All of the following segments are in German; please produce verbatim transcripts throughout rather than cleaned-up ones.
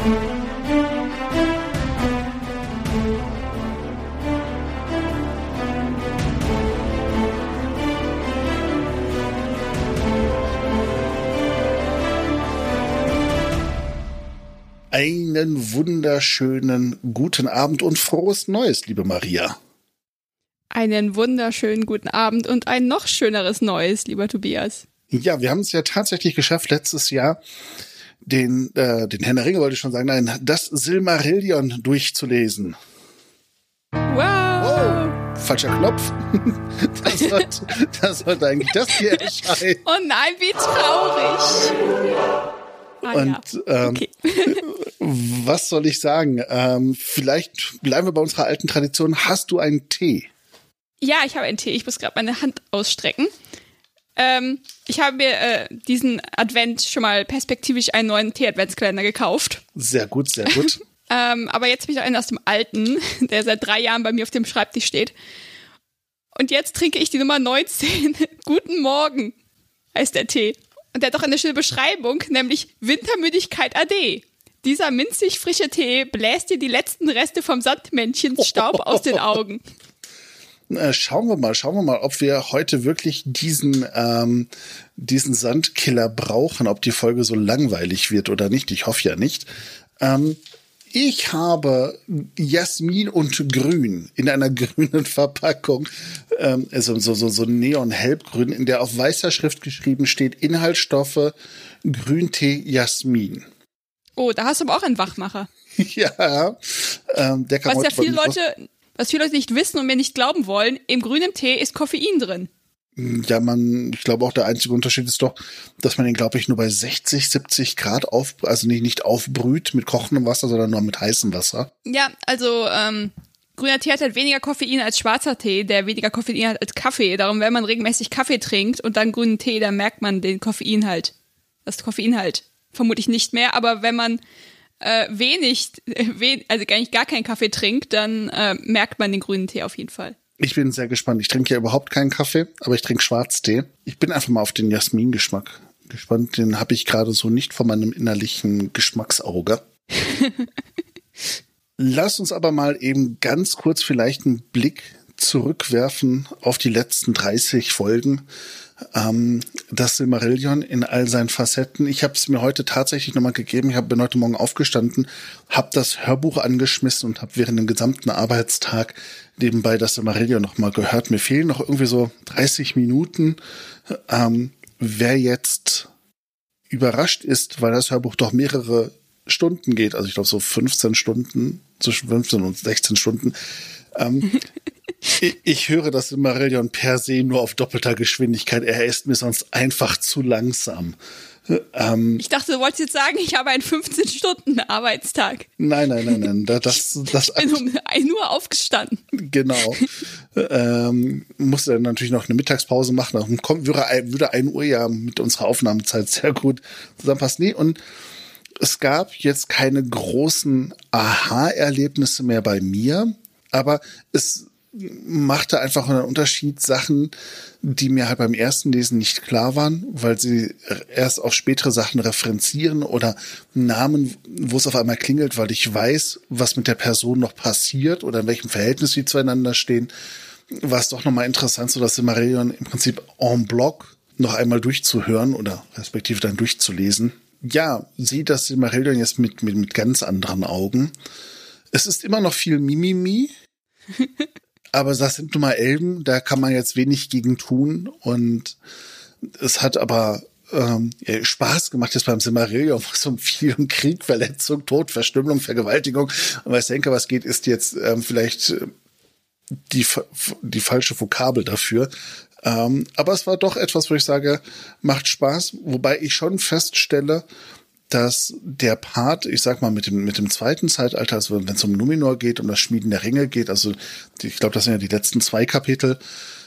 Einen wunderschönen guten Abend und frohes Neues, liebe Maria. Einen wunderschönen guten Abend und ein noch schöneres Neues, lieber Tobias. Ja, wir haben es ja tatsächlich geschafft, letztes Jahr den, äh, den Herrn der Ringe wollte ich schon sagen, nein, das Silmarillion durchzulesen. Wow! Oh, falscher Knopf. Das sollte, das sollte eigentlich das hier erscheinen. Oh nein, wie traurig. Ah, und ja. ähm, Okay. Was soll ich sagen? Ähm, vielleicht bleiben wir bei unserer alten Tradition. Hast du einen Tee? Ja, ich habe einen Tee. Ich muss gerade meine Hand ausstrecken. Ähm, ich habe mir äh, diesen Advent schon mal perspektivisch einen neuen Tee-Adventskalender gekauft. Sehr gut, sehr gut. ähm, aber jetzt habe ich noch einen aus dem alten, der seit drei Jahren bei mir auf dem Schreibtisch steht. Und jetzt trinke ich die Nummer neunzehn. Guten Morgen heißt der Tee. Und der hat auch eine schöne Beschreibung, nämlich Wintermüdigkeit ade. Dieser minzig frische Tee bläst dir die letzten Reste vom Sandmännchens Staub aus den Augen. Schauen wir mal, schauen wir mal, ob wir heute wirklich diesen, ähm, diesen Sandkiller brauchen, ob die Folge so langweilig wird oder nicht. Ich hoffe ja nicht. Ähm, ich habe Jasmin und Grün in einer grünen Verpackung, ähm, also so, so, so neon-hellgrün, in der auf weißer Schrift geschrieben steht, Inhaltsstoffe Grüntee Jasmin. Oh, da hast du aber auch einen Wachmacher. Ja, ähm, der kam Was ja heute viele Leute, was viele Leute nicht wissen und mir nicht glauben wollen, im grünen Tee ist Koffein drin. Ja, man, ich glaube auch der einzige Unterschied ist doch, dass man den, glaube ich, nur bei sechzig, siebzig Grad auf, also nicht, nicht aufbrüht mit kochendem Wasser, sondern nur mit heißem Wasser. Ja, also ähm, grüner Tee hat halt weniger Koffein als schwarzer Tee, der weniger Koffein hat als Kaffee. Darum, wenn man regelmäßig Kaffee trinkt und dann grünen Tee, dann merkt man den Koffein halt. Das Koffein halt. Vermutlich nicht mehr, aber wenn man äh, wenig, äh, wen, also gar nicht gar keinen Kaffee trinkt, dann äh, merkt man den grünen Tee auf jeden Fall. Ich bin sehr gespannt. Ich trinke ja überhaupt keinen Kaffee, aber ich trinke Schwarztee. Ich bin einfach mal auf den Jasmin-Geschmack gespannt. Den habe ich gerade so nicht von meinem innerlichen Geschmacksauge. Lass uns aber mal eben ganz kurz vielleicht einen Blick zurückwerfen auf die letzten dreißig Folgen. Ähm, das Silmarillion in all seinen Facetten. Ich habe es mir heute tatsächlich nochmal gegeben. Ich hab, bin heute Morgen aufgestanden, habe das Hörbuch angeschmissen und habe während dem gesamten Arbeitstag nebenbei das Silmarillion nochmal gehört. Mir fehlen noch irgendwie so dreißig Minuten. Ähm, wer jetzt überrascht ist, weil das Hörbuch doch mehrere Stunden geht, also ich glaube so fünfzehn Stunden, zwischen fünfzehn und sechzehn Stunden, ähm, ich, ich höre das Silmarillion per se nur auf doppelter Geschwindigkeit. Er ist mir sonst einfach zu langsam. Ähm, ich dachte, du wolltest jetzt sagen, ich habe einen fünfzehn Stunden Arbeitstag. Nein, nein, nein, nein. Das, das, das, ich bin um nur aufgestanden. Genau. ähm, musste dann natürlich noch eine Mittagspause machen. Dann kommt, würde, würde ein Uhr ja mit unserer Aufnahmezeit sehr gut zusammenpassen. Nee, und es gab jetzt keine großen Aha-Erlebnisse mehr bei mir, aber es machte einfach einen Unterschied, Sachen, die mir halt beim ersten Lesen nicht klar waren, weil sie erst auf spätere Sachen referenzieren oder Namen, wo es auf einmal klingelt, weil ich weiß, was mit der Person noch passiert oder in welchem Verhältnis sie zueinander stehen, war es doch nochmal interessant, so das Silmarillion im Prinzip en bloc noch einmal durchzuhören oder respektive dann durchzulesen. Ja, sieht das Silmarillion jetzt mit, mit, mit ganz anderen Augen. Es ist immer noch viel Mimimi, aber das sind nun mal Elben, da kann man jetzt wenig gegen tun. Und es hat aber ähm, ja, Spaß gemacht jetzt beim Silmarillion, wo es um viel um Krieg, Verletzung, Tod, Verstümmelung, Vergewaltigung. Und was ich denke, was geht, ist jetzt ähm, vielleicht die, die falsche Vokabel dafür. Ähm, aber es war doch etwas, wo ich sage, macht Spaß. Wobei ich schon feststelle, dass der Part, ich sag mal, mit dem, mit dem zweiten Zeitalter, also wenn es um Numenor geht, um das Schmieden der Ringe geht, also die, ich glaube, das sind ja die letzten zwei Kapitel,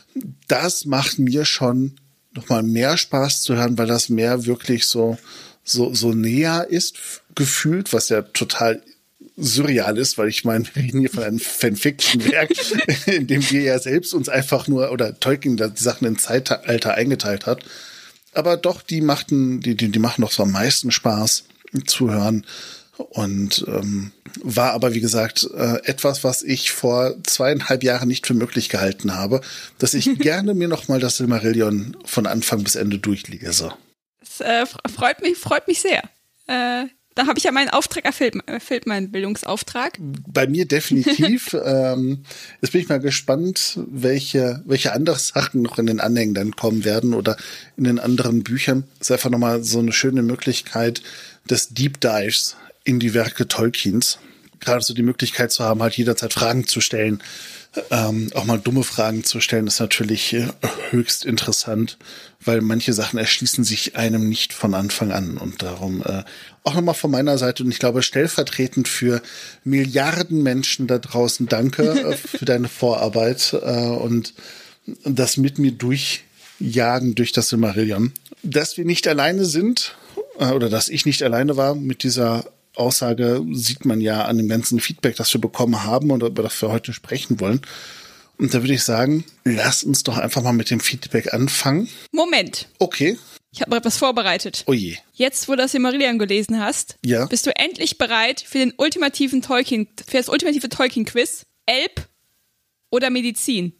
das macht mir schon nochmal mehr Spaß zu hören, weil das mehr wirklich so, so, so näher ist, gefühlt, was ja total surreal ist, weil ich meine, wir reden hier von einem Fanfiction-Werk, in dem wir ja selbst uns einfach nur, oder Tolkien die Sachen in Zeitalter eingeteilt hat. Aber doch, die machten, die, die, die machen doch so am meisten Spaß zu hören, Und ähm, war aber, wie gesagt, äh, etwas, was ich vor zweieinhalb Jahren nicht für möglich gehalten habe, dass ich gerne mir nochmal das Silmarillion von Anfang bis Ende durchlese. Das äh, freut mich, freut mich sehr. Äh, da habe ich ja meinen Auftrag erfüllt, erfüllt meinen Bildungsauftrag. Bei mir definitiv. ähm, jetzt bin ich mal gespannt, welche, welche andere Sachen noch in den Anhängen dann kommen werden oder in den anderen Büchern. Das ist einfach nochmal so eine schöne Möglichkeit des Deep Dives in die Werke Tolkiens. Gerade so die Möglichkeit zu haben, halt jederzeit Fragen zu stellen, ähm, auch mal dumme Fragen zu stellen, ist natürlich äh, höchst interessant, weil manche Sachen erschließen sich einem nicht von Anfang an. Und darum äh, auch nochmal von meiner Seite, und ich glaube stellvertretend für Milliarden Menschen da draußen, danke äh, für deine Vorarbeit äh, und das mit mir durchjagen durch das Silmarillion. Dass wir nicht alleine sind, äh, oder dass ich nicht alleine war mit dieser Aussage, sieht man ja an dem ganzen Feedback, das wir bekommen haben und über das wir heute sprechen wollen. Und da würde ich sagen, lass uns doch einfach mal mit dem Feedback anfangen. Moment. Okay. Ich habe noch etwas vorbereitet. Oh je. Jetzt, wo du das Silmarillion gelesen hast, ja. bist du endlich bereit für den ultimativen Tolkien, für das ultimative Tolkien-Quiz. Elb oder Medizin?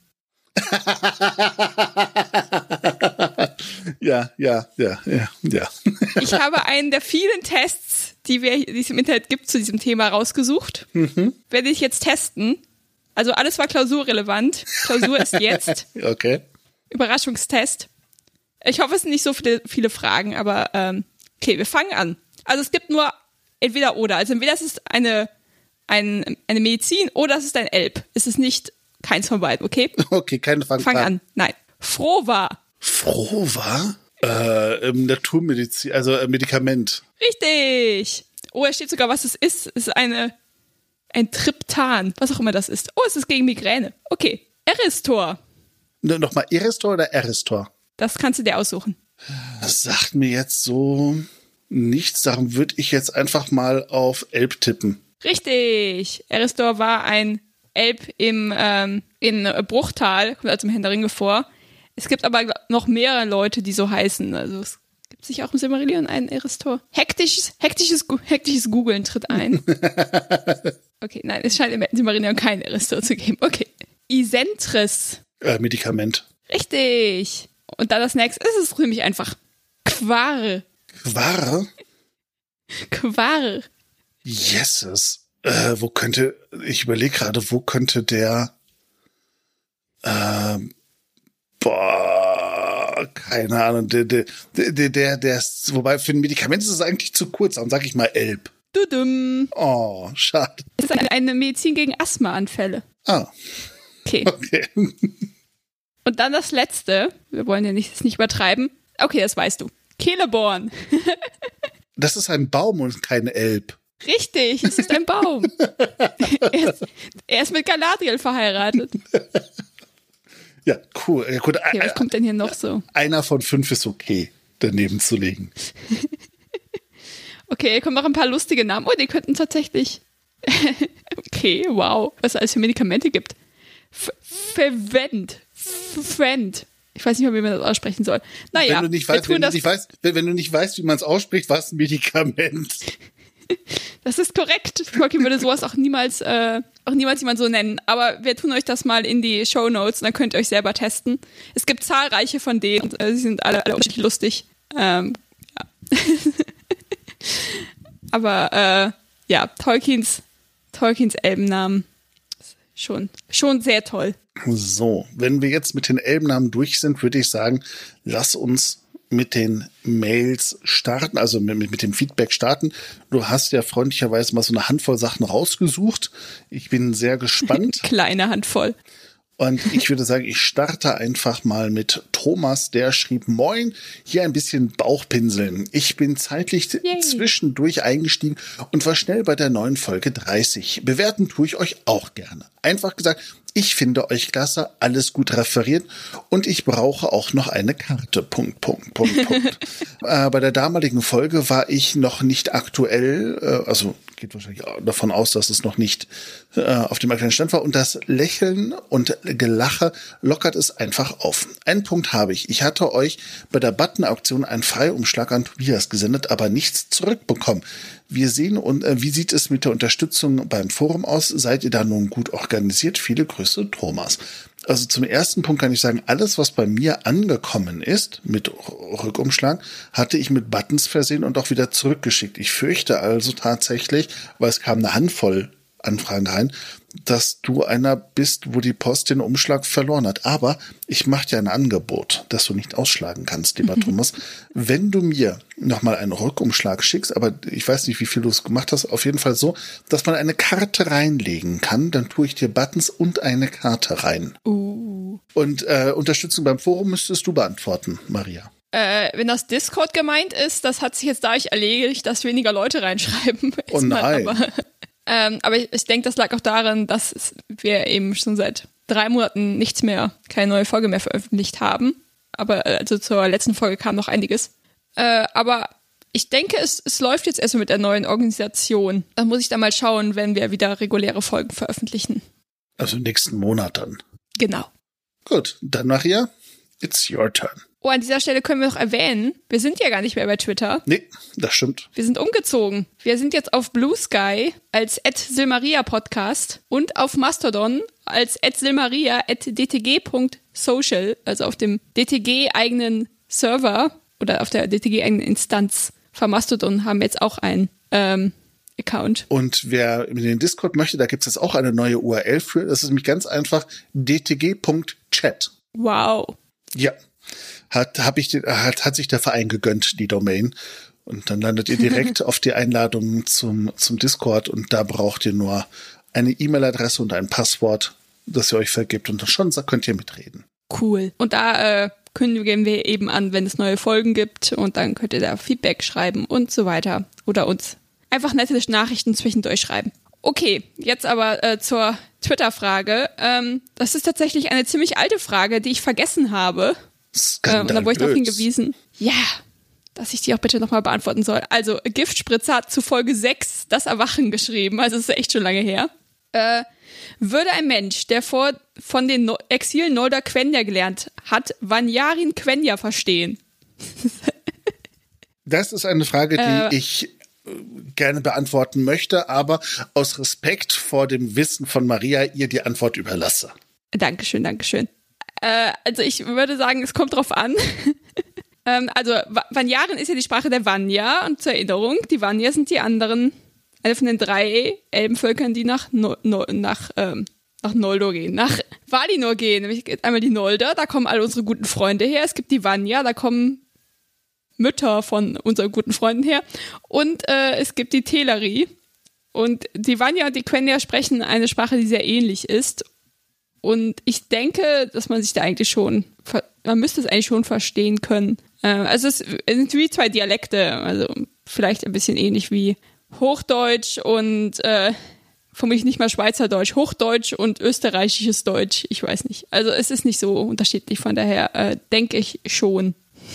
ja, ja, ja, ja, ja. Ich habe einen der vielen Tests, die, wir, die es im Internet gibt, zu diesem Thema rausgesucht. Mhm. Werde ich jetzt testen. Also alles war klausurrelevant. Klausur ist jetzt. Okay. Überraschungstest. Ich hoffe, es sind nicht so viele, viele Fragen, aber ähm, okay, wir fangen an. Also es gibt nur entweder oder. Also entweder es ist eine, ein, eine Medizin oder es ist ein Elb. Es ist nicht keins von beiden, okay? Okay, keine Frage. Fang an. Nein. Frohwa. Frohwa? Äh, Naturmedizin, also äh, Medikament. Richtig. Oh, es steht sogar, was es ist. Es ist eine, ein Triptan, was auch immer das ist. Oh, es ist gegen Migräne. Okay. Eristor. Ne, Nochmal, Eristor oder Eristor? Das kannst du dir aussuchen. Das sagt mir jetzt so nichts. Darum würde ich jetzt einfach mal auf Elb tippen. Richtig. Eristor war ein Elb im ähm, in Bruchtal, kommt also im Herr der Ringe vor. Es gibt aber noch mehrere Leute, die so heißen. Also es gibt sicher auch im Silmarillion einen Eristor. Hektisches, hektisches, hektisches Googlen tritt ein. Okay, nein, es scheint im Silmarillion keinen Eristor zu geben. Okay. Isentris. Äh, Medikament. Richtig. Und dann das nächste, es ist ziemlich einfach. Quare. Quare? Quare. Jesus. Äh, wo könnte, ich überlege gerade, wo könnte der, äh, boah, keine Ahnung, der, der, der, der, der ist, wobei für ein Medikament ist es eigentlich zu kurz, dann sag ich mal Elb. Dudum. Oh, schade. Es ist eine, eine Medizin gegen Asthmaanfälle. Ah. Okay. Okay. Und dann das letzte, wir wollen ja nicht, das nicht übertreiben. Okay, das weißt du. Celeborn. Das ist ein Baum und keine Elb. Richtig, es ist ein Baum. er, ist, er ist mit Galadriel verheiratet. Ja, cool. Ja, gut. Okay, was kommt denn hier noch so? Einer von fünf ist okay, daneben zu legen. Okay, hier kommen noch ein paar lustige Namen. Oh, die könnten tatsächlich... Okay, wow, was es alles für Medikamente gibt. F- Verwend. Friend. Ich weiß nicht mehr, wie man das aussprechen soll. Naja, wenn du nicht weißt, wenn du nicht weißt, wenn, wenn du nicht weißt, wie man es ausspricht, was ein Medikament. Das ist korrekt. Tolkien würde sowas auch niemals, äh, auch niemals jemand so nennen. Aber wir tun euch das mal in die Shownotes und dann könnt ihr euch selber testen. Es gibt zahlreiche von denen und äh, sie sind alle, alle unterschiedlich lustig. Ähm, ja. Aber äh, ja, Tolkiens, Tolkiens Elbennamen schon, schon sehr toll. So, wenn wir jetzt mit den Elbennamen durch sind, würde ich sagen, lass uns mit den Mails starten, also mit, mit dem Feedback starten. Du hast ja freundlicherweise mal so eine Handvoll Sachen rausgesucht. Ich bin sehr gespannt. Kleine Handvoll. Und ich würde sagen, ich starte einfach mal mit Thomas, der schrieb: Moin, hier ein bisschen Bauchpinseln. Ich bin zeitlich Yay. zwischendurch eingestiegen und war schnell bei der neuen Folge dreißig. Bewerten tue ich euch auch gerne. Einfach gesagt, ich finde euch klasse, alles gut referiert und ich brauche auch noch eine Karte. Punkt, Punkt, Punkt, Punkt. äh, bei der damaligen Folge war ich noch nicht aktuell, äh, also geht wahrscheinlich davon aus, dass es noch nicht äh, auf dem aktuellen Stand war. Und das Lächeln und Gelache lockert es einfach auf. Einen Punkt habe ich. Ich hatte euch bei der Button-Auktion einen Freiumschlag an Tobias gesendet, aber nichts zurückbekommen. Wir sehen, und äh, wie sieht es mit der Unterstützung beim Forum aus? Seid ihr da nun gut organisiert? Viele Grüße, Thomas. Also zum ersten Punkt kann ich sagen, alles, was bei mir angekommen ist mit Rückumschlag, hatte ich mit Buttons versehen und auch wieder zurückgeschickt. Ich fürchte also tatsächlich, weil es kam eine Handvoll Anfragen rein, dass du einer bist, wo die Post den Umschlag verloren hat. Aber ich mache dir ein Angebot, das du nicht ausschlagen kannst, lieber mhm. Thomas. Wenn du mir nochmal einen Rückumschlag schickst, aber ich weiß nicht, wie viel du es gemacht hast, auf jeden Fall so, dass man eine Karte reinlegen kann, dann tue ich dir Buttons und eine Karte rein. Uh. Und äh, Unterstützung beim Forum müsstest du beantworten, Maria. Äh, wenn das Discord gemeint ist, das hat sich jetzt dadurch erledigt, dass weniger Leute reinschreiben. Oh nein. Aber Ähm, aber ich, ich denke, das lag auch daran, dass wir eben schon seit drei Monaten nichts mehr, keine neue Folge mehr veröffentlicht haben. Aber also zur letzten Folge kam noch einiges. Äh, aber ich denke, es, es läuft jetzt erstmal mit der neuen Organisation. Dann muss ich da mal schauen, wenn wir wieder reguläre Folgen veröffentlichen. Also nächsten Monat dann. Genau. Gut, dann Maria, it's your turn. Oh, an dieser Stelle können wir noch erwähnen, wir sind ja gar nicht mehr bei Twitter. Nee, das stimmt. Wir sind umgezogen. Wir sind jetzt auf Blue Sky als at Silmaria Podcast und auf Mastodon als at Silmaria at dtg punkt social, also auf dem D T G-eigenen Server oder auf der D T G-eigenen Instanz von Mastodon haben wir jetzt auch einen ähm, Account. Und wer in den Discord möchte, da gibt es jetzt auch eine neue U R L für. Das ist nämlich ganz einfach d t g punkt chat. Wow. Ja. Hat, hab ich, hat, hat sich der Verein gegönnt, die Domain. Und dann landet ihr direkt auf die Einladung zum, zum Discord und da braucht ihr nur eine E-Mail-Adresse und ein Passwort, das ihr euch vergibt und schon könnt ihr mitreden. Cool. Und da äh, kündigen wir eben an, wenn es neue Folgen gibt und dann könnt ihr da Feedback schreiben und so weiter. Oder uns einfach nette Nachrichten zwischendurch schreiben. Okay, jetzt aber äh, zur Twitter-Frage. Ähm, das ist tatsächlich eine ziemlich alte Frage, die ich vergessen habe. Äh, und da wurde ich darauf hingewiesen, ja, dass ich die auch bitte nochmal beantworten soll. Also, Giftspritzer hat zu Folge sechs das Erwachen geschrieben, also das ist echt schon lange her. Äh, würde ein Mensch, der vor, von den no- Exilen Nolder Quenya gelernt hat, Vanyarin Quenya verstehen? Das ist eine Frage, die äh, ich gerne beantworten möchte, aber aus Respekt vor dem Wissen von Maria ihr die Antwort überlasse. Dankeschön, Dankeschön. Äh, also ich würde sagen, es kommt drauf an. ähm, also Vanyarin ist ja die Sprache der Vanya und zur Erinnerung, die Vanya sind die anderen, eine von den drei Elbenvölkern, die nach no, no, nach ähm, nach Noldor gehen, nach Valinor gehen. Nämlich einmal die Nolder, da kommen alle unsere guten Freunde her. Es gibt die Vanya, da kommen Mütter von unseren guten Freunden her. Und äh, es gibt die Teleri. Und die Vanya und die Quenya sprechen eine Sprache, die sehr ähnlich ist. Und ich denke, dass man sich da eigentlich schon, man müsste es eigentlich schon verstehen können. Äh, also es sind wie zwei Dialekte, also vielleicht ein bisschen ähnlich wie Hochdeutsch und äh, vermutlich nicht mal Schweizerdeutsch, Hochdeutsch und österreichisches Deutsch, ich weiß nicht. Also es ist nicht so unterschiedlich, von daher äh, denke ich schon.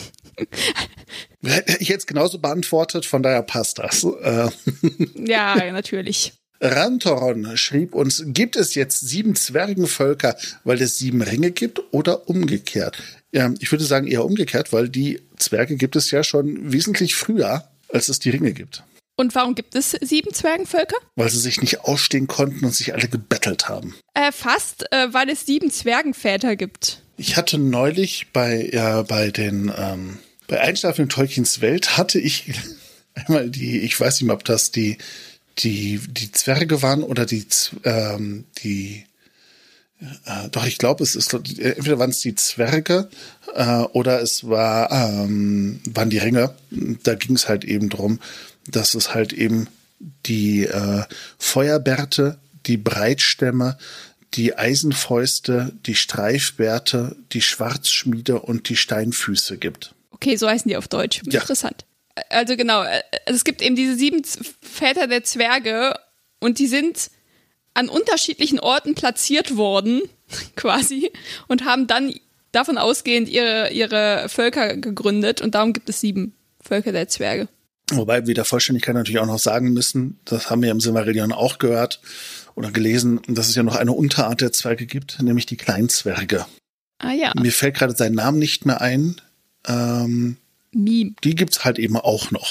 Hätte ich jetzt genauso beantwortet, von daher passt das. Äh. Ja, natürlich. Rantoron schrieb uns, gibt es jetzt sieben Zwergenvölker, weil es sieben Ringe gibt oder umgekehrt? Ja, ich würde sagen eher umgekehrt, weil die Zwerge gibt es ja schon wesentlich früher, als es die Ringe gibt. Und warum gibt es sieben Zwergenvölker? Weil sie sich nicht ausstehen konnten und sich alle gebettelt haben. Äh, fast, äh, weil es sieben Zwergenväter gibt. Ich hatte neulich bei, ja, bei den, ähm, bei Einschlafen in Tolkiens Welt hatte ich einmal die, ich weiß nicht mehr, ob das die, die, die Zwerge waren oder die, ähm, die, äh, doch, ich glaube, es ist, entweder waren es die Zwerge, äh, oder es war, ähm, waren die Ringe. Da ging es halt eben drum, dass es halt eben die äh, Feuerbärte, die Breitstämme, die Eisenfäuste, die Streifbärte, die Schwarzschmiede und die Steinfüße gibt. Okay, so heißen die auf Deutsch. Ja. Interessant. Also genau, es gibt eben diese sieben Väter der Zwerge und die sind an unterschiedlichen Orten platziert worden, quasi, und haben dann davon ausgehend ihre, ihre Völker gegründet und darum gibt es sieben Völker der Zwerge. Wobei wir der Vollständigkeit natürlich auch noch sagen müssen, das haben wir im Silmarillion auch gehört oder gelesen, dass es ja noch eine Unterart der Zwerge gibt, nämlich die Kleinzwerge. Ah ja. Mir fällt gerade sein Name nicht mehr ein. Ähm, Meme. Die gibt's halt eben auch noch.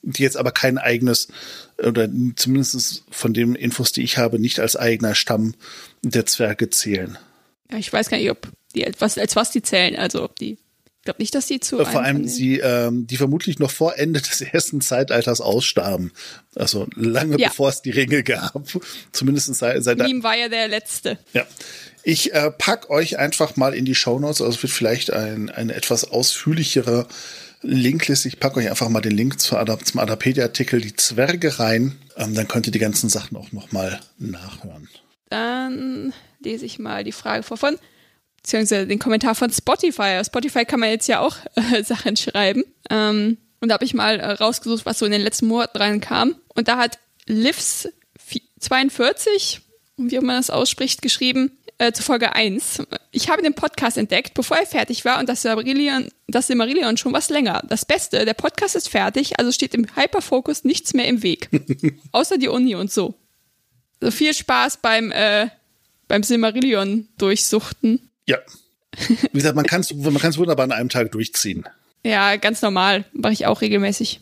die jetzt aber kein eigenes, oder zumindest von den Infos, die ich habe, nicht als eigener Stamm der Zwerge zählen. Ja, ich weiß gar nicht, ob die etwas, als was die zählen, also ob die, ich glaube nicht, dass die zu Vor allem sie, ähm, die vermutlich noch vor Ende des ersten Zeitalters ausstarben. Also lange ja. bevor es die Ringe gab. Zumindest seit, seit Meme war ja der letzte. Ja. Ich äh, pack euch einfach mal in die Shownotes, also es wird vielleicht ein, eine etwas ausführlichere Linkliste. Ich packe euch einfach mal den Link zur Adap- zum Adapedia-Artikel Die Zwerge rein. Ähm, dann könnt ihr die ganzen Sachen auch nochmal nachhören. Dann lese ich mal die Frage vor von, beziehungsweise den Kommentar von Spotify. Auf Spotify kann man jetzt ja auch äh, Sachen schreiben. Ähm, und da habe ich mal äh, rausgesucht, was so in den letzten Monaten reinkam. Und da hat Livs zweiundvierzig, wie auch man das ausspricht, geschrieben, äh, zu Folge eins. Ich habe den Podcast entdeckt, bevor er fertig war und das Silmarillion, das Silmarillion schon was länger. Das Beste, der Podcast ist fertig, also steht im Hyperfokus nichts mehr im Weg. Außer die Uni und so. So viel Spaß beim, äh, beim Silmarillion durchsuchten. Ja. Wie gesagt, man kann es man kann's wunderbar an einem Tag durchziehen. Ja, ganz normal. Mache ich auch regelmäßig.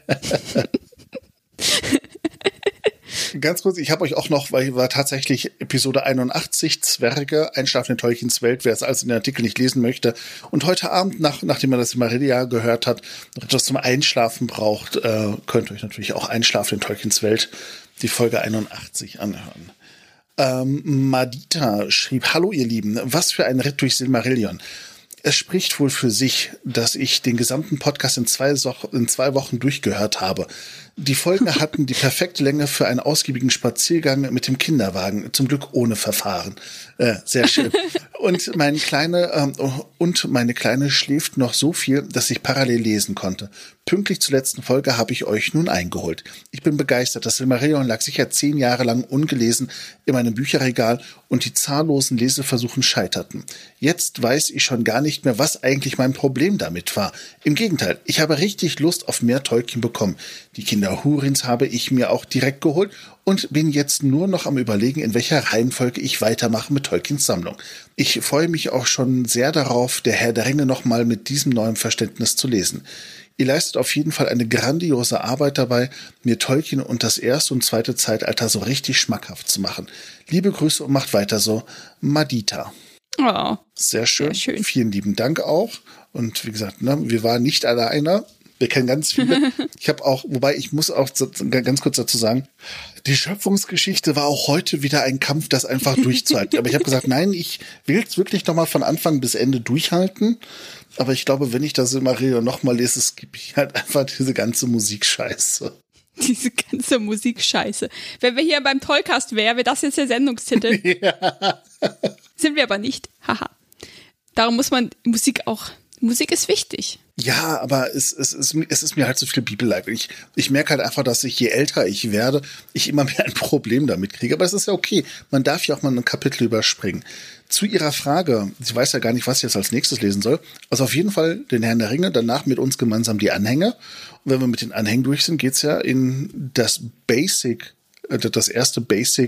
Ganz kurz, ich habe euch auch noch, weil war tatsächlich Episode einundachtzig, Zwerge, Einschlafen in Tolkiens Welt, wer es alles in den Artikel nicht lesen möchte und heute Abend, nach, nachdem man das Silmarillion gehört hat, noch etwas zum Einschlafen braucht, äh, könnt ihr euch natürlich auch Einschlafen in Tolkiens Welt, die Folge einundachtzig anhören. Ähm, Madita schrieb, hallo ihr Lieben, was für ein Ritt durch Silmarillion. Es spricht wohl für sich, dass ich den gesamten Podcast in zwei, so- in zwei Wochen durchgehört habe. Die Folgen hatten die perfekte Länge für einen ausgiebigen Spaziergang mit dem Kinderwagen, zum Glück ohne Verfahren. Äh, sehr schön. Und meine Kleine ähm, und meine Kleine schläft noch so viel, dass ich parallel lesen konnte. Pünktlich zur letzten Folge habe ich euch nun eingeholt. Ich bin begeistert. Das Silmarillion lag sicher zehn Jahre lang ungelesen in meinem Bücherregal und die zahllosen Leseversuchen scheiterten. Jetzt weiß ich schon gar nicht mehr, was eigentlich mein Problem damit war. Im Gegenteil, ich habe richtig Lust auf mehr Tolkien bekommen. Die Kinder Hurins habe ich mir auch direkt geholt und bin jetzt nur noch am Überlegen, in welcher Reihenfolge ich weitermache mit Tolkiens Sammlung. Ich freue mich auch schon sehr darauf, der Herr der Ringe nochmal mit diesem neuen Verständnis zu lesen. Ihr leistet auf jeden Fall eine grandiose Arbeit dabei, mir Tolkien und das erste und zweite Zeitalter so richtig schmackhaft zu machen. Liebe Grüße und macht weiter so. Madita. Oh, sehr schön. Sehr schön. Vielen lieben Dank auch. Und wie gesagt, ne, wir waren nicht alleine. Wir kennen ganz viele. Ich habe auch, wobei ich muss auch ganz kurz dazu sagen, die Schöpfungsgeschichte war auch heute wieder ein Kampf, das einfach durchzuhalten. Aber ich habe gesagt, nein, ich will es wirklich noch mal von Anfang bis Ende durchhalten. Aber ich glaube, wenn ich das Silmarillion noch mal lese, skippe ich halt einfach diese ganze Musikscheiße. Diese ganze Musikscheiße. Wenn wir hier beim Tollcast wären, wäre das jetzt der Sendungstitel. Ja. Sind wir aber nicht. Haha. Darum muss man Musik auch, Musik ist wichtig. Ja, aber es, es, es, es ist mir halt so viel Bibellike. Ich, ich merke halt einfach, dass ich, je älter ich werde, ich immer mehr ein Problem damit kriege. Aber es ist ja okay. Man darf ja auch mal ein Kapitel überspringen. Zu Ihrer Frage, sie weiß ja gar nicht, was sie jetzt als nächstes lesen soll. Also auf jeden Fall den Herrn der Ringe, danach mit uns gemeinsam die Anhänge. Und wenn wir mit den Anhängen durch sind, geht's ja in das Basic, das erste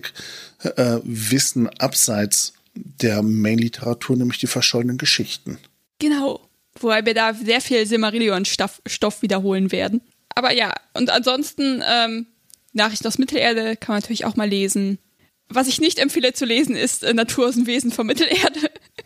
Basic-Wissen abseits der Main-Literatur, nämlich die verschollenen Geschichten. Genau. Wobei wir da sehr viel Silmarillion-Stoff wiederholen werden. Aber ja, und ansonsten ähm, Nachrichten aus Mittelerde kann man natürlich auch mal lesen. Was ich nicht empfehle zu lesen, ist äh, Natur aus dem Wesen von Mittelerde.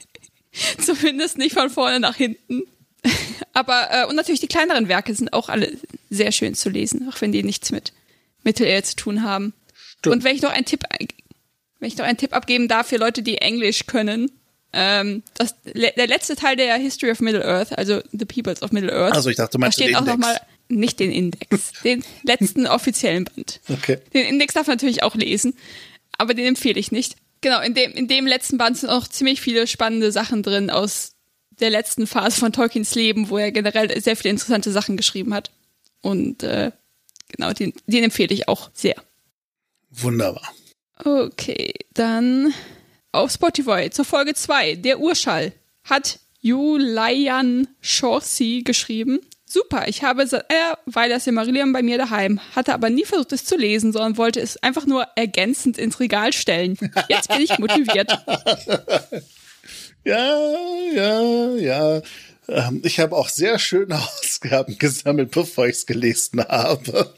Zumindest nicht von vorne nach hinten. Aber, äh, und natürlich die kleineren Werke sind auch alle sehr schön zu lesen, auch wenn die nichts mit Mittelerde zu tun haben. Stimmt. Und wenn ich noch einen Tipp, wenn ich noch einen Tipp abgeben darf für Leute, die Englisch können, ähm, das, der letzte Teil der History of Middle-earth, also The Peoples of Middle-earth. Also ich dachte, du meinst da steht den auch Index. Noch mal, nicht den Index, den letzten offiziellen Band. Okay. Den Index darf man natürlich auch lesen, aber den empfehle ich nicht. Genau, in dem, in dem letzten Band sind auch ziemlich viele spannende Sachen drin aus der letzten Phase von Tolkiens Leben, wo er generell sehr viele interessante Sachen geschrieben hat. Und äh, genau, den, den empfehle ich auch sehr. Wunderbar. Okay, dann auf Spotify zur Folge zwei, der Urschall, hat Julian Chaucy geschrieben. Super, ich habe seit einer Weile das Silmarillion bei mir daheim, hatte aber nie versucht, es zu lesen, sondern wollte es einfach nur ergänzend ins Regal stellen. Jetzt bin ich motiviert. Ja, ja, ja. Ähm, ich habe auch sehr schöne Ausgaben gesammelt, bevor ich es gelesen habe.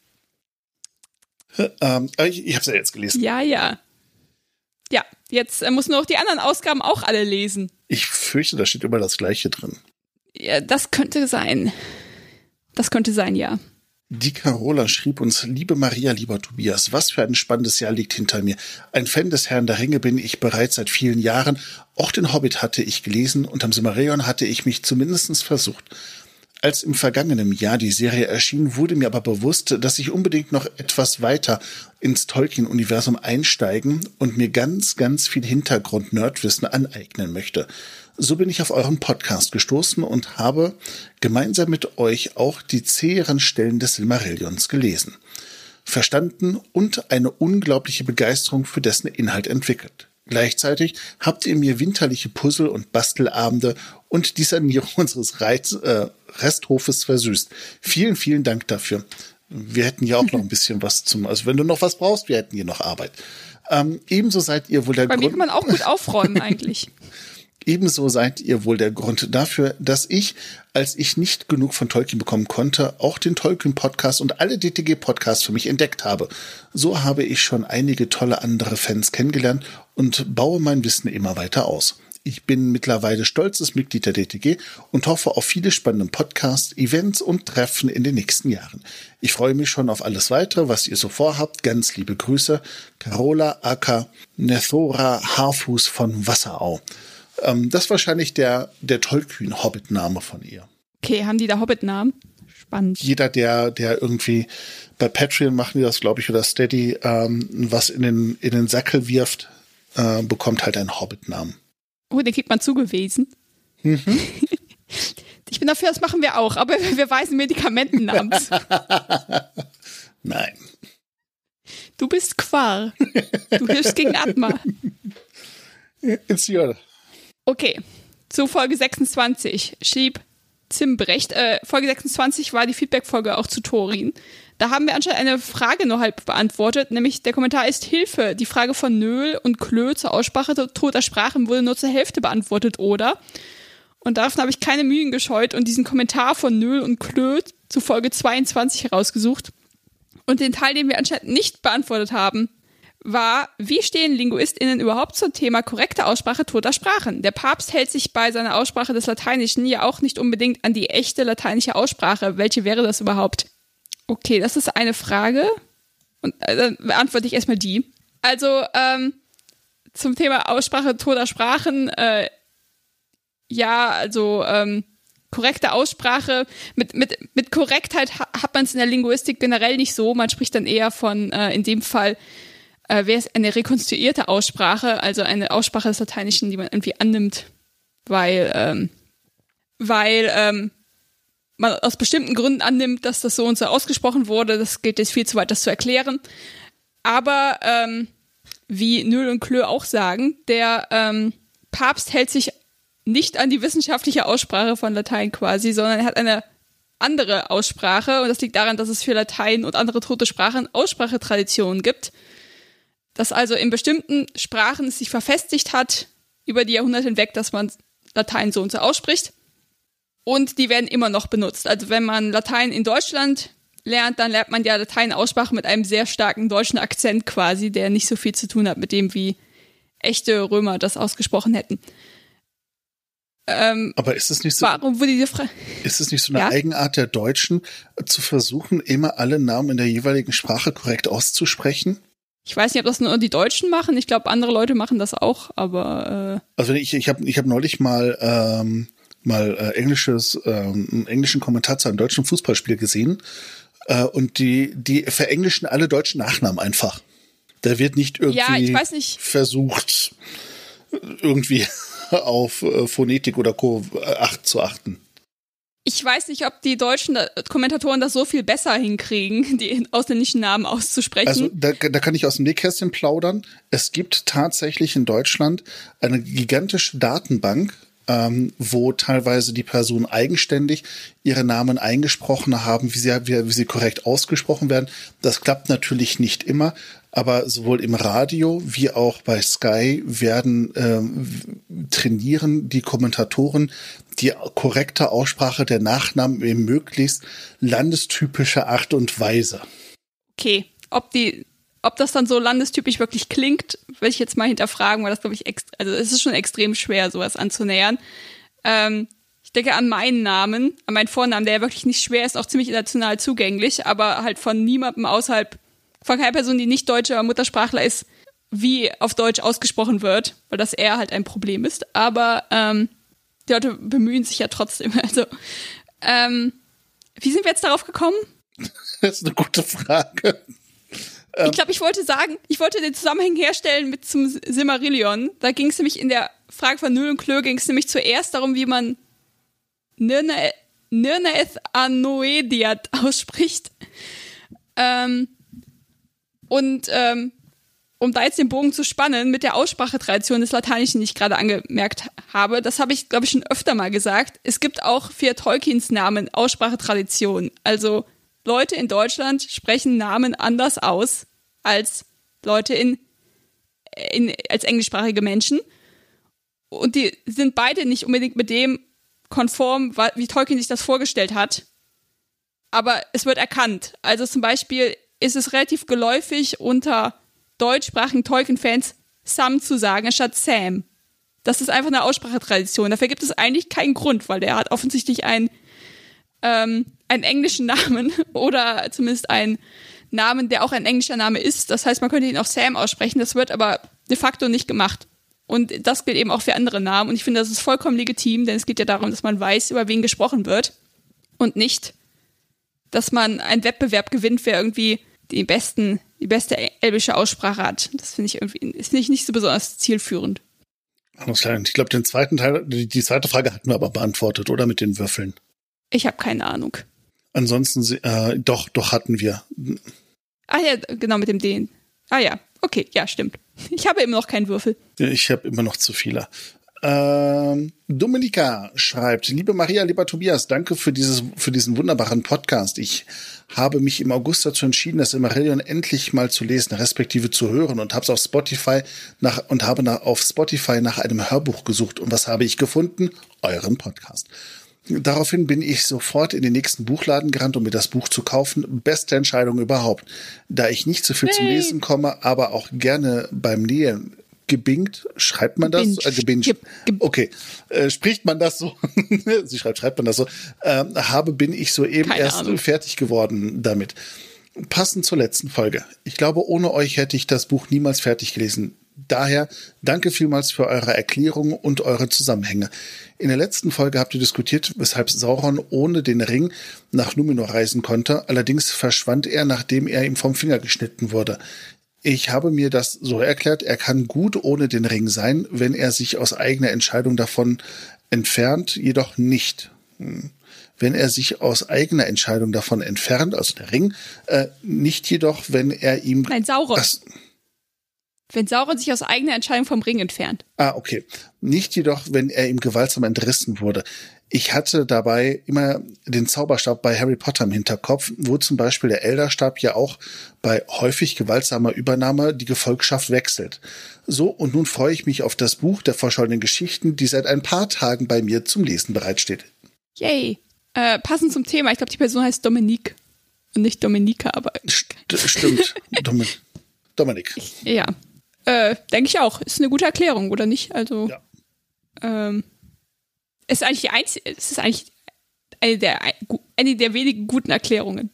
ähm, ich ich habe es ja jetzt gelesen. Ja, ja. Ja, jetzt äh, muss nur noch die anderen Ausgaben auch alle lesen. Ich fürchte, da steht immer das Gleiche drin. Ja, das könnte sein. Das könnte sein, ja. Die Carola schrieb uns: Liebe Maria, lieber Tobias, was für ein spannendes Jahr liegt hinter mir. Ein Fan des Herrn der Ringe bin ich bereits seit vielen Jahren. Auch den Hobbit hatte ich gelesen und am Silmarillion hatte ich mich zumindest versucht. Als im vergangenen Jahr die Serie erschien, wurde mir aber bewusst, dass ich unbedingt noch etwas weiter ins Tolkien-Universum einsteigen und mir ganz, ganz viel Hintergrund-Nerdwissen aneignen möchte. So bin ich auf euren Podcast gestoßen und habe gemeinsam mit euch auch die zäheren Stellen des Silmarillions gelesen, verstanden und eine unglaubliche Begeisterung für dessen Inhalt entwickelt. Gleichzeitig habt ihr mir winterliche Puzzle- und Bastelabende und die Sanierung unseres Reiz, äh, Resthofes versüßt. Vielen, vielen Dank dafür. Wir hätten ja auch noch ein bisschen was zum, also wenn du noch was brauchst, wir hätten hier noch Arbeit. Ähm, ebenso seid ihr wohl der Bei Grund. mir kann man auch gut aufräumen eigentlich. Ebenso seid ihr wohl der Grund dafür, dass ich, als ich nicht genug von Tolkien bekommen konnte, auch den Tolkien-Podcast und alle D T G-Podcasts für mich entdeckt habe. So habe ich schon einige tolle andere Fans kennengelernt und baue mein Wissen immer weiter aus. Ich bin mittlerweile stolzes Mitglied der D T G und hoffe auf viele spannende Podcasts, Events und Treffen in den nächsten Jahren. Ich freue mich schon auf alles weitere, was ihr so vorhabt. Ganz liebe Grüße, Carola aka Nethora Haarfuß von Wasserau. Ähm, das ist wahrscheinlich der, der Tolkien-Hobbit-Name von ihr. Okay, haben die da Hobbit-Namen? Spannend. Jeder, der, der irgendwie bei Patreon machen die das, glaube ich, oder Steady, ähm, was in den, in den Sackel wirft, äh, bekommt halt einen Hobbit-Namen. Oh, den kriegt man zugewiesen. Mhm. Ich bin dafür, das machen wir auch, aber wir weisen Medikamentennamen zu. Nein. Du bist Quar. Du hilfst gegen Atma. It's your... Okay, zu Folge sechsundzwanzig schrieb Zimbrecht. Äh, Folge sechsundzwanzig war die Feedback-Folge auch zu Thorin. Da haben wir anscheinend eine Frage nur halb beantwortet, nämlich der Kommentar ist: Hilfe, die Frage von Nöhl und Klö zur Aussprache toter Sprachen wurde nur zur Hälfte beantwortet, oder? Und daraufhin habe ich keine Mühen gescheut und diesen Kommentar von Nöhl und Klö zu Folge zweiundzwanzig herausgesucht. Und den Teil, den wir anscheinend nicht beantwortet haben, war: Wie stehen LinguistInnen überhaupt zum Thema korrekte Aussprache toter Sprachen? Der Papst hält sich bei seiner Aussprache des Lateinischen ja auch nicht unbedingt an die echte lateinische Aussprache. Welche wäre das überhaupt? Okay, das ist eine Frage. Und äh, dann beantworte ich erstmal die. Also, ähm, zum Thema Aussprache toter Sprachen, äh, ja, also, ähm, korrekte Aussprache, mit, mit, mit Korrektheit ha- hat man es in der Linguistik generell nicht so. Man spricht dann eher von, äh, in dem Fall, äh, wäre es eine rekonstruierte Aussprache, also eine Aussprache des Lateinischen, die man irgendwie annimmt, weil, ähm, weil, ähm, man aus bestimmten Gründen annimmt, dass das so und so ausgesprochen wurde. Das geht jetzt viel zu weit, das zu erklären. Aber ähm, wie Nöhl und Klö auch sagen, der ähm, Papst hält sich nicht an die wissenschaftliche Aussprache von Latein quasi, sondern er hat eine andere Aussprache. Und das liegt daran, dass es für Latein und andere tote Sprachen Aussprachetraditionen gibt. Dass also in bestimmten Sprachen es sich verfestigt hat, über die Jahrhunderte hinweg, dass man Latein so und so ausspricht. Und die werden immer noch benutzt. Also wenn man Latein in Deutschland lernt, dann lernt man ja Latein-Aussprache mit einem sehr starken deutschen Akzent quasi, der nicht so viel zu tun hat mit dem, wie echte Römer das ausgesprochen hätten. Ähm, Aber ist es nicht so, warum wurde diese Frage? Ist es nicht so eine ja? Eigenart der Deutschen, zu versuchen, immer alle Namen in der jeweiligen Sprache korrekt auszusprechen? Ich weiß nicht, ob das nur die Deutschen machen. Ich glaube, andere Leute machen das auch, aber... Äh also ich, ich habe ich hab neulich mal... Ähm mal äh, englisches, ähm, einen englischen Kommentar zu einem deutschen Fußballspiel gesehen äh, und die, die verenglischen alle deutschen Nachnamen einfach. Da wird nicht irgendwie ja, ich weiß nicht. versucht, irgendwie auf äh, Phonetik oder Co. Acht zu achten. Ich weiß nicht, ob die deutschen Kommentatoren das so viel besser hinkriegen, die ausländischen Namen auszusprechen. Also da, da kann ich aus dem Nähkästchen plaudern. Es gibt tatsächlich in Deutschland eine gigantische Datenbank ähm, wo teilweise die Personen eigenständig ihre Namen eingesprochen haben, wie sie, wie, wie sie korrekt ausgesprochen werden. Das klappt natürlich nicht immer, aber sowohl im Radio wie auch bei Sky werden ähm, trainieren die Kommentatoren die korrekte Aussprache der Nachnamen in möglichst landestypischer Art und Weise. Okay, ob die, ob das dann so landestypisch wirklich klingt, will ich jetzt mal hinterfragen, weil das, glaube ich, ext- also es ist schon extrem schwer, sowas anzunähern. Ähm, ich denke an meinen Namen, an meinen Vornamen, der ja wirklich nicht schwer ist, auch ziemlich international zugänglich, aber halt von niemandem außerhalb, von keiner Person, die nicht deutscher Muttersprachler ist, wie auf Deutsch ausgesprochen wird, weil das eher halt ein Problem ist. Aber ähm, die Leute bemühen sich ja trotzdem. Also, ähm, wie sind wir jetzt darauf gekommen? Das ist eine gute Frage. Ich glaube, ich wollte sagen, ich wollte den Zusammenhang herstellen mit zum Silmarillion. Da ging es nämlich in der Frage von Null und Klö, ging es nämlich zuerst darum, wie man Nirnaeth Anoediad ausspricht. Ähm, und ähm, um da jetzt den Bogen zu spannen mit der Aussprachetradition des Lateinischen, die ich gerade angemerkt habe, das habe ich, glaube ich, schon öfter mal gesagt. Es gibt auch für Tolkiens Namen Aussprachetradition. Also Leute in Deutschland sprechen Namen anders aus als Leute in, in als englischsprachige Menschen. Und die sind beide nicht unbedingt mit dem konform, wie Tolkien sich das vorgestellt hat. Aber es wird erkannt. Also zum Beispiel ist es relativ geläufig unter deutschsprachigen Tolkien-Fans Sam zu sagen, anstatt Sam. Das ist einfach eine Aussprachetradition. Dafür gibt es eigentlich keinen Grund, weil der hat offensichtlich einen, ähm, einen englischen Namen oder zumindest einen Namen, der auch ein englischer Name ist. Das heißt, man könnte ihn auch Sam aussprechen. Das wird aber de facto nicht gemacht. Und das gilt eben auch für andere Namen. Und ich finde, das ist vollkommen legitim, denn es geht ja darum, dass man weiß, über wen gesprochen wird. Und nicht, dass man einen Wettbewerb gewinnt, wer irgendwie die besten, die beste elbische Aussprache hat. Das finde ich irgendwie, ist finde ich nicht so besonders zielführend. Alles klar. Ich glaube, den zweiten Teil, die, die zweite Frage hatten wir aber beantwortet, oder? Mit den Würfeln. Ich habe keine Ahnung. Ansonsten, äh, doch, doch hatten wir. Ah ja, genau, mit dem D. Ah ja, okay, ja, stimmt. Ich habe immer noch keinen Würfel. Ich habe immer noch zu viele. Ähm, Dominika schreibt, liebe Maria, lieber Tobias, danke für dieses, für diesen wunderbaren Podcast. Ich habe mich im August dazu entschieden, das Silmarillion endlich mal zu lesen, respektive zu hören, und habe es auf Spotify nach, und habe nach, auf Spotify nach einem Hörbuch gesucht. Und was habe ich gefunden? Euren Podcast. Daraufhin bin ich sofort in den nächsten Buchladen gerannt, um mir das Buch zu kaufen. Beste Entscheidung überhaupt. Da ich nicht so viel hey. zum Lesen komme, aber auch gerne beim Nähen gebingt, schreibt man das? Gebingt. Äh, gebingt. Ge- ge- okay, äh, spricht man das so? Sie schreibt, schreibt man das so? Äh, habe, bin ich soeben Keine erst Ahnung. fertig geworden damit. Passend zur letzten Folge. Ich glaube, ohne euch hätte ich das Buch niemals fertig gelesen. Daher danke vielmals für eure Erklärungen und eure Zusammenhänge. In der letzten Folge habt ihr diskutiert, weshalb Sauron ohne den Ring nach Numenor reisen konnte. Allerdings verschwand er, nachdem er ihm vom Finger geschnitten wurde. Ich habe mir das so erklärt, er kann gut ohne den Ring sein, wenn er sich aus eigener Entscheidung davon entfernt, jedoch nicht. Wenn er sich aus eigener Entscheidung davon entfernt, also der Ring, äh, nicht jedoch, wenn er ihm... Nein, Sauron. Das, wenn Sauron sich aus eigener Entscheidung vom Ring entfernt. Ah, okay. Nicht jedoch, wenn er ihm gewaltsam entrissen wurde. Ich hatte dabei immer den Zauberstab bei Harry Potter im Hinterkopf, wo zum Beispiel der Elderstab ja auch bei häufig gewaltsamer Übernahme die Gefolgschaft wechselt. So, und nun freue ich mich auf das Buch der verschollenen Geschichten, die seit ein paar Tagen bei mir zum Lesen bereitsteht. Yay. Äh, passend zum Thema, ich glaube, die Person heißt Dominique und nicht Dominika, aber... St- stimmt, Domin- Dominik. Ja, äh, denke ich auch. Ist eine gute Erklärung, oder nicht? Also, ja. ähm... Es ist eigentlich die einzige, es ist eigentlich eine der, eine der wenigen guten Erklärungen.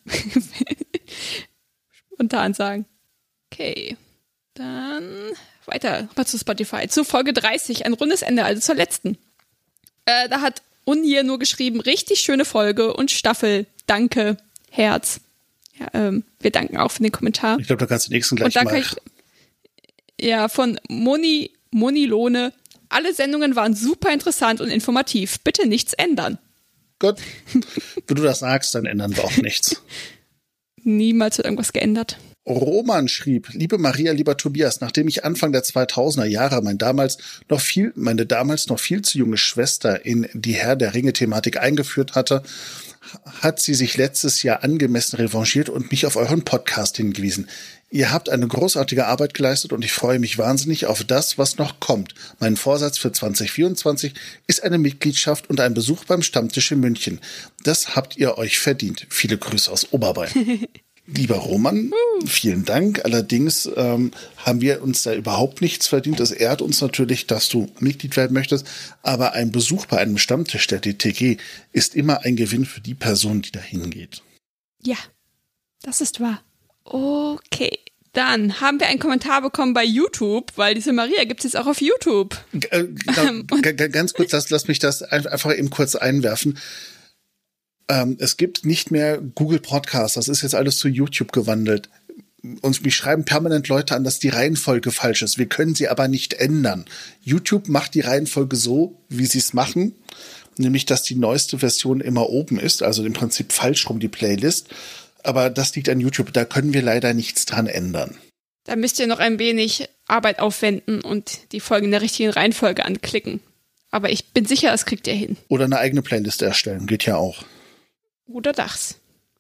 Spontan sagen. Okay. Dann weiter. Mal zu Spotify. Zu Folge dreißig. Ein rundes Ende, also zur letzten. Äh, da hat Unir nur geschrieben, richtig schöne Folge und Staffel. Danke. Herz. Ja, ähm, wir danken auch für den Kommentar. Ich glaube, da kannst du den nächsten gleich und dann mal. Kann ich, ja, von Moni, Monilone. Alle Sendungen waren super interessant und informativ. Bitte nichts ändern. Gut. Wenn du das sagst, dann ändern wir auch nichts. Niemals wird irgendwas geändert. Roman schrieb, liebe Maria, lieber Tobias, nachdem ich Anfang der zweitausender Jahre mein damals noch viel, meine damals noch viel zu junge Schwester in die Herr der Ringe-Thematik eingeführt hatte, hat sie sich letztes Jahr angemessen revanchiert und mich auf euren Podcast hingewiesen. Ihr habt eine großartige Arbeit geleistet und ich freue mich wahnsinnig auf das, was noch kommt. Mein Vorsatz für zwanzig vierundzwanzig ist eine Mitgliedschaft und ein Besuch beim Stammtisch in München. Das habt ihr euch verdient. Viele Grüße aus Oberbayern. Lieber Roman, vielen Dank. Allerdings ähm, haben wir uns da überhaupt nichts verdient. Es ehrt uns natürlich, dass du Mitglied werden möchtest. Aber ein Besuch bei einem Stammtisch der D T G ist immer ein Gewinn für die Person, die da hingeht. Ja, das ist wahr. Okay, dann haben wir einen Kommentar bekommen bei YouTube, weil diese Maria gibt es jetzt auch auf YouTube. G- äh, genau, g- g- ganz kurz, lass, lass mich das einfach eben kurz einwerfen. Ähm, es gibt nicht mehr Google Podcasts, das ist jetzt alles zu YouTube gewandelt. Uns mich schreiben permanent Leute an, dass die Reihenfolge falsch ist. Wir können sie aber nicht ändern. YouTube macht die Reihenfolge so, wie sie es machen, nämlich, dass die neueste Version immer oben ist, also im Prinzip falsch rum die Playlist. Aber das liegt an YouTube, da können wir leider nichts dran ändern. Da müsst ihr noch ein wenig Arbeit aufwenden und die Folgen in der richtigen Reihenfolge anklicken. Aber ich bin sicher, das kriegt ihr hin. Oder eine eigene Playlist erstellen, geht ja auch. Oder das.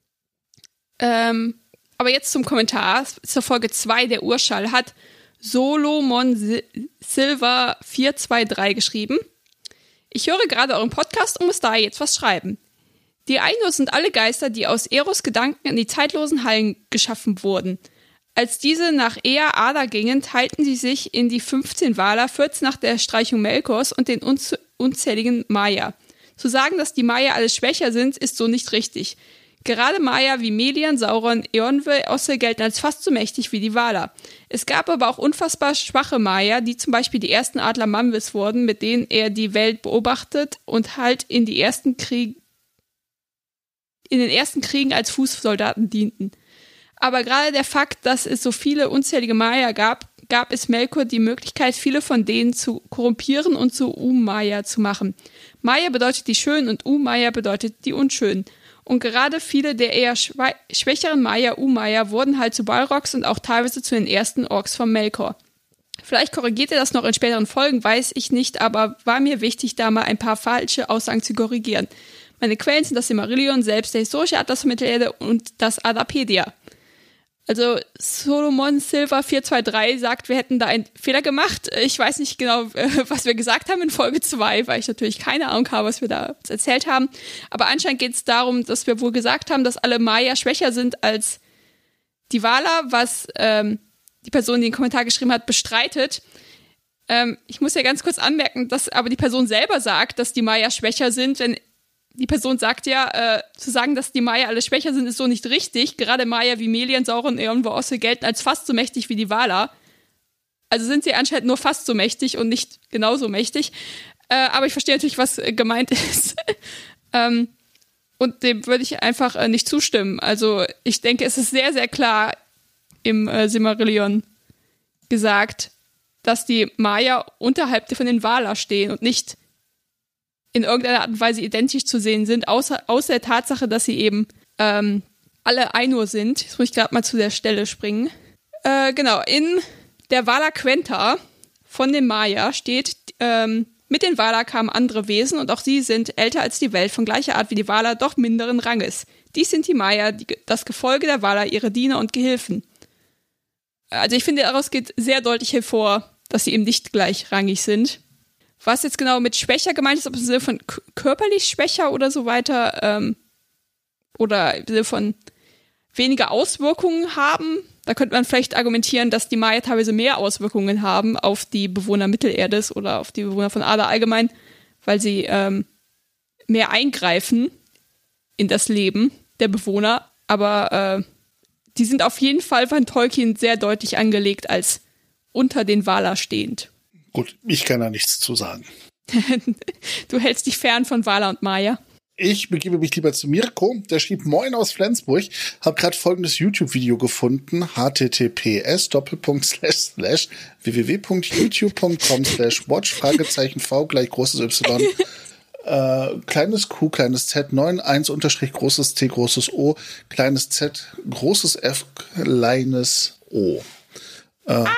Ähm, aber jetzt zum Kommentar. Zur Folge zwei der Urschall hat Solomon Sil- Silva vier zwei drei geschrieben. Ich höre gerade euren Podcast und muss da jetzt was schreiben. Die Ainur sind alle Geister, die aus Eros Gedanken in die zeitlosen Hallen geschaffen wurden. Als diese nach Ea Ada gingen, teilten sie sich in die fünfzehn Valar, vierzehn nach der Streichung Melkors und den unz- unzähligen Maya. Zu sagen, dass die Maya alle schwächer sind, ist so nicht richtig. Gerade Maya wie Melian, Sauron, Eonwe, Osse gelten als fast so mächtig wie die Valar. Es gab aber auch unfassbar schwache Maya, die zum Beispiel die ersten Adler Manwës wurden, mit denen er die Welt beobachtet und halt in die ersten Krieg in den ersten Kriegen als Fußsoldaten dienten. Aber gerade der Fakt, dass es so viele unzählige Maya gab, gab es Melkor die Möglichkeit, viele von denen zu korrumpieren und zu Umm-Maya zu machen. Maya bedeutet die Schönen und Umm-Maya bedeutet die Unschönen. Und gerade viele der eher schwä- schwächeren Maya, Umm-Maya, wurden halt zu Balrogs und auch teilweise zu den ersten Orks von Melkor. Vielleicht korrigiert er das noch in späteren Folgen, weiß ich nicht, aber war mir wichtig, da mal ein paar falsche Aussagen zu korrigieren. Meine Quellen sind das Silmarillion, selbst der historische Atlas von Mittelerde und das Adapedia. Also Solomon Silva vier zwei drei sagt, wir hätten da einen Fehler gemacht. Ich weiß nicht genau, was wir gesagt haben in Folge zwei, weil ich natürlich keine Ahnung habe, was wir da erzählt haben. Aber anscheinend geht es darum, dass wir wohl gesagt haben, dass alle Maya schwächer sind als die Valar, was ähm, die Person, die den Kommentar geschrieben hat, bestreitet. Ähm, ich muss ja ganz kurz anmerken, dass aber die Person selber sagt, dass die Maya schwächer sind, wenn die Person sagt ja, äh, zu sagen, dass die Maya alle schwächer sind, ist so nicht richtig. Gerade Maya wie Melian, Sauron, Eonwe, Osse gelten als fast so mächtig wie die Valar. Also sind sie anscheinend nur fast so mächtig und nicht genauso mächtig. Äh, aber ich verstehe natürlich, was äh, gemeint ist. ähm, und dem würde ich einfach äh, nicht zustimmen. Also ich denke, es ist sehr, sehr klar im äh, Silmarillion gesagt, dass die Maya unterhalb von den Valar stehen und nicht in irgendeiner Art und Weise identisch zu sehen sind, außer, außer der Tatsache, dass sie eben ähm, alle Ainur sind. Jetzt muss ich gerade mal zu der Stelle springen. Äh, genau, in der Vala Quenta von den Maya steht, ähm, mit den Valar kamen andere Wesen und auch sie sind älter als die Welt, von gleicher Art wie die Valar, doch minderen Ranges. Dies sind die Maya, die, das Gefolge der Valar, ihre Diener und Gehilfen. Also ich finde, daraus geht sehr deutlich hervor, dass sie eben nicht gleichrangig sind. Was jetzt genau mit schwächer gemeint ist, ob es im Sinne von k- körperlich schwächer oder so weiter, ähm, oder im Sinne von weniger Auswirkungen haben, da könnte man vielleicht argumentieren, dass die Maya teilweise mehr Auswirkungen haben auf die Bewohner Mittelerdes oder auf die Bewohner von Ada allgemein, weil sie ähm, mehr eingreifen in das Leben der Bewohner, aber äh, die sind auf jeden Fall von Tolkien sehr deutlich angelegt als unter den Valar stehend. Gut, ich kann da nichts zu sagen. Du hältst dich fern von Valar und Maya. Ich begebe mich lieber zu Mirko. Der schrieb: Moin aus Flensburg. Hab gerade folgendes YouTube-Video gefunden. https doppelpunkt slash slash www.youtube.com slash watch Fragezeichen V gleich großes Y Äh, kleines Q, kleines Z, neun, eins, Unterstrich, großes T, großes O, kleines Z, großes F, kleines O. Äh, ah!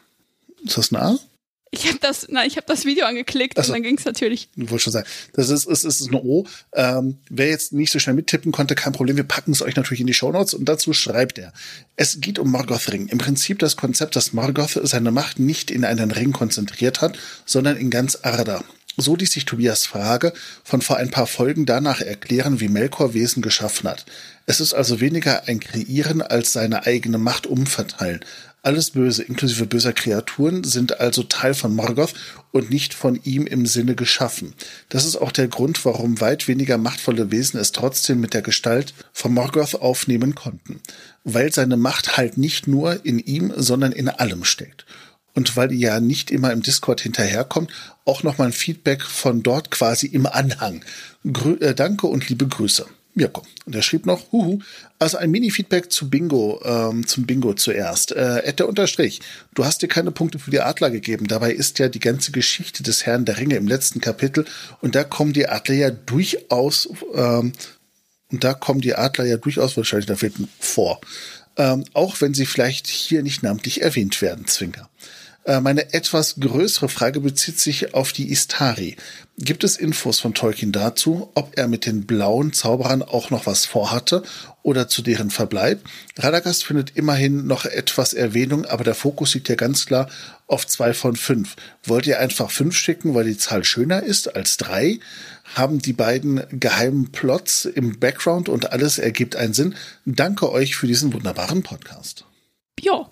Ist das ein A? Ich habe das, nein, ich habe das Video angeklickt also, und dann ging es natürlich. Ich wollte schon sagen, das ist, ist, ist ein O. Ähm, wer jetzt nicht so schnell mittippen konnte, kein Problem. Wir packen es euch natürlich in die Shownotes und dazu schreibt er. Es geht um Morgoth-Ring. Im Prinzip das Konzept, dass Morgoth seine Macht nicht in einen Ring konzentriert hat, sondern in ganz Arda. So ließ sich Tobias' Frage von vor ein paar Folgen danach erklären, wie Melkor Wesen geschaffen hat. Es ist also weniger ein Kreieren als seine eigene Macht umverteilen. Alles Böse, inklusive böser Kreaturen, sind also Teil von Morgoth und nicht von ihm im Sinne geschaffen. Das ist auch der Grund, warum weit weniger machtvolle Wesen es trotzdem mit der Gestalt von Morgoth aufnehmen konnten. Weil seine Macht halt nicht nur in ihm, sondern in allem steckt. Und weil ihr ja nicht immer im Discord hinterherkommt, auch nochmal ein Feedback von dort quasi im Anhang. Grü- äh, danke und liebe Grüße. Mirko. Und er schrieb noch, huhu, also ein Mini-Feedback zu Bingo, ähm, zum Bingo zuerst. Äh, Ed der Unterstrich, du hast dir keine Punkte für die Adler gegeben. Dabei ist ja die ganze Geschichte des Herrn der Ringe im letzten Kapitel und da kommen die Adler ja durchaus, ähm, und da kommen die Adler ja durchaus wahrscheinlich da fehlt vor. Ähm, auch wenn sie vielleicht hier nicht namentlich erwähnt werden, Zwinker. Meine etwas größere Frage bezieht sich auf die Istari. Gibt es Infos von Tolkien dazu, ob er mit den blauen Zauberern auch noch was vorhatte oder zu deren Verbleib? Radagast findet immerhin noch etwas Erwähnung, aber der Fokus liegt ja ganz klar auf zwei von fünf. Wollt ihr einfach fünf schicken, weil die Zahl schöner ist als drei? Haben die beiden geheimen Plots im Background und alles ergibt einen Sinn? Danke euch für diesen wunderbaren Podcast. Jo.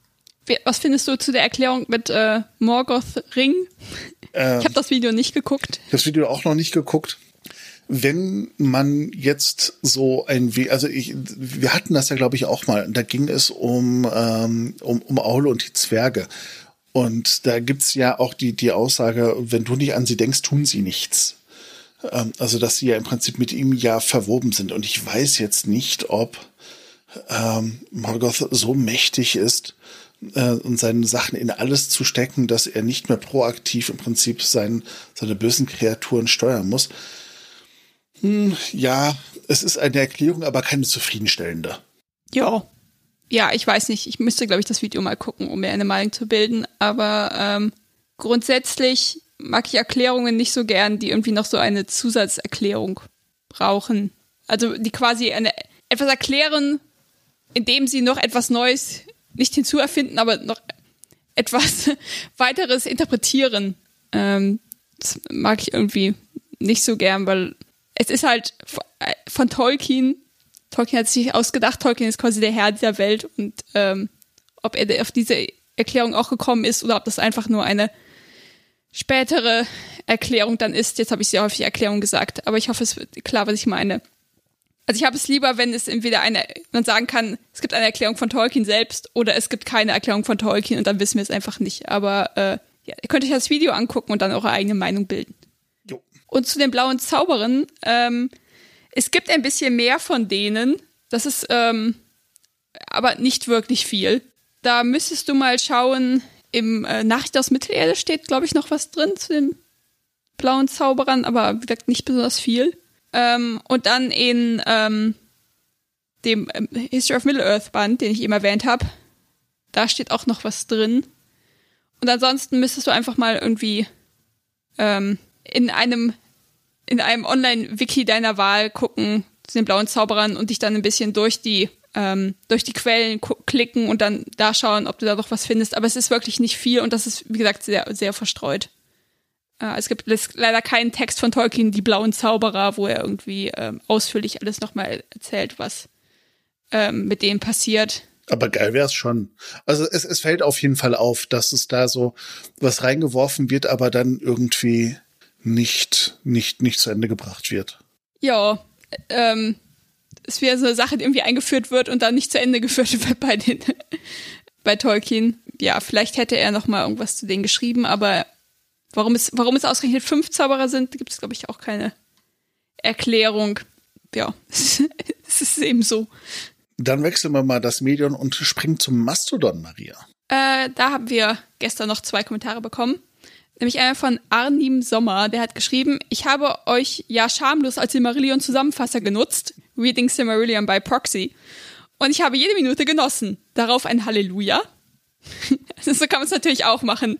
Was findest du zu der Erklärung mit äh, Morgoth-Ring? Ähm, ich habe das Video nicht geguckt. Ich habe das Video auch noch nicht geguckt. Wenn man jetzt so ein, We- also ich, wir hatten das ja glaube ich auch mal. Da ging es um ähm, um, um Aule und die Zwerge. Und da gibt's ja auch die die Aussage, wenn du nicht an sie denkst, tun sie nichts. Ähm, also dass sie ja im Prinzip mit ihm ja verwoben sind. Und ich weiß jetzt nicht, ob ähm, Morgoth so mächtig ist, und seine Sachen in alles zu stecken, dass er nicht mehr proaktiv im Prinzip sein, seine bösen Kreaturen steuern muss. Hm, ja, es ist eine Erklärung, aber keine zufriedenstellende. Ja, ja, ich weiß nicht. Ich müsste, glaube ich, das Video mal gucken, um mir eine Meinung zu bilden. Aber ähm, grundsätzlich mag ich Erklärungen nicht so gern, die irgendwie noch so eine Zusatzerklärung brauchen. Also die quasi eine, etwas erklären, indem sie noch etwas Neues nicht hinzuerfinden, aber noch etwas weiteres interpretieren. Ähm, das mag ich irgendwie nicht so gern, weil es ist halt von Tolkien. Tolkien hat sich ausgedacht, Tolkien ist quasi der Herr dieser Welt und ähm, ob er auf diese Erklärung auch gekommen ist oder ob das einfach nur eine spätere Erklärung dann ist. Jetzt habe ich sehr häufig Erklärung gesagt, aber ich hoffe, es wird klar, was ich meine. Also ich habe es lieber, wenn es entweder eine, man sagen kann, es gibt eine Erklärung von Tolkien selbst oder es gibt keine Erklärung von Tolkien und dann wissen wir es einfach nicht. Aber äh, ja, ihr könnt euch das Video angucken und dann eure eigene Meinung bilden. Jo. Und zu den blauen Zauberern, ähm, es gibt ein bisschen mehr von denen, das ist ähm, aber nicht wirklich viel. Da müsstest du mal schauen, im äh, Nachricht aus Mittelerde steht, glaube ich, noch was drin zu den blauen Zauberern, aber wie gesagt, nicht besonders viel. Ähm, und dann in ähm, dem ähm, History of Middle-earth Band, den ich eben erwähnt habe, da steht auch noch was drin. Und ansonsten müsstest du einfach mal irgendwie ähm, in einem in einem Online-Wiki deiner Wahl gucken zu den blauen Zauberern und dich dann ein bisschen durch die ähm, durch die Quellen ku- klicken und dann da schauen, ob du da noch was findest. Aber es ist wirklich nicht viel und das ist, wie gesagt, sehr, sehr verstreut. Äh, es gibt leider keinen Text von Tolkien, die blauen Zauberer, wo er irgendwie ähm, ausführlich alles nochmal erzählt, was ähm, mit denen passiert. Aber geil wäre es schon. Also es, es fällt auf jeden Fall auf, dass es da so was reingeworfen wird, aber dann irgendwie nicht, nicht, nicht zu Ende gebracht wird. Ja, ähm, es wäre so eine Sache, die irgendwie eingeführt wird und dann nicht zu Ende geführt wird bei den bei Tolkien. Ja, vielleicht hätte er noch mal irgendwas zu denen geschrieben, aber warum es, warum es ausgerechnet fünf Zauberer sind, gibt es, glaube ich, auch keine Erklärung. Ja, es ist eben so. Dann wechseln wir mal das Medium und springen zum Mastodon, Maria. Äh, da haben wir gestern noch zwei Kommentare bekommen. Nämlich einer von Arnim Sommer, der hat geschrieben, ich habe euch ja schamlos als Silmarillion-Zusammenfasser genutzt, Reading Silmarillion by Proxy. Und ich habe jede Minute genossen. Darauf ein Halleluja. So kann man es natürlich auch machen.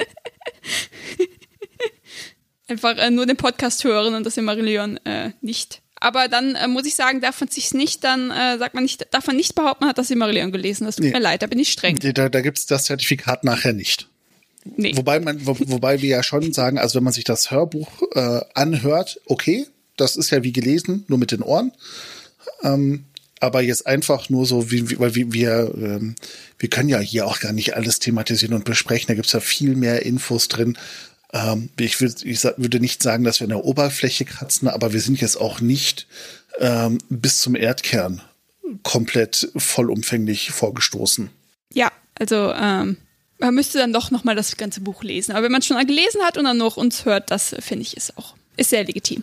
Einfach äh, nur den Podcast hören und das Silmarillion äh, nicht. Aber dann äh, muss ich sagen, darf man sich nicht, dann äh, sagt man nicht, darf man nicht behaupten, man hat das Silmarillion gelesen. Das tut nee. mir leid, da bin ich streng. Da, da gibt es das Zertifikat nachher nicht. Nee. Wobei man, wo, wobei wir ja schon sagen, also wenn man sich das Hörbuch äh, anhört, okay, das ist ja wie gelesen, nur mit den Ohren. Ähm, aber jetzt einfach nur so, wie, wie weil wir, wir, ähm, wir können ja hier auch gar nicht alles thematisieren und besprechen. Da gibt's ja viel mehr Infos drin. Ähm, ich, würd, ich würde nicht sagen, dass wir in der Oberfläche kratzen, aber wir sind jetzt auch nicht ähm, bis zum Erdkern komplett vollumfänglich vorgestoßen. Ja, also ähm man müsste dann doch nochmal das ganze Buch lesen. Aber wenn man es schon gelesen hat und dann noch uns hört, das finde ich ist auch, ist sehr legitim.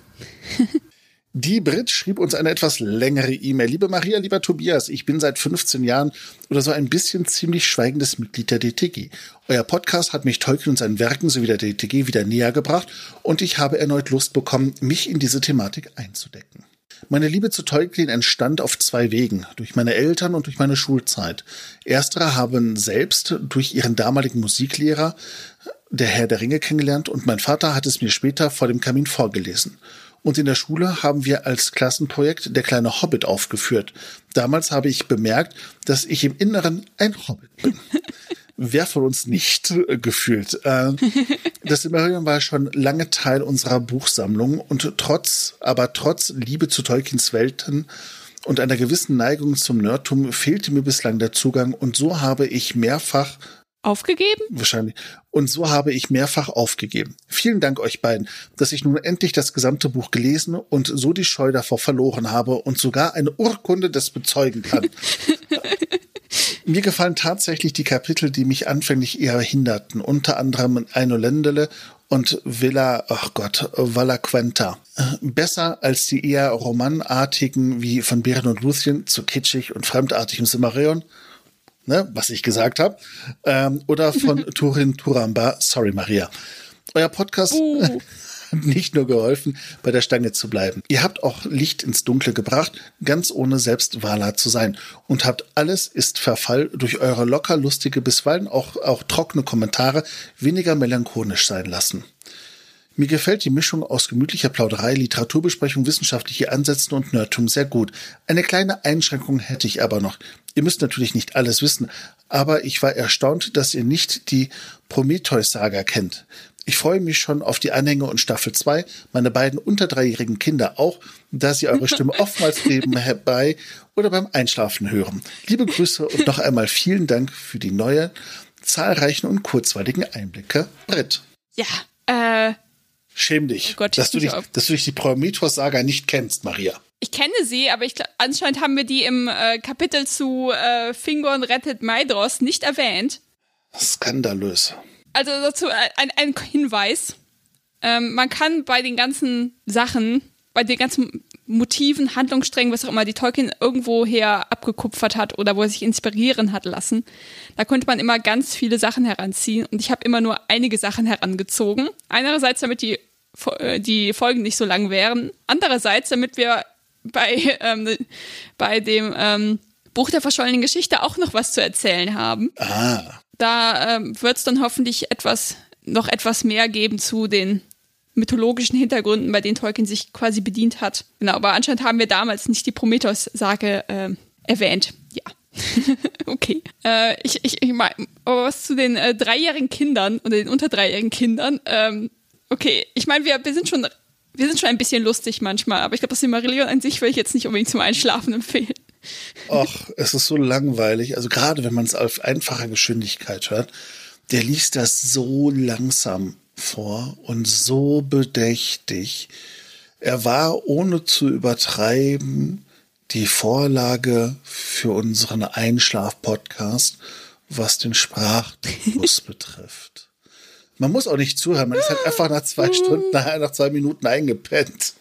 Die Brit schrieb uns eine etwas längere E-Mail. Liebe Maria, lieber Tobias, ich bin seit fünfzehn Jahren oder so ein bisschen ziemlich schweigendes Mitglied der D T G. Euer Podcast hat mich Tolkien und seinen Werken sowie der D T G wieder näher gebracht und ich habe erneut Lust bekommen, mich in diese Thematik einzudecken. Meine Liebe zu Tolkien entstand auf zwei Wegen, durch meine Eltern und durch meine Schulzeit. Erstere haben selbst durch ihren damaligen Musiklehrer der Herr der Ringe kennengelernt und mein Vater hat es mir später vor dem Kamin vorgelesen. Und in der Schule haben wir als Klassenprojekt Der kleine Hobbit aufgeführt. Damals habe ich bemerkt, dass ich im Inneren ein Hobbit bin. Wer von uns nicht äh, gefühlt. Äh, das Silmarillion war schon lange Teil unserer Buchsammlung und trotz, aber trotz Liebe zu Tolkiens Welten und einer gewissen Neigung zum Nerdtum fehlte mir bislang der Zugang und so habe ich mehrfach Aufgegeben? Wahrscheinlich. Und so habe ich mehrfach aufgegeben. Vielen Dank euch beiden, dass ich nun endlich das gesamte Buch gelesen und so die Scheu davor verloren habe und sogar eine Urkunde des bezeugen kann. Mir gefallen tatsächlich die Kapitel, die mich anfänglich eher hinderten, unter anderem Eino Lendele und Villa, ach Gott, Valaquenta. Besser als die eher romanartigen wie von Beren und Luthien, zu kitschig und fremdartig im Silmarillion, ne, was ich gesagt habe, ähm, oder von Turin Turamba, sorry Maria. Euer Podcast uh. hat nicht nur geholfen, bei der Stange zu bleiben. Ihr habt auch Licht ins Dunkle gebracht, ganz ohne selbst Wala zu sein. Und habt alles ist Verfall durch eure locker lustige, bisweilen auch, auch trockene Kommentare weniger melancholisch sein lassen. Mir gefällt die Mischung aus gemütlicher Plauderei, Literaturbesprechung, wissenschaftliche Ansätzen und Nerdtum sehr gut. Eine kleine Einschränkung hätte ich aber noch. Ihr müsst natürlich nicht alles wissen, aber ich war erstaunt, dass ihr nicht die Prometheus-Saga kennt. Ich freue mich schon auf die Anhänge und Staffel zwei, meine beiden unter dreijährigen Kinder auch, da sie eure Stimme oftmals nebenbei oder beim Einschlafen hören. Liebe Grüße und noch einmal vielen Dank für die neuen, zahlreichen und kurzweiligen Einblicke. Britt. Ja, äh... Schäm dich, oh Gott, dass, du dich dass du dich die Prometheus-Saga nicht kennst, Maria. Ich kenne sie, aber ich glaub, anscheinend haben wir die im äh, Kapitel zu äh, Fingorn rettet Maedhros nicht erwähnt. Skandalös. Also dazu ein, ein Hinweis. Ähm, man kann bei den ganzen Sachen, bei den ganzen Motiven, Handlungssträngen, was auch immer, die Tolkien irgendwoher abgekupfert hat oder wo er sich inspirieren hat lassen, da konnte man immer ganz viele Sachen heranziehen und ich habe immer nur einige Sachen herangezogen. Einerseits, damit die, die Folgen nicht so lang wären. Andererseits, damit wir bei, ähm, bei dem ähm, Buch der verschollenen Geschichte auch noch was zu erzählen haben. Ah. Da ähm, wird es dann hoffentlich etwas, noch etwas mehr geben zu den mythologischen Hintergründen, bei denen Tolkien sich quasi bedient hat. Genau, aber anscheinend haben wir damals nicht die Prometheus-Sage äh, erwähnt. Ja. Okay. Äh, ich, ich, ich meine, aber was zu den äh, dreijährigen Kindern oder den unter dreijährigen Kindern, ähm, okay, ich meine, wir, wir sind schon wir sind schon ein bisschen lustig manchmal, aber ich glaube, das Silmarillion an sich will ich jetzt nicht unbedingt zum Einschlafen empfehlen. Och, es ist so langweilig. Also gerade wenn man es auf einfacher Geschwindigkeit hört, der liest das so langsam vor und so bedächtig. Er war, ohne zu übertreiben, die Vorlage für unseren Einschlaf-Podcast, was den Sprachgenuss betrifft. Man muss auch nicht zuhören, man ist halt einfach nach zwei Stunden, nach, nach zwei Minuten eingepennt.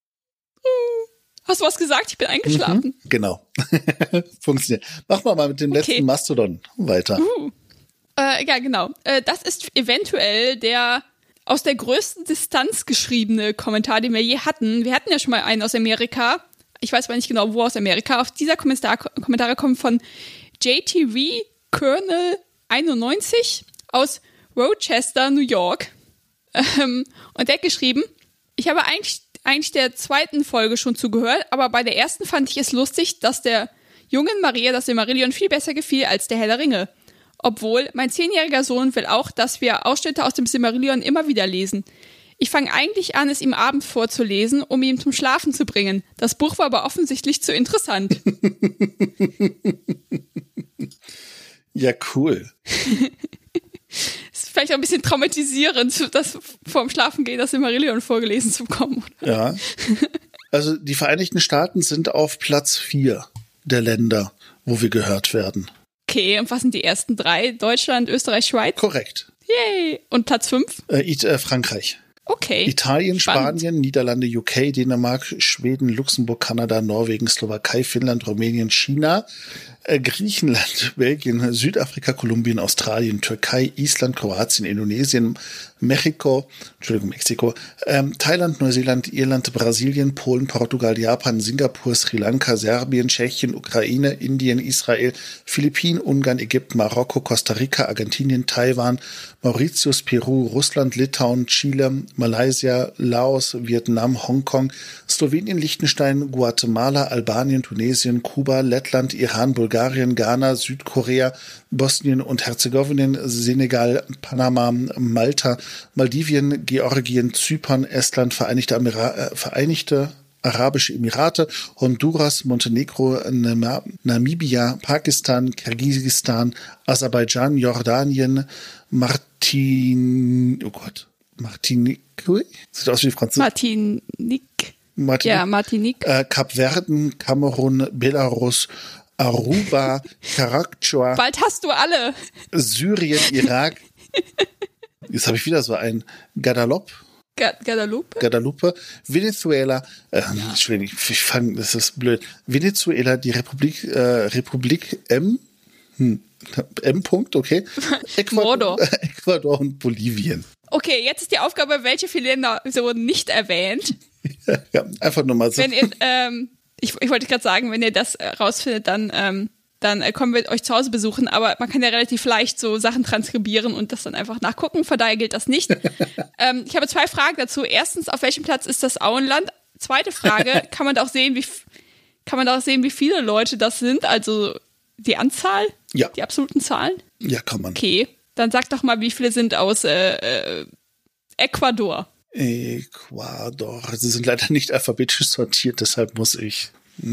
Hast du was gesagt? Ich bin eingeschlafen. Mhm, genau. Funktioniert. Machen wir mal mit dem letzten okay. Mastodon weiter. Uh. Äh, ja, genau. Äh, das ist eventuell der aus der größten Distanz geschriebene Kommentar, den wir je hatten. Wir hatten ja schon mal einen aus Amerika. Ich weiß aber nicht genau, wo aus Amerika. Auf dieser Kommentar Kommentare kommen von J T V Colonel einundneunzig aus Rochester, New York. Ähm, und der hat geschrieben, ich habe eigentlich, eigentlich der zweiten Folge schon zugehört, aber bei der ersten fand ich es lustig, dass der jungen Maria das Silmarillion viel besser gefiel als der Herr der Ringe. Obwohl, mein zehnjähriger Sohn will auch, dass wir Ausschnitte aus dem Silmarillion immer wieder lesen. Ich fange eigentlich an, es ihm abends vorzulesen, um ihn zum Schlafen zu bringen. Das Buch war aber offensichtlich zu interessant. Ja, cool. Ist vielleicht auch ein bisschen traumatisierend, das vorm Schlafengehen das Silmarillion vorgelesen zu bekommen. Ja. Also die Vereinigten Staaten sind auf Platz vier der Länder, wo wir gehört werden. Okay, und was sind die ersten drei? Deutschland, Österreich, Schweiz? Korrekt. Yay! Und Platz fünf? Äh, äh, Frankreich. Okay. Italien, Spannend. Spanien, Niederlande, U K, Dänemark, Schweden, Luxemburg, Kanada, Norwegen, Slowakei, Finnland, Rumänien, China, äh, Griechenland, Belgien, Südafrika, Kolumbien, Australien, Türkei, Island, Kroatien, Indonesien, Mexiko, Entschuldigung, Mexiko, ähm, Thailand, Neuseeland, Irland, Brasilien, Polen, Portugal, Japan, Singapur, Sri Lanka, Serbien, Tschechien, Ukraine, Indien, Israel, Philippinen, Ungarn, Ägypten, Marokko, Costa Rica, Argentinien, Taiwan, Mauritius, Peru, Russland, Litauen, Chile, Malaysia, Laos, Vietnam, Hongkong, Slowenien, Liechtenstein, Guatemala, Albanien, Tunesien, Kuba, Lettland, Iran, Bulgarien, Ghana, Südkorea, Bosnien und Herzegowina, Senegal, Panama, Malta, Maldivien, Georgien, Zypern, Estland, Vereinigte, Amira- äh, Vereinigte Arabische Emirate, Honduras, Montenegro, Nam- Namibia, Pakistan, Kirgisistan, Aserbaidschan, Jordanien, Martin, oh Gott, Martinique, sieht aus wie Französisch. Martinique. Martinique. Ja, Martinique. Äh, Kapverden, Kamerun, Belarus, Aruba, Charakchua, Bald hast du alle. Syrien, Irak. Jetzt habe ich wieder so ein Guadeloupe. Ga- Guadeloupe. Guadalupe, Venezuela, äh, Entschuldigung, ich, ich fange, das ist blöd. Venezuela, die Republik, äh, Republik M, hm, M. -Punkt, okay. Ecuador, Ecuador und Bolivien. Okay, jetzt ist die Aufgabe, welche vier Länder wurden nicht erwähnt. Ja, einfach nur mal so. Wenn ihr, ähm, ich, ich wollte gerade sagen, wenn ihr das äh, rausfindet, dann, ähm, dann äh, kommen wir euch zu Hause besuchen, aber man kann ja relativ leicht so Sachen transkribieren und das dann einfach nachgucken, von daher gilt das nicht. ähm, ich habe zwei Fragen dazu. Erstens, auf welchem Platz ist das Auenland? Zweite Frage, kann man da auch sehen, wie kann man da auch sehen, wie viele Leute das sind, also die Anzahl? Ja. Die absoluten Zahlen? Ja, kann man. Okay, dann sag doch mal, wie viele sind aus äh, äh, Ecuador? Ecuador. Sie sind leider nicht alphabetisch sortiert, deshalb muss ich.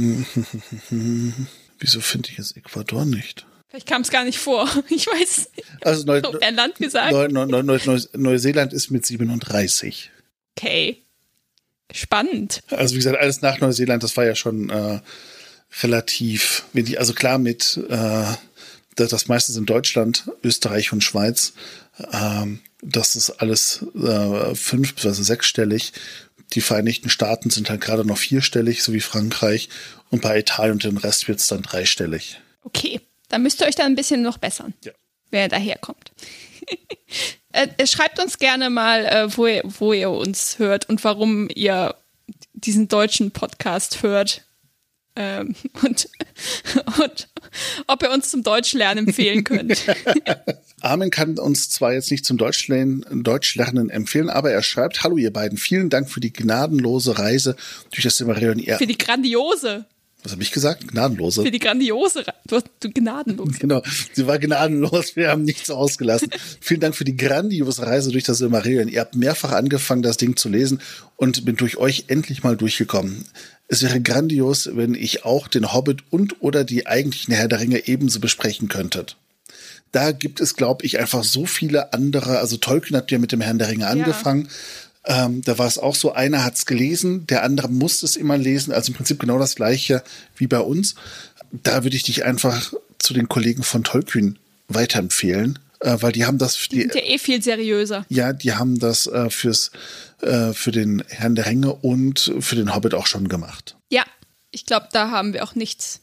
Wieso finde ich jetzt Ecuador nicht? Vielleicht kam es gar nicht vor. Ich weiß. Also Neu So, ein Land gesagt. Neu Neu Neu Neu Neuseeland ist mit siebenunddreißig. Okay. Spannend. Also wie gesagt, alles nach Neuseeland, das war ja schon äh, relativ, also klar mit, äh, das, das meiste sind Deutschland, Österreich und Schweiz. Ähm, das ist alles äh, fünf- bzw. sechsstellig. Die Vereinigten Staaten sind halt gerade noch vierstellig, so wie Frankreich. Und bei Italien und dem Rest wird es dann dreistellig. Okay, dann müsst ihr euch da ein bisschen noch bessern, Ja. wer daherkommt. äh, schreibt uns gerne mal, äh, wo, ihr, wo ihr uns hört und warum ihr diesen deutschen Podcast hört. Ähm, und, und ob ihr uns zum Deutschlernen empfehlen könnt. Armin kann uns zwar jetzt nicht zum Deutschlernen, Deutschlernen empfehlen, aber er schreibt: Hallo ihr beiden, vielen Dank für die gnadenlose Reise durch das Silmarillion. Für die grandiose. Was habe ich gesagt? Gnadenlose. Für die grandiose Reise. Du hast du gnadenlos. Genau, sie war gnadenlos, wir haben nichts ausgelassen. Vielen Dank für die grandiose Reise durch das Silmarillion. Ihr habt mehrfach angefangen, das Ding zu lesen und bin durch euch endlich mal durchgekommen. Es wäre grandios, wenn ich auch den Hobbit und oder die eigentlichen Herr der Ringe ebenso besprechen könntet. Da gibt es, glaube ich, einfach so viele andere. Also Tolkien hat ja mit dem Herrn der Ringe angefangen. Ja. Ähm, da war es auch so, einer hat es gelesen, der andere musste es immer lesen. Also im Prinzip genau das Gleiche wie bei uns. Da würde ich dich einfach zu den Kollegen von Tolkien weiterempfehlen. Äh, weil die haben das für die, die sind ja eh viel seriöser. Ja, die haben das äh, fürs äh, für den Herrn der Ringe und für den Hobbit auch schon gemacht. Ja, ich glaube, da haben wir auch nichts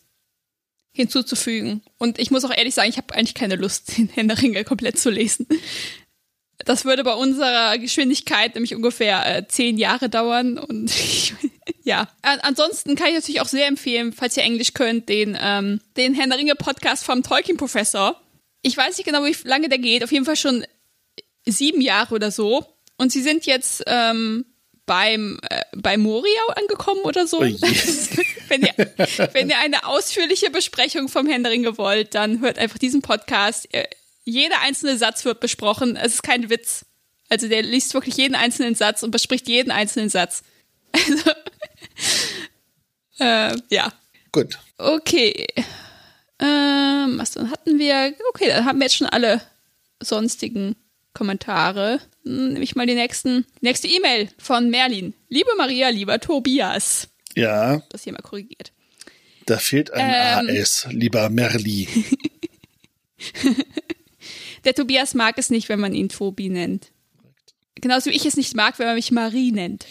hinzuzufügen. Und ich muss auch ehrlich sagen, ich habe eigentlich keine Lust, den Herrn der Ringe komplett zu lesen. Das würde bei unserer Geschwindigkeit nämlich ungefähr äh, zehn Jahre dauern. Und ja, An- ansonsten kann ich natürlich auch sehr empfehlen, falls ihr Englisch könnt, den, ähm, den Herrn der Ringe Podcast vom Tolkien-Professor. Ich weiß nicht genau, wie lange der geht. Auf jeden Fall schon sieben Jahre oder so. Und sie sind jetzt ähm, beim äh, bei Moria angekommen oder so. Oh je. wenn, ihr, wenn ihr eine ausführliche Besprechung vom Herrn der Ringe wollt, dann hört einfach diesen Podcast. Jeder einzelne Satz wird besprochen. Es ist kein Witz. Also der liest wirklich jeden einzelnen Satz und bespricht jeden einzelnen Satz. Also, äh, ja. Gut. Okay. Ähm, was dann hatten wir? Okay, dann haben wir jetzt schon alle sonstigen Kommentare. Hm, nehme ich mal die nächsten. Die nächste E-Mail von Merlin. Liebe Maria, lieber Tobias. Ja. Das hier mal korrigiert. Da fehlt ein Ähm. A S, lieber Merli. Der Tobias mag es nicht, wenn man ihn Tobi nennt. Genauso wie ich es nicht mag, wenn man mich Marie nennt.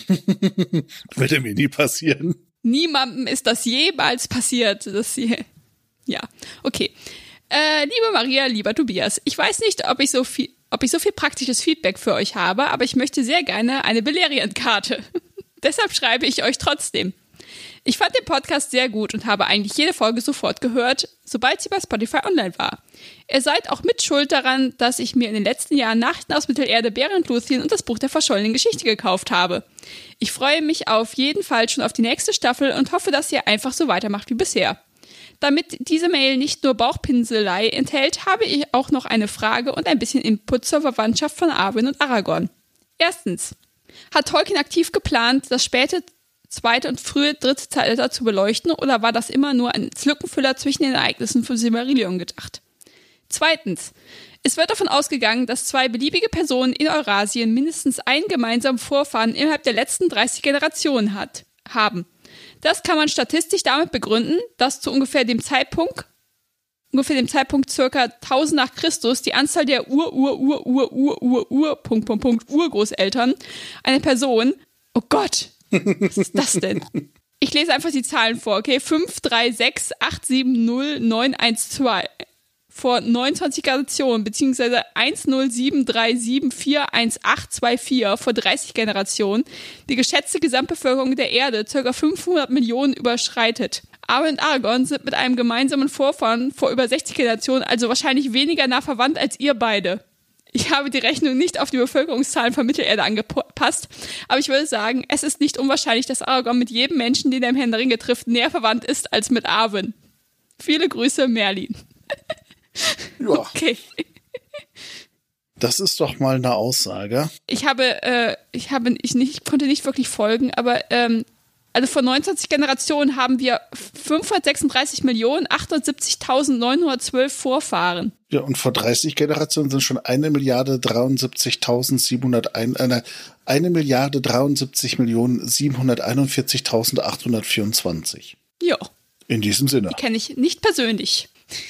Würde mir nie passieren. Niemandem ist das jemals passiert. Dass sie ja, okay. Äh, liebe Maria, lieber Tobias, ich weiß nicht, ob ich so viel, ob ich so viel praktisches Feedback für euch habe, aber ich möchte sehr gerne eine Beleriand-Karte. Deshalb schreibe ich euch trotzdem. Ich fand den Podcast sehr gut und habe eigentlich jede Folge sofort gehört, sobald sie bei Spotify online war. Ihr seid auch mit schuld daran, dass ich mir in den letzten Jahren Nachrichten aus Mittelerde, Beren und Luthien und das Buch der verschollenen Geschichte gekauft habe. Ich freue mich auf jeden Fall schon auf die nächste Staffel und hoffe, dass ihr einfach so weitermacht wie bisher. Damit diese Mail nicht nur Bauchpinselei enthält, habe ich auch noch eine Frage und ein bisschen Input zur Verwandtschaft von Arwen und Aragorn. Erstens. Hat Tolkien aktiv geplant, das späte zweite und frühe dritte Zeitalter zu beleuchten, oder war das immer nur ein Lückenfüller zwischen den Ereignissen von Silmarillion gedacht? Zweitens. Es wird davon ausgegangen, dass zwei beliebige Personen in Eurasien mindestens einen gemeinsamen Vorfahren innerhalb der letzten dreißig Generationen hat, haben. Das kann man statistisch damit begründen, dass zu ungefähr dem Zeitpunkt, ungefähr dem Zeitpunkt circa tausend nach Christus die Anzahl der Ur-Ur-Ur-Ur-Ur-Ur-Ur Punkt, Punkt, Punkt, Urgroßeltern einer Person, oh Gott, was ist das denn? Ich lese einfach die Zahlen vor, okay? fünf, drei, sechs, acht, sieben, null, neun, eins, zwei vor neunundzwanzig Generationen, beziehungsweise eins, null, sieben, drei, sieben, vier, eins, acht, zwei, vier vor dreißig Generationen die geschätzte Gesamtbevölkerung der Erde ca. fünfhundert Millionen überschreitet. Arwen und Aragorn sind mit einem gemeinsamen Vorfahren vor über sechzig Generationen also wahrscheinlich weniger nah verwandt als ihr beide. Ich habe die Rechnung nicht auf die Bevölkerungszahlen von Mittelerde angepasst, aber ich würde sagen, es ist nicht unwahrscheinlich, dass Aragorn mit jedem Menschen, den er im Herrn der Ringe trifft, näher verwandt ist als mit Arwen. Viele Grüße, Merlin. Ja. Okay. Das ist doch mal eine Aussage. Ich habe, äh, ich habe, ich nicht, konnte nicht wirklich folgen, aber ähm, also vor neunundzwanzig Generationen haben wir fünfhundertsechsunddreißig Millionen achthundertsiebzigtausendneunhundertzwölf Vorfahren. Ja, und vor dreißig Generationen sind schon eine Milliarde dreiundsiebzigtausendsiebenhunderteins, äh, eine Milliarde dreiundsiebzig Millionen siebenhunderteinundvierzigtausendachthundertvierundzwanzig. Ja. In diesem Sinne. Die kenne ich nicht persönlich.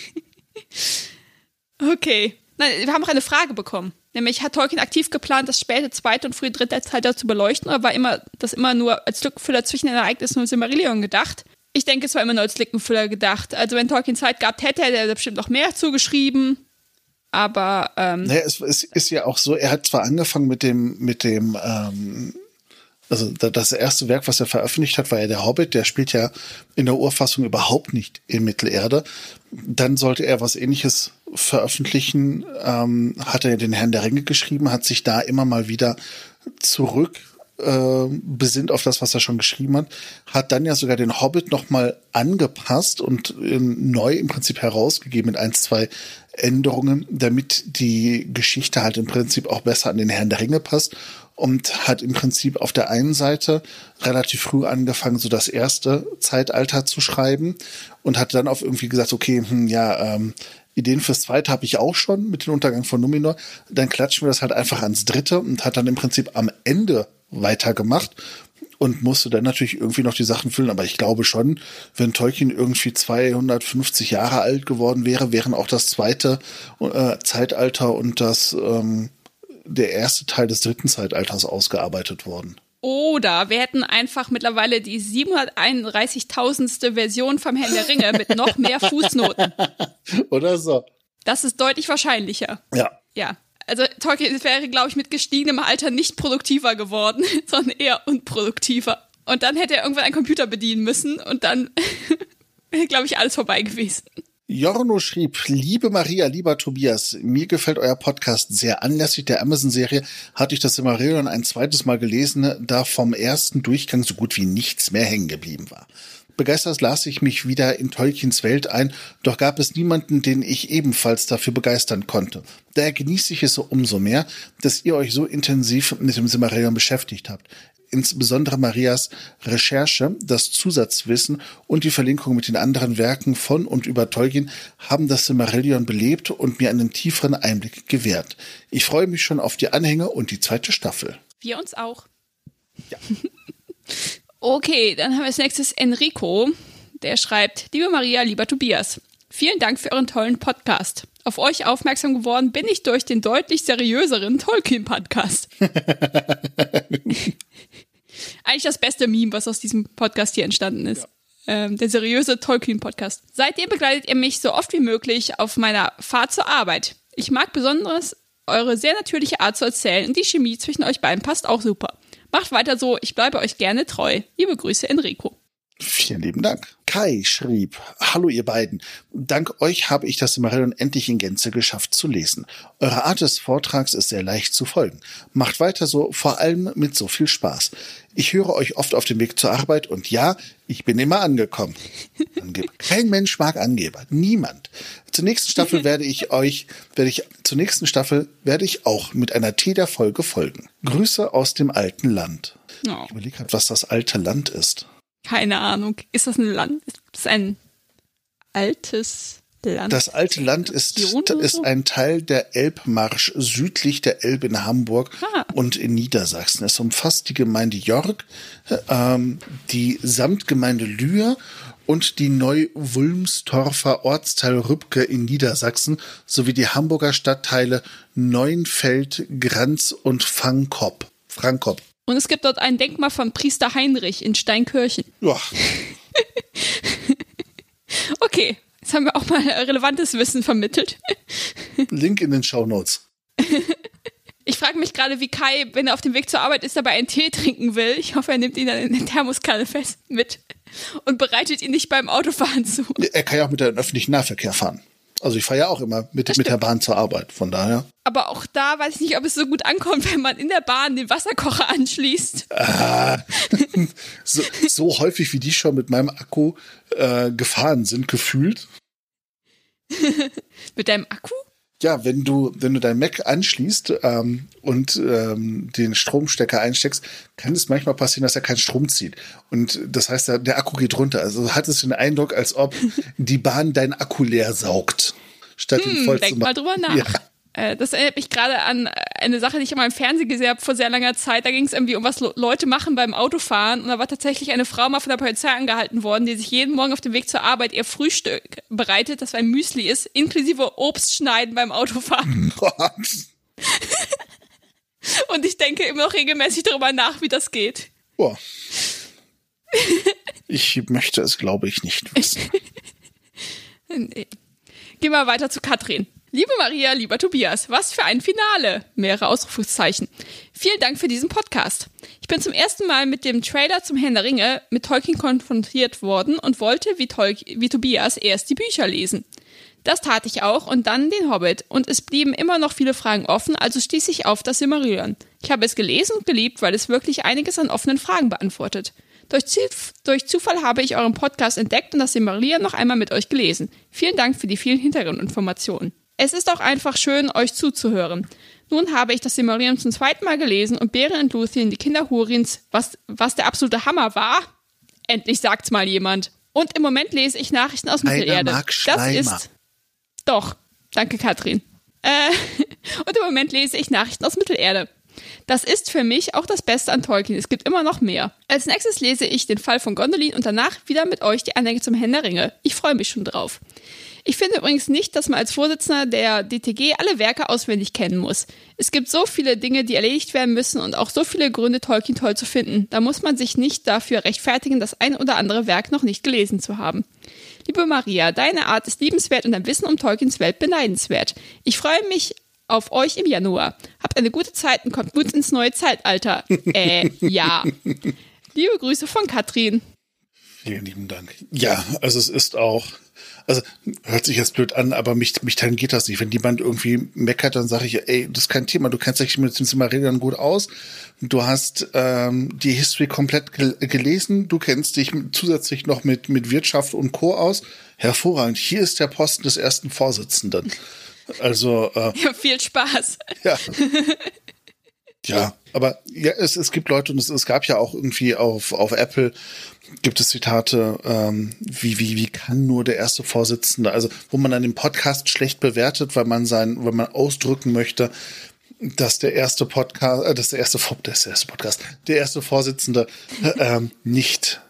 Okay. Nein, wir haben noch eine Frage bekommen. Nämlich, hat Tolkien aktiv geplant, das späte zweite und frühe dritte Zeitalter zu beleuchten, oder war immer das immer nur als Lückenfüller zwischen den Ereignissen und Silmarillion gedacht? Ich denke, es war immer nur als Lückenfüller gedacht. Also wenn Tolkien Zeit gehabt hätte, hätte er bestimmt noch mehr zugeschrieben. Aber ähm, naja, es, es ist ja auch so, er hat zwar angefangen mit dem, mit dem, ähm, also das erste Werk, was er veröffentlicht hat, war ja der Hobbit, der spielt ja in der Urfassung überhaupt nicht in Mittelerde. Dann sollte er was Ähnliches veröffentlichen, ähm, hat er den Herrn der Ringe geschrieben, hat sich da immer mal wieder zurück äh, besinnt auf das, was er schon geschrieben hat, hat dann ja sogar den Hobbit nochmal angepasst und äh, neu im Prinzip herausgegeben mit ein, zwei Änderungen, damit die Geschichte halt im Prinzip auch besser an den Herrn der Ringe passt. Und hat im Prinzip auf der einen Seite relativ früh angefangen, so das erste Zeitalter zu schreiben und hat dann auf irgendwie gesagt, okay, hm, ja, ähm, Ideen fürs zweite habe ich auch schon mit dem Untergang von Numenor. Dann klatschen wir das halt einfach ans dritte und hat dann im Prinzip am Ende weitergemacht und musste dann natürlich irgendwie noch die Sachen füllen. Aber ich glaube schon, wenn Tolkien irgendwie zweihundertfünfzig Jahre alt geworden wäre, wären auch das zweite äh, Zeitalter und das ähm, der erste Teil des dritten Zeitalters ausgearbeitet worden. Oder wir hätten einfach mittlerweile die siebenhunderteinunddreißigtausendste Version vom Herrn der Ringe mit noch mehr Fußnoten. Oder so. Das ist deutlich wahrscheinlicher. Ja. Ja. Also Tolkien wäre, glaube ich, mit gestiegenem Alter nicht produktiver geworden, sondern eher unproduktiver. Und dann hätte er irgendwann einen Computer bedienen müssen und dann wäre, glaube ich, alles vorbei gewesen. Jorno schrieb, liebe Maria, lieber Tobias, mir gefällt euer Podcast sehr. Anlässlich der Amazon-Serie hatte ich das Silmarillion ein zweites Mal gelesen, da vom ersten Durchgang so gut wie nichts mehr hängen geblieben war. Begeistert las ich mich wieder in Tolkiens Welt ein, doch gab es niemanden, den ich ebenfalls dafür begeistern konnte. Daher genieße ich es so umso mehr, dass ihr euch so intensiv mit dem Silmarillion beschäftigt habt. Insbesondere Marias Recherche, das Zusatzwissen und die Verlinkung mit den anderen Werken von und über Tolkien haben das Silmarillion belebt und mir einen tieferen Einblick gewährt. Ich freue mich schon auf die Anhänge und die zweite Staffel. Wir uns auch. Ja. Okay, dann haben wir als nächstes Enrico, der schreibt, liebe Maria, lieber Tobias, vielen Dank für euren tollen Podcast. Auf euch aufmerksam geworden bin ich durch den deutlich seriöseren Tolkien-Podcast. Eigentlich das beste Meme, was aus diesem Podcast hier entstanden ist. Ja. Ähm, der seriöse Tolkien-Podcast. Seitdem begleitet ihr mich so oft wie möglich auf meiner Fahrt zur Arbeit. Ich mag besonders eure sehr natürliche Art zu erzählen und die Chemie zwischen euch beiden passt auch super. Macht weiter so, ich bleibe euch gerne treu. Liebe Grüße, Enrico. Vielen lieben Dank. Kai schrieb, hallo ihr beiden. Dank euch habe ich das Silmarillion endlich in Gänze geschafft zu lesen. Eure Art des Vortrags ist sehr leicht zu folgen. Macht weiter so, vor allem mit so viel Spaß. Ich höre euch oft auf dem Weg zur Arbeit und ja, ich bin immer angekommen. Angeber. Kein Mensch mag Angeber. Niemand. Zur nächsten Staffel werde ich euch, werde ich, zur nächsten Staffel werde ich auch mit einer T-der-Folge folgen. Grüße aus dem alten Land. Oh. Ich überlege gerade, was das alte Land ist. Keine Ahnung. Ist das ein Land? Ist das ein altes Land? Das alte Land ist, ist ein Teil der Elbmarsch südlich der Elbe in Hamburg ah. und in Niedersachsen. Es umfasst die Gemeinde Jork, ähm, die Samtgemeinde Lühr und die Neu-Wulmstorfer Ortsteil Rübke in Niedersachsen sowie die Hamburger Stadtteile Neuenfeld, Granz und Frankop. Frankop. Und es gibt dort ein Denkmal von Priester Heinrich in Steinkirchen. Ja. Okay, jetzt haben wir auch mal relevantes Wissen vermittelt. Link in den Shownotes. Ich frage mich gerade, wie Kai, wenn er auf dem Weg zur Arbeit ist, dabei einen Tee trinken will. Ich hoffe, er nimmt ihn dann in der Thermoskanne fest mit und bereitet ihn nicht beim Autofahren zu. Er kann ja auch mit dem öffentlichen Nahverkehr fahren. Also ich fahre ja auch immer mit, mit der Bahn zur Arbeit, von daher. Aber auch da weiß ich nicht, ob es so gut ankommt, wenn man in der Bahn den Wasserkocher anschließt. Ah, so, so häufig, wie die schon mit meinem Akku äh, gefahren sind, gefühlt. Mit deinem Akku? Ja, wenn du, wenn du dein Mac anschließt ähm, und ähm, den Stromstecker einsteckst, kann es manchmal passieren, dass er keinen Strom zieht. Und das heißt, der, der Akku geht runter. Also hat es den Eindruck, als ob die Bahn deinen Akku leer saugt, statt hm, ihn voll denk zu machen. Mal drüber nach. Ja. Äh, das erinnert mich gerade an eine Sache, die ich immer im Fernsehen gesehen habe vor sehr langer Zeit. Da ging es irgendwie um, was Leute machen beim Autofahren. Und da war tatsächlich eine Frau mal von der Polizei angehalten worden, die sich jeden Morgen auf dem Weg zur Arbeit ihr Frühstück bereitet, das ein Müsli ist, inklusive Obst schneiden beim Autofahren. Und ich denke immer noch regelmäßig darüber nach, wie das geht. Boah. Ich möchte es, glaube ich, nicht wissen. Nee. Gehen wir weiter zu Katrin. Liebe Maria, lieber Tobias, was für ein Finale! Mehrere Ausrufungszeichen. Vielen Dank für diesen Podcast. Ich bin zum ersten Mal mit dem Trailer zum Herrn der Ringe mit Tolkien konfrontiert worden und wollte wie, Tolk- wie Tobias erst die Bücher lesen. Das tat ich auch und dann den Hobbit und es blieben immer noch viele Fragen offen, also stieß ich auf das Silmarillion. Ich habe es gelesen und geliebt, weil es wirklich einiges an offenen Fragen beantwortet. Durch, Zuf- durch Zufall habe ich euren Podcast entdeckt und das Silmarillion noch einmal mit euch gelesen. Vielen Dank für die vielen Hintergrundinformationen. Es ist auch einfach schön, euch zuzuhören. Nun habe ich das Silmarillion zum zweiten Mal gelesen und Beren und Luthien, die Kinder Hurins, was, was der absolute Hammer war. Endlich sagt's mal jemand. Und im Moment lese ich Nachrichten aus Mittelerde. Mag das ist... Doch, danke Katrin. Äh, und im Moment lese ich Nachrichten aus Mittelerde. Das ist für mich auch das Beste an Tolkien. Es gibt immer noch mehr. Als nächstes lese ich den Fall von Gondolin und danach wieder mit euch die Anhänge zum Herrn der Ringe. Ich freue mich schon drauf. Ich finde übrigens nicht, dass man als Vorsitzender der D T G alle Werke auswendig kennen muss. Es gibt so viele Dinge, die erledigt werden müssen und auch so viele Gründe, Tolkien toll zu finden. Da muss man sich nicht dafür rechtfertigen, das ein oder andere Werk noch nicht gelesen zu haben. Liebe Maria, deine Art ist liebenswert und dein Wissen um Tolkiens Welt beneidenswert. Ich freue mich auf euch im Januar. Habt eine gute Zeit und kommt gut ins neue Zeitalter. Äh, ja. Liebe Grüße von Katrin. Vielen lieben Dank. Ja, also es ist auch, also hört sich jetzt blöd an, aber mich, mich tangiert das nicht. Wenn jemand irgendwie meckert, dann sage ich, ey, das ist kein Thema, du kennst dich mit dem Silmarillion gut aus. Du hast ähm, die History komplett gel- gelesen, du kennst dich zusätzlich noch mit, mit Wirtschaft und Co. aus. Hervorragend, hier ist der Posten des ersten Vorsitzenden. Also äh, ja, viel Spaß. Ja. Ja, aber ja, es, es gibt Leute und es, es gab ja auch irgendwie auf, auf Apple gibt es Zitate, ähm, wie, wie, wie kann nur der erste Vorsitzende, also wo man dann den Podcast schlecht bewertet, weil man sein, weil man ausdrücken möchte, dass der erste Podcast, äh, dass der erste, das erste Podcast, der erste Vorsitzende ähm, nicht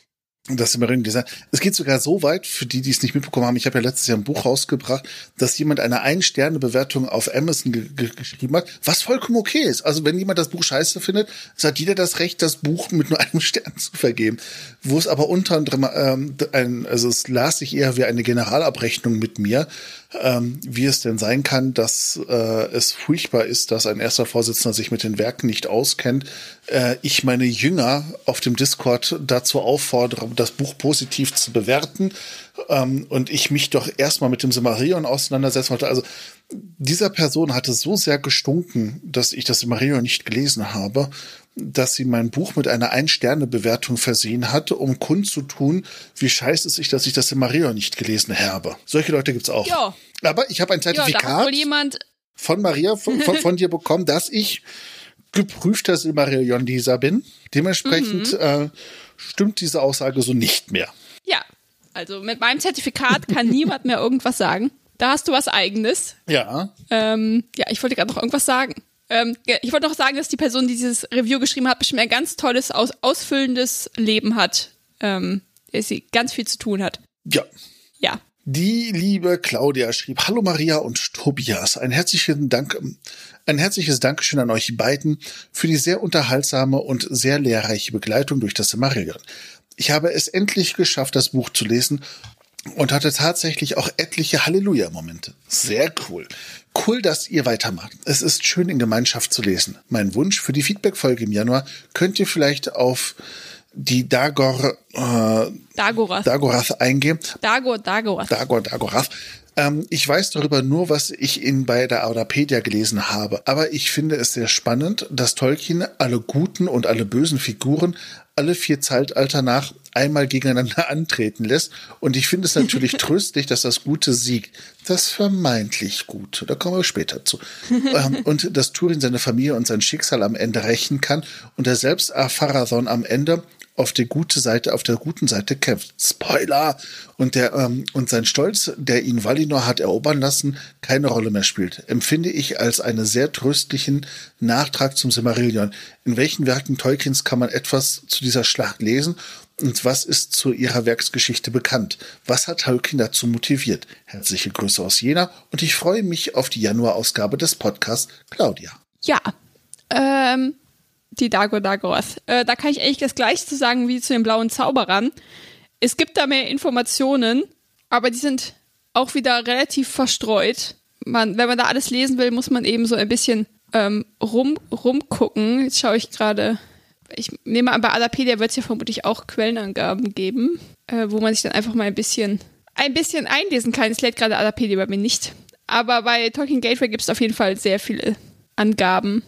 das Silmarillion gesagt. Es geht sogar so weit, für die, die es nicht mitbekommen haben, ich habe ja letztes Jahr ein Buch rausgebracht, dass jemand eine Ein-Sterne-Bewertung auf Amazon ge- ge- geschrieben hat, was vollkommen okay ist. Also wenn jemand das Buch scheiße findet, hat jeder das Recht, das Buch mit nur einem Stern zu vergeben. Wo es aber unter anderem, ähm, ein, also es las sich eher wie eine Generalabrechnung mit mir, ähm, wie es denn sein kann, dass äh, es furchtbar ist, dass ein erster Vorsitzender sich mit den Werken nicht auskennt. Äh, ich meine Jünger auf dem Discord dazu auffordere, das Buch positiv zu bewerten, ähm, und ich mich doch erstmal mit dem Silmarillion auseinandersetzen wollte. Also dieser Person hatte so sehr gestunken, dass ich das Silmarillion nicht gelesen habe, dass sie mein Buch mit einer Ein-Sterne-Bewertung versehen hatte, um kundzutun, wie scheiße es ist, dass ich das Silmarillion nicht gelesen habe. Solche Leute gibt's auch. Ja. Aber ich habe ein Zertifikat ja, da hat wohl jemand von Maria, von, von, von dir bekommen, dass ich geprüfter Silmarillion-Leser bin. Dementsprechend mhm. äh, stimmt diese Aussage so nicht mehr. Ja, also mit meinem Zertifikat kann niemand mehr irgendwas sagen. Da hast du was Eigenes. Ja. Ähm, ja, ich wollte gerade noch irgendwas sagen. Ähm, ich wollte noch sagen, dass die Person, die dieses Review geschrieben hat, bestimmt ein ganz tolles, aus, ausfüllendes Leben hat. Ähm, dass sie ganz viel zu tun hat. Ja. Ja. Die liebe Claudia schrieb, hallo Maria und Tobias, ein herzlichen Dank, ein herzliches Dankeschön an euch beiden für die sehr unterhaltsame und sehr lehrreiche Begleitung durch das Silmarillion. Ich habe es endlich geschafft, das Buch zu lesen und hatte tatsächlich auch etliche Halleluja-Momente. Sehr cool. Cool, dass ihr weitermacht. Es ist schön, in Gemeinschaft zu lesen. Mein Wunsch für die Feedback-Folge im Januar könnt ihr vielleicht auf die Dagor, äh, Dagorath. Dagorath eingehen. Dagor, Dagorath. Dagor, Dagorath. Ähm, ich weiß darüber nur, was ich in bei der Audapedia gelesen habe. Aber ich finde es sehr spannend, dass Tolkien alle guten und alle bösen Figuren alle vier Zeitalter nach einmal gegeneinander antreten lässt. Und ich finde es natürlich tröstlich, dass das Gute siegt. Das vermeintlich Gute. Da kommen wir später zu. ähm, und dass Túrin seine Familie und sein Schicksal am Ende rächen kann und er selbst Faradon am Ende auf der gute Seite, auf der guten Seite kämpft. Spoiler! Und der, ähm, und sein Stolz, der ihn Valinor hat erobern lassen, keine Rolle mehr spielt. Empfinde ich als einen sehr tröstlichen Nachtrag zum Silmarillion. In welchen Werken Tolkiens kann man etwas zu dieser Schlacht lesen? Und was ist zu ihrer Werksgeschichte bekannt? Was hat Tolkien dazu motiviert? Herzliche Grüße aus Jena und ich freue mich auf die Januarausgabe des Podcasts. Claudia. Ja, ähm, die Dagor Dagorath. Äh, da kann ich eigentlich das Gleiche zu sagen wie zu den blauen Zauberern. Es gibt da mehr Informationen, aber die sind auch wieder relativ verstreut. Man, wenn man da alles lesen will, muss man eben so ein bisschen ähm, rum, rumgucken. Jetzt schaue ich gerade, ich nehme an, bei Audapedia wird es ja vermutlich auch Quellenangaben geben, äh, wo man sich dann einfach mal ein bisschen, ein bisschen einlesen kann. Es lädt gerade Audapedia bei mir nicht. Aber bei Tolkien Gateway gibt es auf jeden Fall sehr viele Angaben.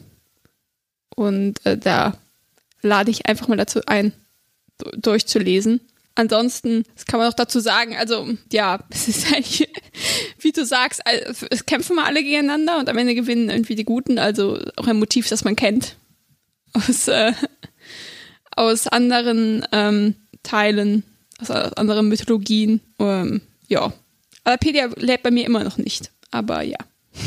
Und äh, da lade ich einfach mal dazu ein, d- durchzulesen. Ansonsten, das kann man noch dazu sagen, also ja, es ist eigentlich, wie du sagst, es kämpfen mal alle gegeneinander und am Ende gewinnen irgendwie die Guten, also auch ein Motiv, das man kennt aus, äh, aus anderen ähm, Teilen, aus anderen Mythologien. Ähm, ja, Audapedia lädt bei mir immer noch nicht, aber ja.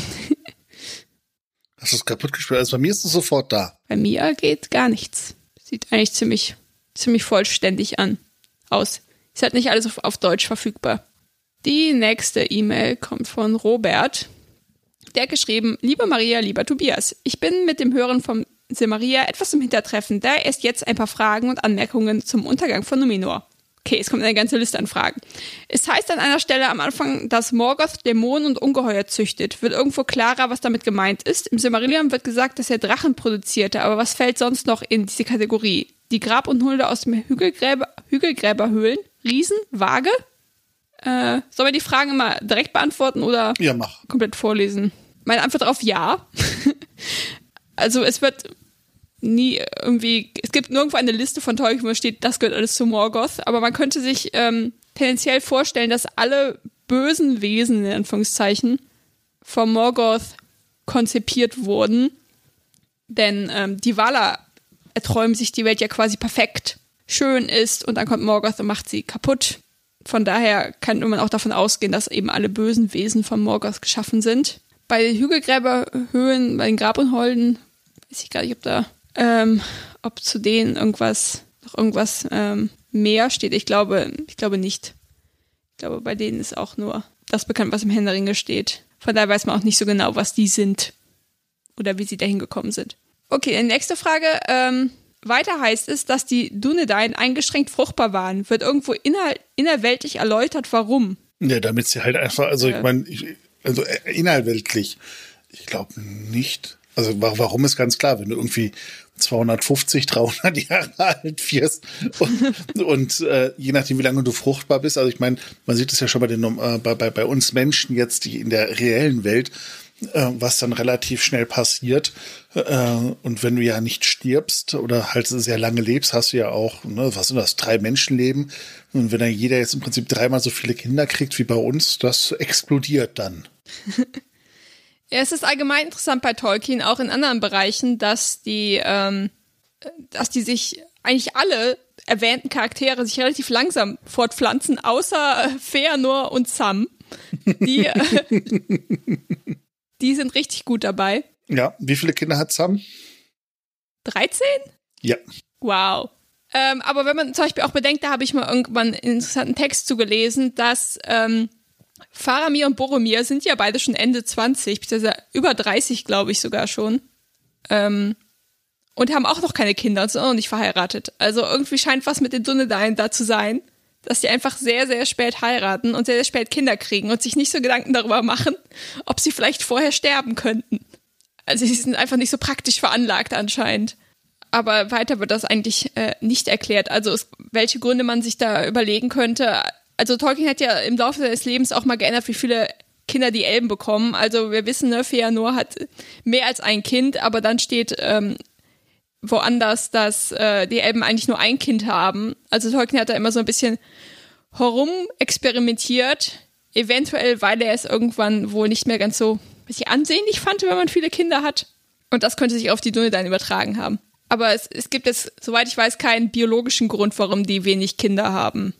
Hast du es kaputt gespielt? Also bei mir ist es sofort da. Bei mir geht gar nichts. Sieht eigentlich ziemlich, ziemlich vollständig an. aus. Ist halt nicht alles auf, auf Deutsch verfügbar. Die nächste E-Mail kommt von Robert. Der hat geschrieben, liebe Maria, lieber Tobias, ich bin mit dem Hören vom Silmaria etwas im Hintertreffen, da erst jetzt ein paar Fragen und Anmerkungen zum Untergang von Numenor. Okay, es kommt eine ganze Liste an Fragen. Es heißt an einer Stelle am Anfang, dass Morgoth Dämonen und Ungeheuer züchtet. Wird irgendwo klarer, was damit gemeint ist? Im Silmarillion wird gesagt, dass er Drachen produzierte, aber was fällt sonst noch in diese Kategorie? Die Grab- und Hunde aus dem Hügelgräber, Hügelgräberhöhlen? Riesen? Waage? Äh, sollen wir die Fragen immer direkt beantworten oder ja, mach. komplett vorlesen? Meine Antwort darauf ja. Also es wird nie irgendwie, es gibt nirgendwo eine Liste von Tolkien, wo steht, das gehört alles zu Morgoth, aber man könnte sich ähm, tendenziell vorstellen, dass alle bösen Wesen, in Anführungszeichen, von Morgoth konzipiert wurden, denn ähm, die Valar erträumen sich die Welt ja quasi perfekt schön ist und dann kommt Morgoth und macht sie kaputt. Von daher kann man auch davon ausgehen, dass eben alle bösen Wesen von Morgoth geschaffen sind. Bei den Hügelgräberhöhen, bei den Grab- und Holden, weiß ich gar nicht, ob da Ähm, ob zu denen irgendwas, noch irgendwas ähm, mehr steht. Ich glaube, ich glaube nicht. Ich glaube, bei denen ist auch nur das bekannt, was im Herrn der Ringe steht. Von daher weiß man auch nicht so genau, was die sind oder wie sie dahin gekommen sind. Okay, die nächste Frage. Ähm, weiter heißt es, dass die Dunedain eingeschränkt fruchtbar waren. Wird irgendwo inner- innerweltlich erläutert, warum? Ja, damit sie halt einfach, also ja. ich meine, also innerweltlich, ich glaube nicht. Also warum ist ganz klar, wenn du irgendwie zweihundertfünfzig, dreihundert Jahre alt wirst und, und äh, je nachdem, wie lange du fruchtbar bist, also ich meine, man sieht es ja schon bei, den, äh, bei, bei, bei uns Menschen jetzt, die in der reellen Welt, äh, was dann relativ schnell passiert äh, und wenn du ja nicht stirbst oder halt sehr lange lebst, hast du ja auch, ne, was sind das, drei Menschenleben und wenn dann jeder jetzt im Prinzip dreimal so viele Kinder kriegt wie bei uns, das explodiert dann. Ja, es ist allgemein interessant bei Tolkien, auch in anderen Bereichen, dass die, ähm, dass die sich eigentlich alle erwähnten Charaktere sich relativ langsam fortpflanzen, außer äh, Feanor und Sam. Die, äh, die sind richtig gut dabei. Ja, wie viele Kinder hat Sam? dreizehn? Ja. Wow. Ähm, aber wenn man zum Beispiel auch bedenkt, da habe ich mal irgendwann einen interessanten Text zugelesen, dass ähm, Faramir und Boromir sind ja beide schon Ende zwanzig, beziehungsweise über dreißig, glaube ich sogar schon. Ähm, und haben auch noch keine Kinder und sind auch noch nicht verheiratet. Also irgendwie scheint was mit den Dunedain da zu sein, dass die einfach sehr, sehr spät heiraten und sehr, sehr spät Kinder kriegen und sich nicht so Gedanken darüber machen, ob sie vielleicht vorher sterben könnten. Also sie sind einfach nicht so praktisch veranlagt anscheinend. Aber weiter wird das eigentlich äh, nicht erklärt. Also es, welche Gründe man sich da überlegen könnte. Also Tolkien hat ja im Laufe seines Lebens auch mal geändert, wie viele Kinder die Elben bekommen. Also wir wissen, ne, Feanor hat mehr als ein Kind, aber dann steht ähm, woanders, dass äh, die Elben eigentlich nur ein Kind haben. Also Tolkien hat da immer so ein bisschen herum experimentiert, eventuell, weil er es irgendwann wohl nicht mehr ganz so was ich ansehnlich fand, wenn man viele Kinder hat. Und das könnte sich auf die Dunedain übertragen haben. Aber es, es gibt jetzt, soweit ich weiß, keinen biologischen Grund, warum die wenig Kinder haben.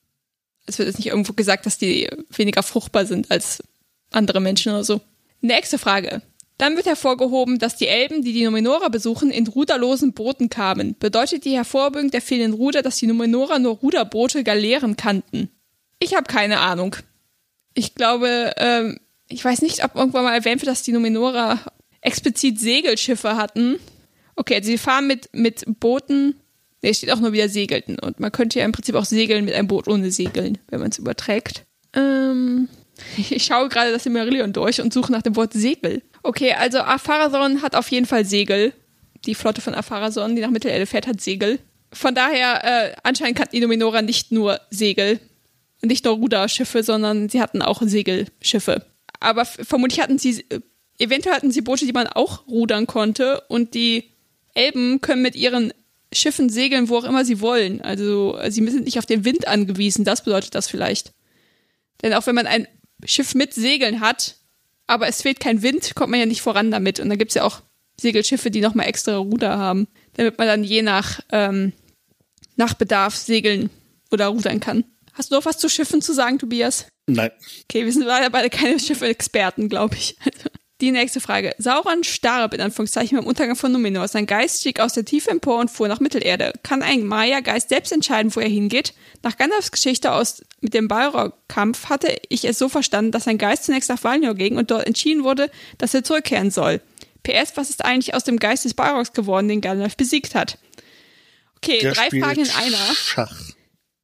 Es wird jetzt nicht irgendwo gesagt, dass die weniger fruchtbar sind als andere Menschen oder so. Nächste Frage. Dann wird hervorgehoben, dass die Elben, die die Numenorer besuchen, in ruderlosen Booten kamen. Bedeutet die Hervorbringung der fehlenden Ruder, dass die Numenorer nur Ruderboote, Galeeren kannten? Ich habe keine Ahnung. Ich glaube, ähm, ich weiß nicht, ob irgendwann mal erwähnt wird, dass die Numenorer explizit Segelschiffe hatten. Okay, also sie fahren mit, mit Booten. Nee, steht auch nur wieder segelten. Und man könnte ja im Prinzip auch segeln mit einem Boot ohne Segeln, wenn man es überträgt. Ähm, ich schaue gerade das Silmarillion durch und suche nach dem Wort Segel. Okay, also Ar-Pharazôn hat auf jeden Fall Segel. Die Flotte von Ar-Pharazôn, die nach Mittelerde fährt, hat Segel. Von daher, äh, anscheinend kannten die Numenorer nicht nur Segel, nicht nur Ruderschiffe, sondern sie hatten auch Segelschiffe. Aber f- vermutlich hatten sie, äh, eventuell hatten sie Boote, die man auch rudern konnte und die Elben können mit ihren Schiffen segeln, wo auch immer sie wollen. Also sie sind nicht auf den Wind angewiesen, das bedeutet das vielleicht. Denn auch wenn man ein Schiff mit Segeln hat, aber es fehlt kein Wind, kommt man ja nicht voran damit. Und da gibt es ja auch Segelschiffe, die nochmal extra Ruder haben, damit man dann je nach, ähm, nach Bedarf segeln oder rudern kann. Hast du noch was zu Schiffen zu sagen, Tobias? Nein. Okay, wir sind leider beide keine Schiffe-Experten, glaube ich. Die nächste Frage. Sauron starb, in Anführungszeichen, beim Untergang von Numenor. Sein Geist stieg aus der Tiefe empor und fuhr nach Mittelerde. Kann ein Maya-Geist selbst entscheiden, wo er hingeht? Nach Gandalfs Geschichte aus mit dem Balrog-Kampf hatte ich es so verstanden, dass sein Geist zunächst nach Valinor ging und dort entschieden wurde, dass er zurückkehren soll. P S, was ist eigentlich aus dem Geist des Balrogs geworden, den Gandalf besiegt hat? Okay, Der drei spielt Fragen in einer. Schach.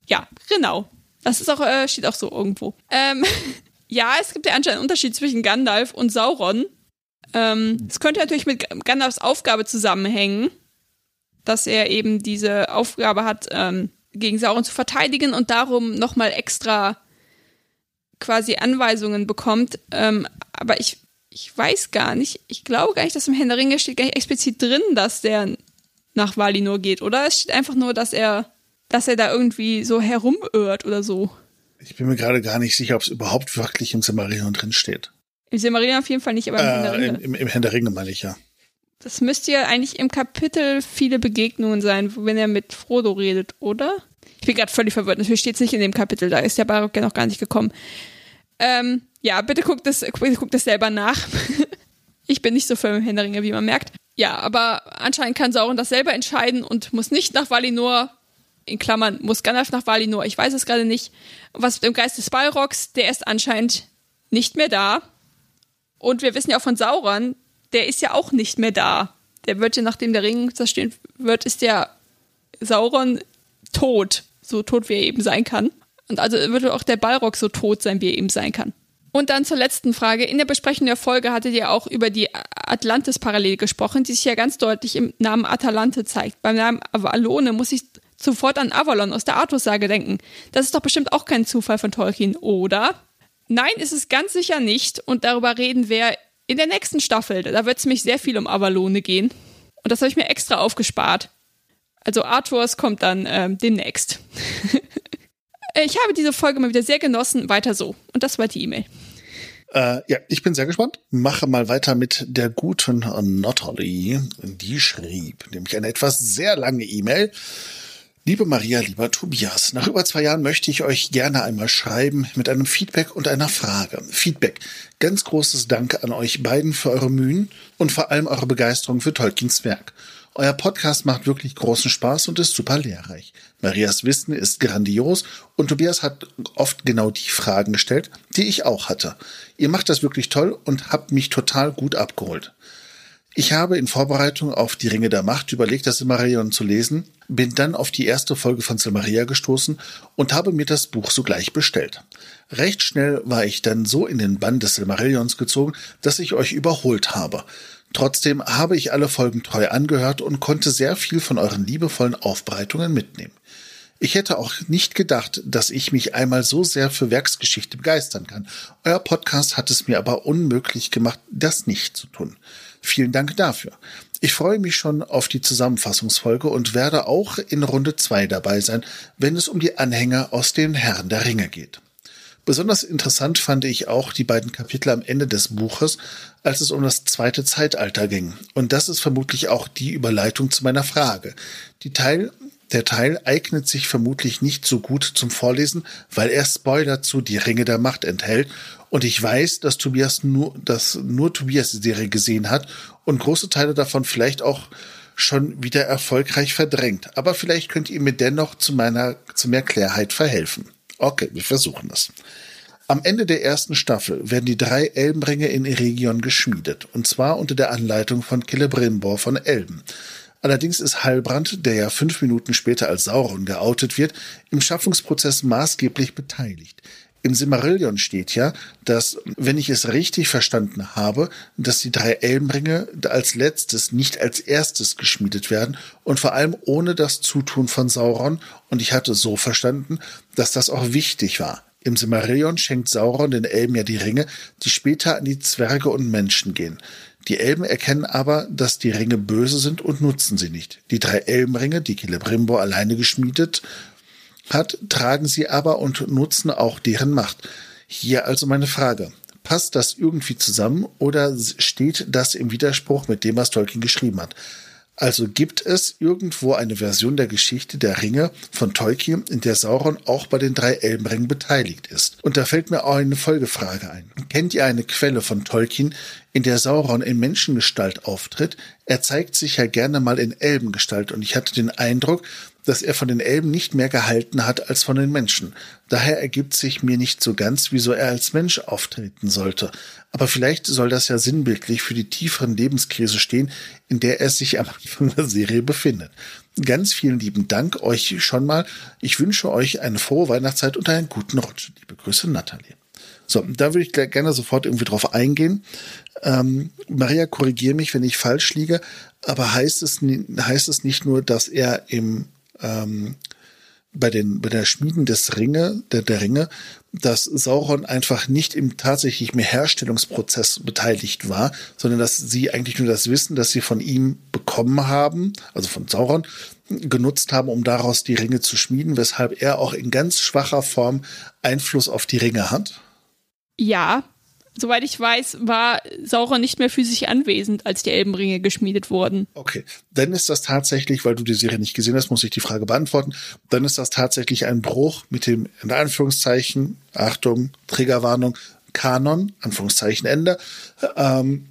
Ja, genau. Das ist auch, äh, steht auch so irgendwo. Ähm, ja, es gibt ja anscheinend einen Unterschied zwischen Gandalf und Sauron. Ähm, es könnte natürlich mit Gandalfs Aufgabe zusammenhängen, dass er eben diese Aufgabe hat, ähm, gegen Sauron zu verteidigen und darum nochmal extra quasi Anweisungen bekommt. Ähm, aber ich, ich weiß gar nicht, ich glaube gar nicht, dass im Herrn der Ringe steht gar nicht explizit drin, dass der nach Valinor geht, oder? Es steht einfach nur, dass er dass er da irgendwie so herumirrt oder so. Ich bin mir gerade gar nicht sicher, ob es überhaupt wirklich im Silmarillion drin steht. Im Silmarillion auf jeden Fall nicht, aber im äh, Herrn der Ringe. Im, im, im Herrn der Ringe meine ich, ja. Das müsste ja eigentlich im Kapitel viele Begegnungen sein, wenn er mit Frodo redet, oder? Ich bin gerade völlig verwirrt. Natürlich steht es nicht in dem Kapitel, da ist der Balrog ja noch gar nicht gekommen. Ähm, ja, bitte guckt das, bitte guckt das selber nach. Ich bin nicht so firm im Herrn der Ringe, wie man merkt. Ja, aber anscheinend kann Sauron das selber entscheiden und muss nicht nach Valinor. In Klammern, muss Gandalf nach Valinor, ich weiß es gerade nicht. Was mit dem Geist des Balrogs, der ist anscheinend nicht mehr da. Und wir wissen ja auch von Sauron, der ist ja auch nicht mehr da. Der wird ja, nachdem der Ring zerstört wird, ist der Sauron tot. So tot, wie er eben sein kann. Und also wird auch der Balrog so tot sein, wie er eben sein kann. Und dann zur letzten Frage. In der Besprechung der Folge hattet ihr auch über die Atlantis-Parallele gesprochen, die sich ja ganz deutlich im Namen Atalante zeigt. Beim Namen Avalone muss ich sofort an Avalon aus der Artus-Sage denken. Das ist doch bestimmt auch kein Zufall von Tolkien, oder? Nein, ist es ganz sicher nicht. Und darüber reden wir in der nächsten Staffel. Da wird es nämlich sehr viel um Avalone gehen. Und das habe ich mir extra aufgespart. Also Arthurs kommt dann ähm, demnächst. Ich habe diese Folge mal wieder sehr genossen. Weiter so. Und das war die E-Mail. Äh, ja, ich bin sehr gespannt. Mache mal weiter mit der guten Natalie. Die schrieb nämlich eine etwas sehr lange E-Mail. Liebe Maria, lieber Tobias, nach über zwei Jahren möchte ich euch gerne einmal schreiben mit einem Feedback und einer Frage. Feedback. Ganz großes Dank an euch beiden für eure Mühen und vor allem eure Begeisterung für Tolkiens Werk. Euer Podcast macht wirklich großen Spaß und ist super lehrreich. Marias Wissen ist grandios und Tobias hat oft genau die Fragen gestellt, die ich auch hatte. Ihr macht das wirklich toll und habt mich total gut abgeholt. Ich habe in Vorbereitung auf die Ringe der Macht überlegt, das Silmarillion zu lesen, bin dann auf die erste Folge von Silmaria gestoßen und habe mir das Buch sogleich bestellt. Recht schnell war ich dann so in den Bann des Silmarillions gezogen, dass ich euch überholt habe. Trotzdem habe ich alle Folgen treu angehört und konnte sehr viel von euren liebevollen Aufbereitungen mitnehmen. Ich hätte auch nicht gedacht, dass ich mich einmal so sehr für Werksgeschichte begeistern kann. Euer Podcast hat es mir aber unmöglich gemacht, das nicht zu tun. Vielen Dank dafür. Ich freue mich schon auf die Zusammenfassungsfolge und werde auch in Runde zwei dabei sein, wenn es um die Anhänger aus den Herren der Ringe geht. Besonders interessant fand ich auch die beiden Kapitel am Ende des Buches, als es um das zweite Zeitalter ging. Und das ist vermutlich auch die Überleitung zu meiner Frage. Die Teil, der Teil eignet sich vermutlich nicht so gut zum Vorlesen, weil er Spoiler zu Die Ringe der Macht enthält. Und ich weiß, dass Tobias nur, dass nur Tobias die Serie gesehen hat und große Teile davon vielleicht auch schon wieder erfolgreich verdrängt. Aber vielleicht könnt ihr mir dennoch zu meiner, zu mehr Klarheit verhelfen. Okay, wir versuchen das. Am Ende der ersten Staffel werden die drei Elbenringe in Eregion geschmiedet, und zwar unter der Anleitung von Celebrimbor von Elben. Allerdings ist Halbrand, der ja fünf Minuten später als Sauron geoutet wird, im Schaffungsprozess maßgeblich beteiligt. Im Silmarillion steht ja, dass, wenn ich es richtig verstanden habe, dass die drei Elbenringe als letztes, nicht als erstes geschmiedet werden und vor allem ohne das Zutun von Sauron. Und ich hatte so verstanden, dass das auch wichtig war. Im Silmarillion schenkt Sauron den Elben ja die Ringe, die später an die Zwerge und Menschen gehen. Die Elben erkennen aber, dass die Ringe böse sind und nutzen sie nicht. Die drei Elbenringe, die Celebrimbor alleine geschmiedet hat, tragen sie aber und nutzen auch deren Macht. Hier also meine Frage. Passt das irgendwie zusammen oder steht das im Widerspruch mit dem, was Tolkien geschrieben hat? Also gibt es irgendwo eine Version der Geschichte der Ringe von Tolkien, in der Sauron auch bei den drei Elbenringen beteiligt ist? Und da fällt mir auch eine Folgefrage ein. Kennt ihr eine Quelle von Tolkien, in der Sauron in Menschengestalt auftritt, er zeigt sich ja gerne mal in Elbengestalt und ich hatte den Eindruck, dass er von den Elben nicht mehr gehalten hat als von den Menschen. Daher ergibt sich mir nicht so ganz, wieso er als Mensch auftreten sollte. Aber vielleicht soll das ja sinnbildlich für die tieferen Lebenskrise stehen, in der er sich am Anfang der Serie befindet. Ganz vielen lieben Dank euch schon mal. Ich wünsche euch eine frohe Weihnachtszeit und einen guten Rutsch. Liebe Grüße, Nathalie. So, da würde ich gerne sofort irgendwie drauf eingehen. Ähm, Maria, korrigiere mich, wenn ich falsch liege, aber heißt es, heißt es nicht nur, dass er im ähm, bei den bei der Schmieden des Ringe, der, der Ringe, dass Sauron einfach nicht im tatsächlichen Herstellungsprozess beteiligt war, sondern dass sie eigentlich nur das Wissen, das sie von ihm bekommen haben, also von Sauron, genutzt haben, um daraus die Ringe zu schmieden, weshalb er auch in ganz schwacher Form Einfluss auf die Ringe hat? Ja, soweit ich weiß, war Sauron nicht mehr physisch anwesend, als die Elbenringe geschmiedet wurden. Okay, dann ist das tatsächlich, weil du die Serie nicht gesehen hast, muss ich die Frage beantworten, dann ist das tatsächlich ein Bruch mit dem, in Anführungszeichen, Achtung, Triggerwarnung, Kanon, Anführungszeichen, Ende, ähm,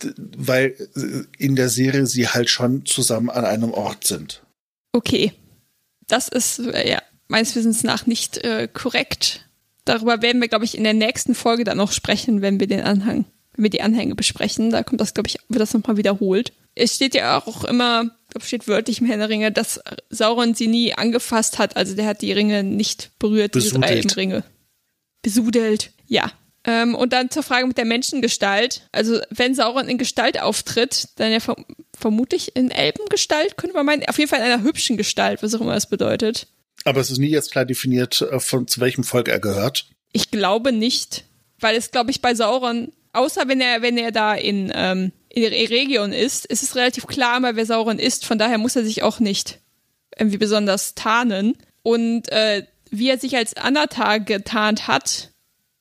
weil in der Serie sie halt schon zusammen an einem Ort sind. Okay, das ist äh, ja meines Wissens nach nicht äh, korrekt. Darüber werden wir, glaube ich, in der nächsten Folge dann noch sprechen, wenn wir den Anhang, wenn wir die Anhänge besprechen. Da kommt das, glaube ich, wird das nochmal wiederholt. Es steht ja auch immer, ich glaube, steht wörtlich im Herrn der Ringe, dass Sauron sie nie angefasst hat. Also der hat die Ringe nicht berührt, diese drei Elbenringe. Besudelt, ja. Ähm, und dann zur Frage mit der Menschengestalt. Also wenn Sauron in Gestalt auftritt, dann ja verm- vermutlich in Elbengestalt, könnte man meinen. Auf jeden Fall in einer hübschen Gestalt, was auch immer das bedeutet. Aber es ist nie jetzt klar definiert, von zu welchem Volk er gehört. Ich glaube nicht, weil es, glaube ich, bei Sauron, außer wenn er, wenn er da in, ähm, in der Eregion ist, ist es relativ klar immer, wer Sauron ist. Von daher muss er sich auch nicht irgendwie besonders tarnen. Und äh, wie er sich als Anatar getarnt hat,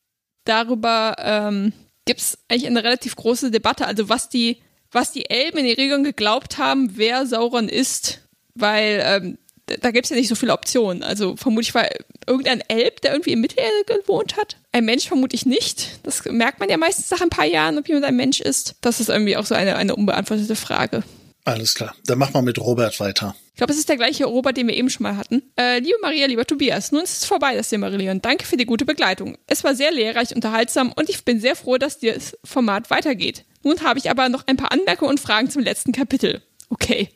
darüber ähm, gibt es eigentlich eine relativ große Debatte. Also was die, was die Elben in Eregion geglaubt haben, wer Sauron ist, weil ähm, da gibt es ja nicht so viele Optionen. Also vermutlich war irgendein Elb, der irgendwie in Mittelerde gewohnt hat. Ein Mensch vermutlich nicht. Das merkt man ja meistens nach ein paar Jahren, ob jemand ein Mensch ist. Das ist irgendwie auch so eine, eine unbeantwortete Frage. Alles klar. Dann machen wir mit Robert weiter. Ich glaube, es ist der gleiche Robert, den wir eben schon mal hatten. Äh, liebe Maria, lieber Tobias, nun ist es vorbei, das Silmarillion. Danke für die gute Begleitung. Es war sehr lehrreich, unterhaltsam und ich bin sehr froh, dass das Format weitergeht. Nun habe ich aber noch ein paar Anmerkungen und Fragen zum letzten Kapitel. Okay.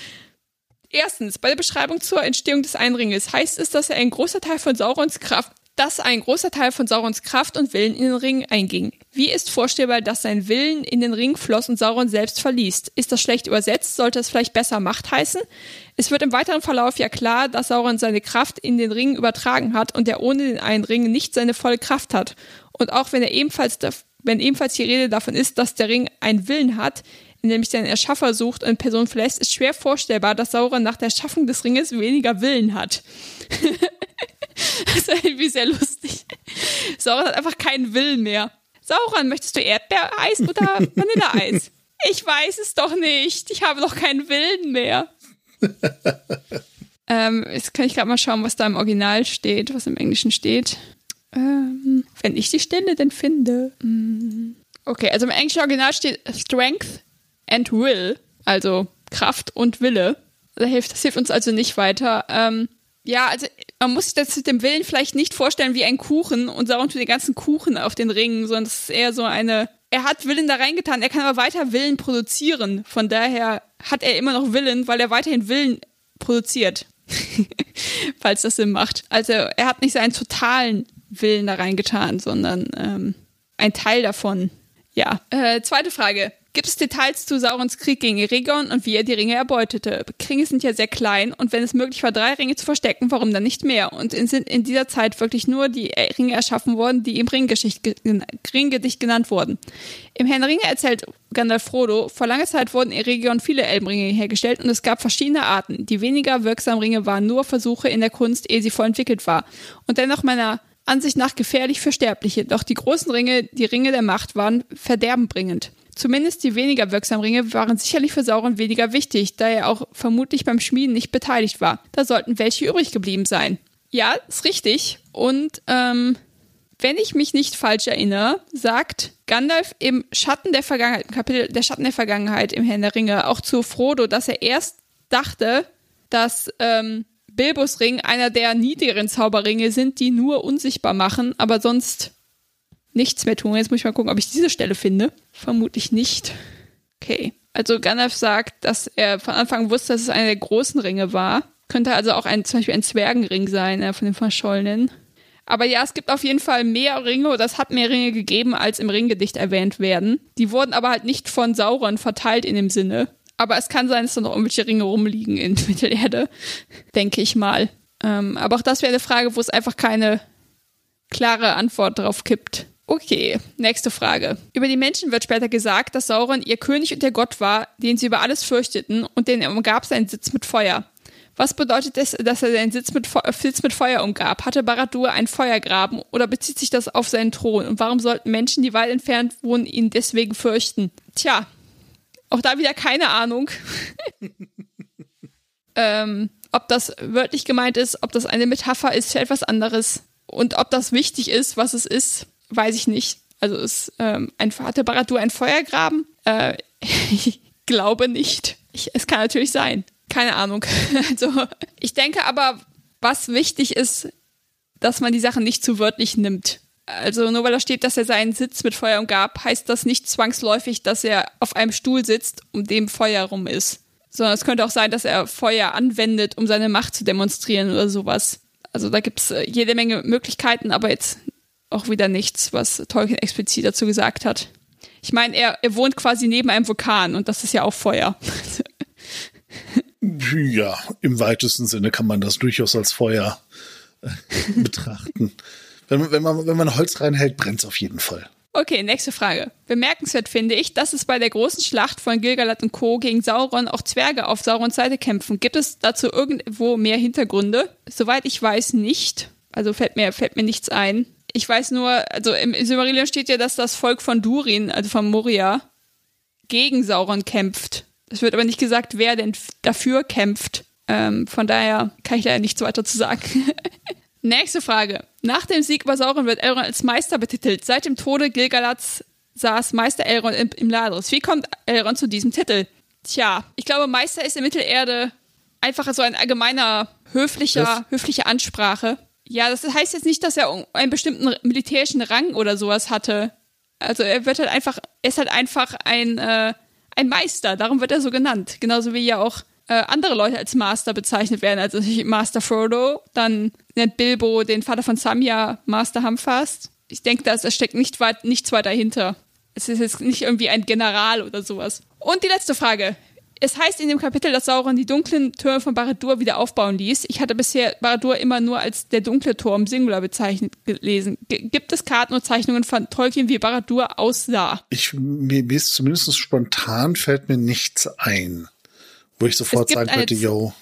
Erstens, bei der Beschreibung zur Entstehung des Einringes heißt es, dass er ein großer Teil von Saurons Kraft, dass ein großer Teil von Saurons Kraft und Willen in den Ring einging. Wie ist vorstellbar, dass sein Willen in den Ring floss und Sauron selbst verließ? Ist das schlecht übersetzt? Sollte es vielleicht besser Macht heißen? Es wird im weiteren Verlauf ja klar, dass Sauron seine Kraft in den Ring übertragen hat und er ohne den einen Ring nicht seine volle Kraft hat. Und auch wenn er ebenfalls, wenn ebenfalls die Rede davon ist, dass der Ring einen Willen hat, nämlich seinen Erschaffer sucht und Person verlässt, ist schwer vorstellbar, dass Sauron nach der Schaffung des Ringes weniger Willen hat. Das ist irgendwie sehr lustig. Sauron hat einfach keinen Willen mehr. Sauron, möchtest du Erdbeereis oder Vanilleeis? Ich weiß es doch nicht. Ich habe doch keinen Willen mehr. ähm, jetzt kann ich gerade mal schauen, was da im Original steht, was im Englischen steht. Ähm, wenn ich die Stelle denn finde. Okay, also im englischen Original steht Strength and Will, also Kraft und Wille. Das hilft, das hilft uns also nicht weiter. Ähm, ja, also man muss sich das mit dem Willen vielleicht nicht vorstellen wie ein Kuchen und Sauron tut den ganzen Kuchen auf den Ringen, sondern es ist eher so eine, er hat Willen da reingetan, er kann aber weiter Willen produzieren. Von daher hat er immer noch Willen, weil er weiterhin Willen produziert. Falls das Sinn macht. Also er hat nicht seinen totalen Willen da reingetan, sondern ähm, ein Teil davon. Ja, äh, zweite Frage. Gibt es Details zu Saurons Krieg gegen Eregion und wie er die Ringe erbeutete? Ringe sind ja sehr klein und wenn es möglich war, drei Ringe zu verstecken, warum dann nicht mehr? Und sind in dieser Zeit wirklich nur die Ringe erschaffen worden, die im Ringgedicht genannt wurden. Im Herrn der Ringe erzählt Gandalf Frodo, vor langer Zeit wurden in Eregion viele Elbenringe hergestellt und es gab verschiedene Arten. Die weniger wirksamen Ringe waren nur Versuche in der Kunst, ehe sie voll entwickelt war. Und dennoch meiner Ansicht nach gefährlich für Sterbliche. Doch die großen Ringe, die Ringe der Macht, waren verderbenbringend. Zumindest die weniger wirksamen Ringe waren sicherlich für Sauron weniger wichtig, da er auch vermutlich beim Schmieden nicht beteiligt war. Da sollten welche übrig geblieben sein. Ja, ist richtig. Und ähm, Wenn ich mich nicht falsch erinnere, sagt Gandalf im Schatten der Vergangenheit, im Kapitel der Schatten der Vergangenheit im Herrn der Ringe auch zu Frodo, dass er erst dachte, dass ähm, Bilbos Ring einer der niedrigeren Zauberringe sind, die nur unsichtbar machen, aber sonst nichts mehr tun. Jetzt muss ich mal gucken, ob ich diese Stelle finde. Vermutlich nicht. Okay. Also Gandalf sagt, dass er von Anfang an wusste, dass es einer der großen Ringe war. Könnte also auch ein, zum Beispiel ein Zwergenring sein, äh, von den Verschollenen. Aber ja, es gibt auf jeden Fall mehr Ringe, oder es hat mehr Ringe gegeben, als im Ringgedicht erwähnt werden. Die wurden aber halt nicht von Sauron verteilt in dem Sinne. Aber es kann sein, dass da noch irgendwelche Ringe rumliegen in Mittelerde, denke ich mal. Ähm, aber auch das wäre eine Frage, wo es einfach keine klare Antwort drauf gibt. Okay, nächste Frage. Über die Menschen wird später gesagt, dass Sauron ihr König und ihr Gott war, den sie über alles fürchteten, und den umgab seinen Sitz mit Feuer. Was bedeutet es, dass er seinen Sitz mit, Fe- Sitz mit Feuer umgab? Hatte Barad-dûr einen Feuergraben oder bezieht sich das auf seinen Thron? Und warum sollten Menschen, die weit entfernt wohnen, ihn deswegen fürchten? Tja, auch da wieder keine Ahnung. ähm, ob das wörtlich gemeint ist, ob das eine Metapher ist für etwas anderes und ob das wichtig ist, was es ist, weiß ich nicht. Also ist, ähm, ein, hatte Barad-dûr einen Feuergraben? Äh, ich glaube nicht. Ich, es kann natürlich sein. Keine Ahnung. Also, ich denke aber, was wichtig ist, dass man die Sachen nicht zu wörtlich nimmt. Also nur weil da steht, dass er seinen Sitz mit Feuer umgab, heißt das nicht zwangsläufig, dass er auf einem Stuhl sitzt, um dem Feuer rum ist. Sondern es könnte auch sein, dass er Feuer anwendet, um seine Macht zu demonstrieren oder sowas. Also da gibt es jede Menge Möglichkeiten, aber jetzt auch wieder nichts, was Tolkien explizit dazu gesagt hat. Ich meine, er, er wohnt quasi neben einem Vulkan und das ist ja auch Feuer. Ja, im weitesten Sinne kann man das durchaus als Feuer äh, betrachten. Wenn man, wenn man, wenn man Holz reinhält, brennt es auf jeden Fall. Okay, nächste Frage. Bemerkenswert finde ich, dass es bei der großen Schlacht von Gil-galad und Co. gegen Sauron auch Zwerge auf Saurons Seite kämpfen. Gibt es dazu irgendwo mehr Hintergründe? Soweit ich weiß, nicht. Also fällt mir, fällt mir nichts ein. Ich weiß nur, also im Silmarillion steht ja, dass das Volk von Durin, also von Moria, gegen Sauron kämpft. Es wird aber nicht gesagt, wer denn dafür kämpft. Ähm, von daher kann ich leider nichts weiter zu sagen. Nächste Frage. Nach dem Sieg über Sauron wird Elrond als Meister betitelt. Seit dem Tode Gil-galads saß Meister Elrond im, im Ladris. Wie kommt Elrond zu diesem Titel? Tja, ich glaube, Meister ist in Mittelerde einfach so ein allgemeiner höflicher, das höfliche Ansprache. Ja, das heißt jetzt nicht, dass er einen bestimmten militärischen Rang oder sowas hatte. Also er wird halt einfach, er ist halt einfach ein, äh, ein Meister, darum wird er so genannt. Genauso wie ja auch äh, andere Leute als Master bezeichnet werden. Also Master Frodo, dann nennt Bilbo den Vater von Sam ja Master Hamfast. Ich denke, da steckt nicht weit, nichts weiter dahinter. Es ist jetzt nicht irgendwie ein General oder sowas. Und die letzte Frage. Es heißt in dem Kapitel, dass Sauron die dunklen Türme von Barad-dûr wieder aufbauen ließ. Ich hatte bisher Barad-dûr immer nur als der dunkle Turm Singular bezeichnet gelesen. G- gibt es Karten und Zeichnungen von Tolkien, wie Barad-dûr aussah? Ich, mir, mir ist zumindest spontan fällt mir nichts ein, wo ich sofort sagen könnte, yo.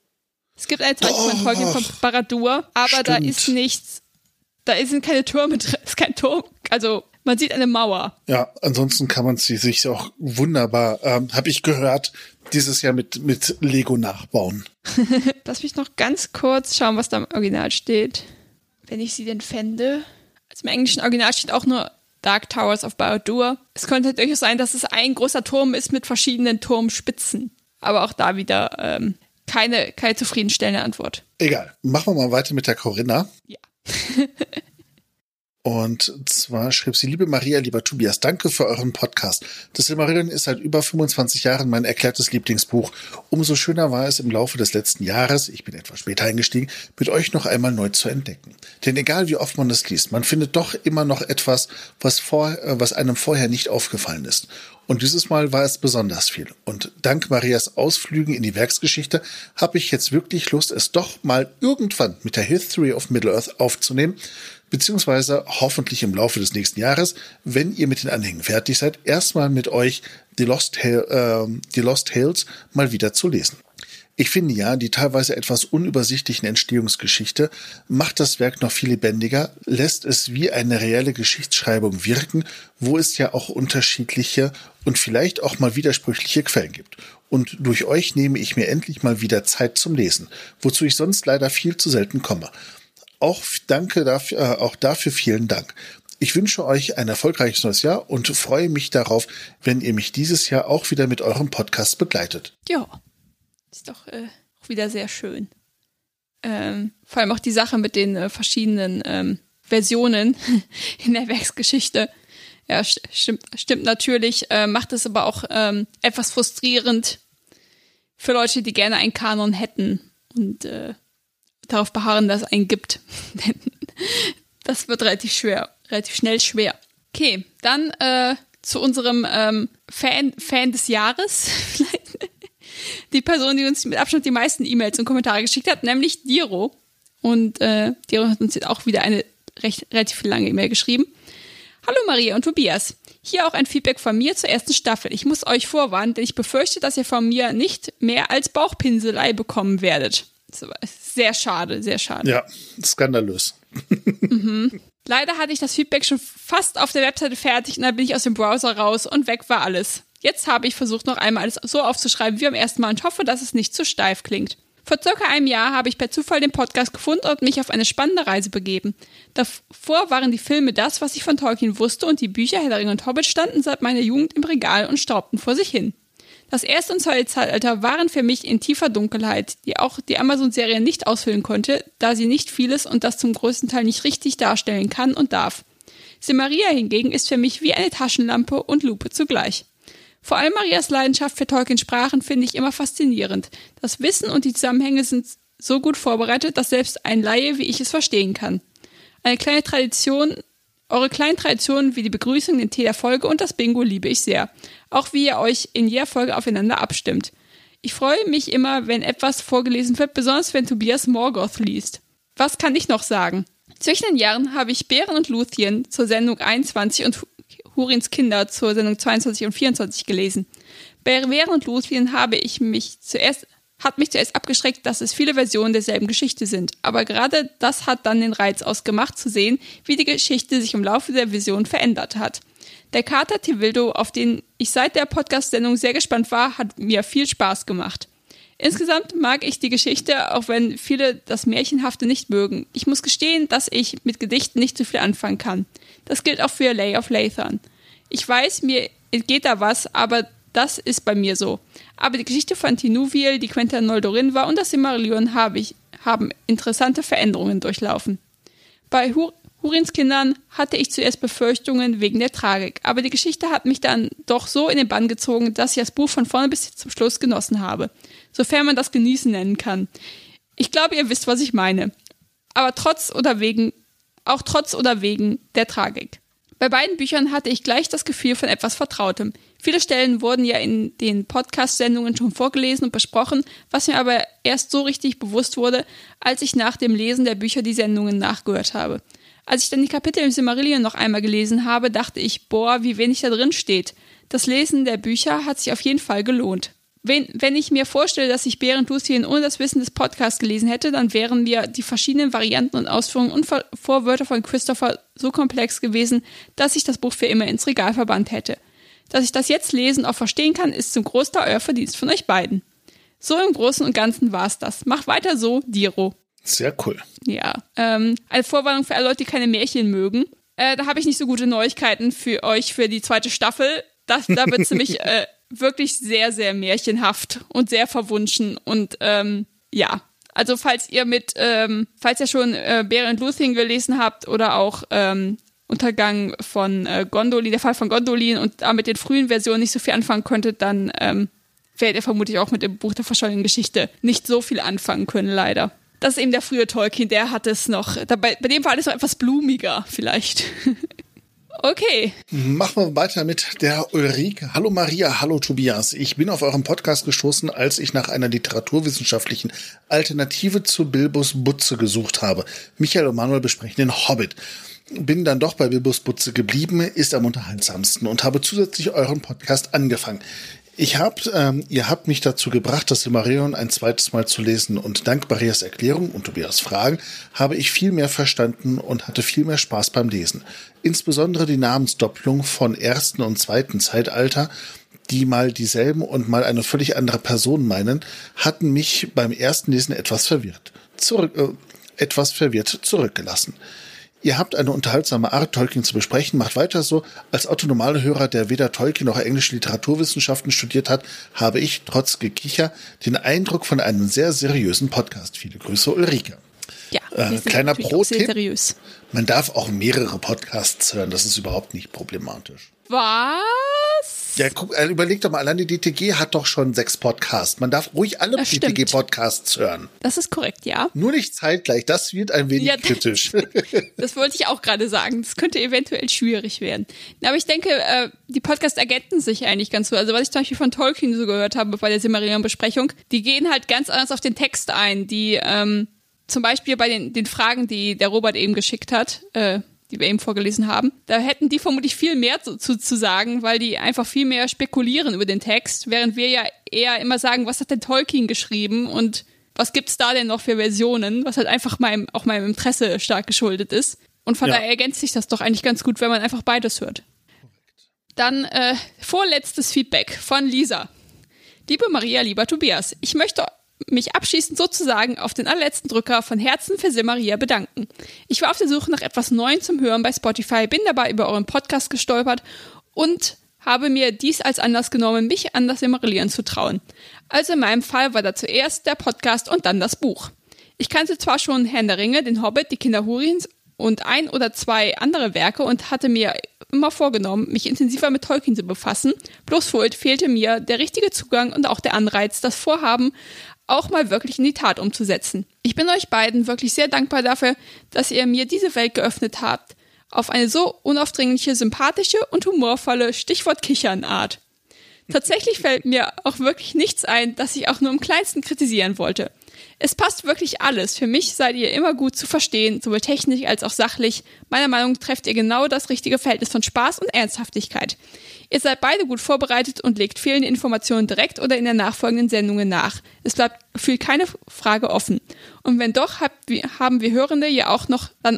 Es gibt eine Zeichnung oh, von Tolkien von Barad-dûr, aber stimmt. Da ist nichts, da sind keine Türme drin, ist kein Turm, also man sieht eine Mauer. Ja, ansonsten kann man sie sich auch wunderbar, ähm, habe ich gehört, dieses Jahr mit, mit Lego nachbauen. Lass mich noch ganz kurz schauen, was da im Original steht. Wenn ich sie denn fände. Also im englischen Original steht auch nur Dark Towers of Barad-dûr. Es könnte durchaus sein, dass es ein großer Turm ist mit verschiedenen Turmspitzen. Aber auch da wieder ähm, keine, keine zufriedenstellende Antwort. Egal. Machen wir mal weiter mit der Corinna. Ja. Und zwar schrieb sie: Liebe Maria, lieber Tobias, danke für euren Podcast. Das Silmarillion ist seit über fünfundzwanzig Jahren mein erklärtes Lieblingsbuch. Umso schöner war es im Laufe des letzten Jahres, ich bin etwas später eingestiegen, mit euch noch einmal neu zu entdecken. Denn egal wie oft man es liest, man findet doch immer noch etwas, was, vor, was einem vorher nicht aufgefallen ist. Und dieses Mal war es besonders viel. Und dank Marias Ausflügen in die Werksgeschichte habe ich jetzt wirklich Lust, es doch mal irgendwann mit der History of Middle-earth aufzunehmen, beziehungsweise hoffentlich im Laufe des nächsten Jahres, wenn ihr mit den Anhängen fertig seid, erstmal mit euch die Lost, Tale, äh, die Lost Tales mal wieder zu lesen. Ich finde ja, die teilweise etwas unübersichtlichen Entstehungsgeschichte macht das Werk noch viel lebendiger, lässt es wie eine reelle Geschichtsschreibung wirken, wo es ja auch unterschiedliche und vielleicht auch mal widersprüchliche Quellen gibt. Und durch euch nehme ich mir endlich mal wieder Zeit zum Lesen, wozu ich sonst leider viel zu selten komme. Auch danke dafür, äh, auch dafür vielen Dank. Ich wünsche euch ein erfolgreiches neues Jahr und freue mich darauf, wenn ihr mich dieses Jahr auch wieder mit eurem Podcast begleitet. Ja, ist doch äh, auch wieder sehr schön. Ähm, vor allem auch die Sache mit den äh, verschiedenen ähm, Versionen in der Werksgeschichte. Ja, st- stimmt, stimmt natürlich, äh, macht es aber auch ähm, etwas frustrierend für Leute, die gerne einen Kanon hätten und äh, darauf beharren, dass es einen gibt. Das wird relativ schwer, relativ schnell schwer. Okay, dann äh, zu unserem ähm, Fan, Fan des Jahres. Die Person, die uns mit Abstand die meisten E-Mails und Kommentare geschickt hat, nämlich Diro. Und äh, Diro hat uns jetzt auch wieder eine recht relativ lange E-Mail geschrieben. Hallo Maria und Tobias. Hier auch ein Feedback von mir zur ersten Staffel. Ich muss euch vorwarnen, denn ich befürchte, dass ihr von mir nicht mehr als Bauchpinselei bekommen werdet. Sehr schade, sehr schade. Ja, skandalös. Mhm. Leider hatte ich das Feedback schon fast auf der Webseite fertig und dann bin ich aus dem Browser raus und weg war alles. Jetzt habe ich versucht, noch einmal alles so aufzuschreiben wie beim ersten Mal und hoffe, dass es nicht zu steif klingt. Vor circa einem Jahr habe ich per Zufall den Podcast gefunden und mich auf eine spannende Reise begeben. Davor waren die Filme das, was ich von Tolkien wusste, und die Bücher Herr der Ringe und Hobbit standen seit meiner Jugend im Regal und staubten vor sich hin. Das erste und zweite Zeitalter waren für mich in tiefer Dunkelheit, die auch die Amazon-Serie nicht ausfüllen konnte, da sie nicht vieles und das zum größten Teil nicht richtig darstellen kann und darf. Silmaria hingegen ist für mich wie eine Taschenlampe und Lupe zugleich. Vor allem Marias Leidenschaft für Tolkiens Sprachen finde ich immer faszinierend. Das Wissen und die Zusammenhänge sind so gut vorbereitet, dass selbst ein Laie wie ich es verstehen kann. Eine kleine Tradition, eure kleinen Traditionen wie die Begrüßung, den Tee der Folge und das Bingo liebe ich sehr. Auch wie ihr euch in jeder Folge aufeinander abstimmt. Ich freue mich immer, wenn etwas vorgelesen wird, besonders wenn Tobias Morgoth liest. Was kann ich noch sagen? Zwischen den Jahren habe ich Beren und Luthien zur Sendung einundzwanzig und Hurins Kinder zur Sendung zweiundzwanzig und vierundzwanzig gelesen. Bei Beren und Luthien habe ich mich zuerst, hat mich zuerst abgeschreckt, dass es viele Versionen derselben Geschichte sind. Aber gerade das hat dann den Reiz ausgemacht, zu sehen, wie die Geschichte sich im Laufe der Vision verändert hat. Der Kater Tevildo, auf den ich seit der Podcast-Sendung sehr gespannt war, hat mir viel Spaß gemacht. Insgesamt mag ich die Geschichte, auch wenn viele das Märchenhafte nicht mögen. Ich muss gestehen, dass ich mit Gedichten nicht so viel anfangen kann. Das gilt auch für Lay of Lathan. Ich weiß, mir entgeht da was, aber das ist bei mir so. Aber die Geschichte von Tinuviel, die Quentijn Noldorin und das Silmarillion habe ich, haben interessante Veränderungen durchlaufen. Bei Hur Hurins Kindern hatte ich zuerst Befürchtungen wegen der Tragik, aber die Geschichte hat mich dann doch so in den Bann gezogen, dass ich das Buch von vorne bis zum Schluss genossen habe. Sofern man das Genießen nennen kann. Ich glaube, ihr wisst, was ich meine. Aber trotz oder wegen, auch trotz oder wegen der Tragik. Bei beiden Büchern hatte ich gleich das Gefühl von etwas Vertrautem. Viele Stellen wurden ja in den Podcast-Sendungen schon vorgelesen und besprochen, was mir aber erst so richtig bewusst wurde, als ich nach dem Lesen der Bücher die Sendungen nachgehört habe. Als ich dann die Kapitel im Silmarillion noch einmal gelesen habe, dachte ich, boah, wie wenig da drin steht. Das Lesen der Bücher hat sich auf jeden Fall gelohnt. Wenn, wenn ich mir vorstelle, dass ich Beren und Luthien ohne das Wissen des Podcasts gelesen hätte, dann wären mir die verschiedenen Varianten und Ausführungen und Vorwörter von Christopher so komplex gewesen, dass ich das Buch für immer ins Regal verbannt hätte. Dass ich das jetzt lesen und auch verstehen kann, ist zum Großteil euer Verdienst von euch beiden. So im Großen und Ganzen war's das. Mach weiter so, Diro. Sehr cool. Ja, ähm, eine Vorwarnung für alle Leute, die keine Märchen mögen. Äh, da habe ich nicht so gute Neuigkeiten für euch für die zweite Staffel. Das, da wird es nämlich äh, wirklich sehr, sehr märchenhaft und sehr verwunschen. Und ähm, ja, also falls ihr mit, ähm, falls ihr schon äh, Beren und Luthien gelesen habt oder auch ähm, Untergang von äh, Gondolin, der Fall von Gondolin und damit den frühen Versionen nicht so viel anfangen könntet, dann ähm, werdet ihr vermutlich auch mit dem Buch der verschollenen Geschichte nicht so viel anfangen können, leider. Das ist eben der frühe Tolkien, der hat es noch, dabei, bei dem war alles noch etwas blumiger vielleicht. Okay. Machen wir weiter mit der Ulrike. Hallo Maria, hallo Tobias. Ich bin auf euren Podcast gestoßen, als ich nach einer literaturwissenschaftlichen Alternative zu Bilbos Butze gesucht habe. Michael und Manuel besprechen den Hobbit. Bin dann doch bei Bilbos Butze geblieben, ist am unterhaltsamsten und habe zusätzlich euren Podcast angefangen. Ich hab, ähm, ihr habt mich dazu gebracht, das Silmarillion ein zweites Mal zu lesen und dank Marias Erklärung und Tobias Fragen habe ich viel mehr verstanden und hatte viel mehr Spaß beim Lesen. Insbesondere die Namensdoppelung von ersten und zweiten Zeitalter, die mal dieselben und mal eine völlig andere Person meinen, hatten mich beim ersten Lesen etwas verwirrt. Zurück, äh, etwas verwirrt zurückgelassen. Ihr habt eine unterhaltsame Art, Tolkien zu besprechen. Macht weiter so. Als autonomale Hörer, der weder Tolkien noch englische Literaturwissenschaften studiert hat, habe ich, trotz Gekicher, den Eindruck von einem sehr seriösen Podcast. Viele Grüße, Ulrike. Ja, äh, kleiner Pro-Tipp. Seriös. Man darf auch mehrere Podcasts hören. Das ist überhaupt nicht problematisch. Was? Ja, guck, überleg doch mal, allein die D T G hat doch schon sechs Podcasts. Man darf ruhig alle D T G-Podcasts hören. Das ist korrekt, ja. Nur nicht zeitgleich, das wird ein wenig ja, kritisch. Das wollte ich auch gerade sagen. Das könnte eventuell schwierig werden. Aber ich denke, äh, die Podcasts ergänzen sich eigentlich ganz so. Also was ich zum Beispiel von Tolkien so gehört habe bei der Silmarillion-Besprechung, die gehen halt ganz anders auf den Text ein. Die ähm, zum Beispiel bei den, den Fragen, die der Robert eben geschickt hat, äh, die wir eben vorgelesen haben, da hätten die vermutlich viel mehr zu, zu, zu sagen, weil die einfach viel mehr spekulieren über den Text, während wir ja eher immer sagen, was hat denn Tolkien geschrieben und was gibt's da denn noch für Versionen, was halt einfach meinem, auch meinem Interesse stark geschuldet ist. Und von ja. daher ergänzt sich das doch eigentlich ganz gut, wenn man einfach beides hört. Dann äh, vorletztes Feedback von Lisa. Liebe Maria, lieber Tobias, ich möchte mich abschließend sozusagen auf den allerletzten Drücker von Herzen für Silmaria bedanken. Ich war auf der Suche nach etwas Neuem zum Hören bei Spotify, bin dabei über euren Podcast gestolpert und habe mir dies als Anlass genommen, mich an das Silmarillion zu trauen. Also in meinem Fall war da zuerst der Podcast und dann das Buch. Ich kannte zwar schon Herrn der Ringe, den Hobbit, die Kinder Hurins und ein oder zwei andere Werke und hatte mir immer vorgenommen, mich intensiver mit Tolkien zu befassen, bloß fehlte mir der richtige Zugang und auch der Anreiz, das Vorhaben auch mal wirklich in die Tat umzusetzen. Ich bin euch beiden wirklich sehr dankbar dafür, dass ihr mir diese Welt geöffnet habt, auf eine so unaufdringliche, sympathische und humorvolle Stichwort Kichern-Art. Tatsächlich fällt mir auch wirklich nichts ein, das ich auch nur im Kleinsten kritisieren wollte. Es passt wirklich alles. Für mich seid ihr immer gut zu verstehen, sowohl technisch als auch sachlich. Meiner Meinung nach trefft ihr genau das richtige Verhältnis von Spaß und Ernsthaftigkeit. Ihr seid beide gut vorbereitet und legt fehlende Informationen direkt oder in der nachfolgenden Sendungen nach. Es bleibt für keine Frage offen. Und wenn doch, habt, haben wir Hörende ja auch noch dann,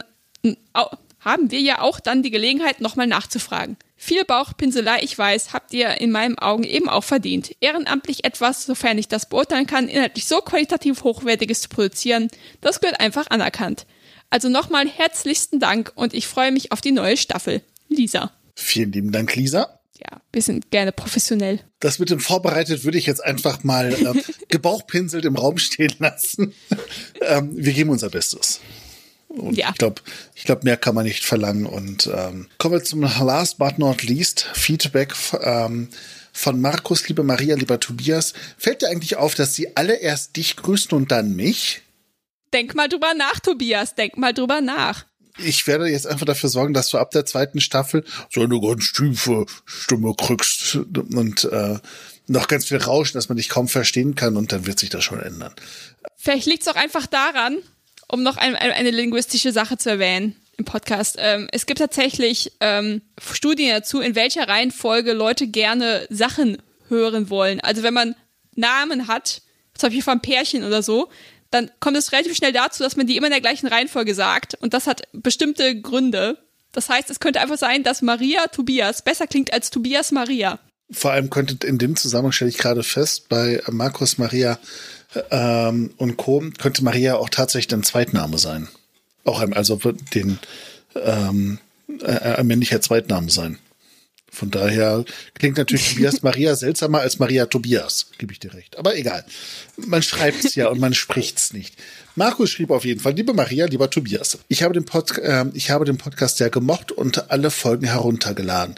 haben wir ja auch dann die Gelegenheit, nochmal nachzufragen. Viel Bauchpinselei, ich weiß, habt ihr in meinen Augen eben auch verdient. Ehrenamtlich etwas, sofern ich das beurteilen kann, inhaltlich so qualitativ Hochwertiges zu produzieren, das gehört einfach anerkannt. Also nochmal herzlichsten Dank und ich freue mich auf die neue Staffel. Lisa. Vielen lieben Dank, Lisa. Ja, wir sind gerne professionell. Das mit dem vorbereitet würde ich jetzt einfach mal äh, gebauchpinselt im Raum stehen lassen. ähm, wir geben unser Bestes. Und ja. Ich glaube, ich glaub, mehr kann man nicht verlangen. Und ähm, kommen wir zum last but not least Feedback ähm, von Markus, liebe Maria, lieber Tobias. Fällt dir eigentlich auf, dass sie alle erst dich grüßen und dann mich? Denk mal drüber nach, Tobias. Denk mal drüber nach. Ich werde jetzt einfach dafür sorgen, dass du ab der zweiten Staffel so eine ganz tiefe Stimme kriegst und äh, noch ganz viel Rauschen, dass man dich kaum verstehen kann und dann wird sich das schon ändern. Vielleicht liegt es auch einfach daran, um noch ein, eine linguistische Sache zu erwähnen im Podcast. Ähm, es gibt tatsächlich ähm, Studien dazu, in welcher Reihenfolge Leute gerne Sachen hören wollen. Also wenn man Namen hat, zum Beispiel von Pärchen oder so, dann kommt es relativ schnell dazu, dass man die immer in der gleichen Reihenfolge sagt. Und das hat bestimmte Gründe. Das heißt, es könnte einfach sein, dass Maria Tobias besser klingt als Tobias Maria. Vor allem könnte in dem Zusammenhang, stelle ich gerade fest, bei Markus, Maria ähm, und Co. könnte Maria auch tatsächlich ein Zweitname sein. Auch ein, also den ähm, ein männlicher Zweitname sein. Von daher klingt natürlich Tobias Maria seltsamer als Maria Tobias, gebe ich dir recht. Aber egal, man schreibt es ja und man spricht es nicht. Markus schrieb auf jeden Fall, liebe Maria, lieber Tobias, ich habe den, Pod, äh, ich habe den Podcast sehr gemocht und alle Folgen heruntergeladen.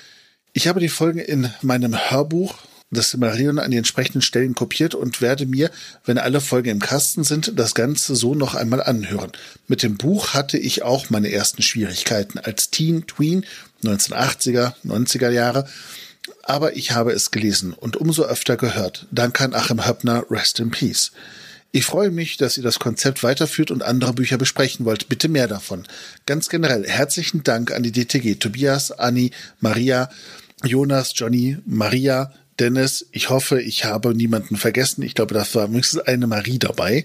Ich habe die Folgen in meinem Hörbuch, das Silmarillion, an die entsprechenden Stellen kopiert und werde mir, wenn alle Folgen im Kasten sind, das Ganze so noch einmal anhören. Mit dem Buch hatte ich auch meine ersten Schwierigkeiten als Teen, Tween, neunzehnhundertachtziger, neunziger Jahre, aber ich habe es gelesen und umso öfter gehört. Danke an Achim Höppner, rest in peace. Ich freue mich, dass ihr das Konzept weiterführt und andere Bücher besprechen wollt. Bitte mehr davon. Ganz generell herzlichen Dank an die D T G, Tobias, Anni, Maria, Jonas, Johnny, Maria, Dennis. Ich hoffe, ich habe niemanden vergessen. Ich glaube, da war mindestens eine Marie dabei.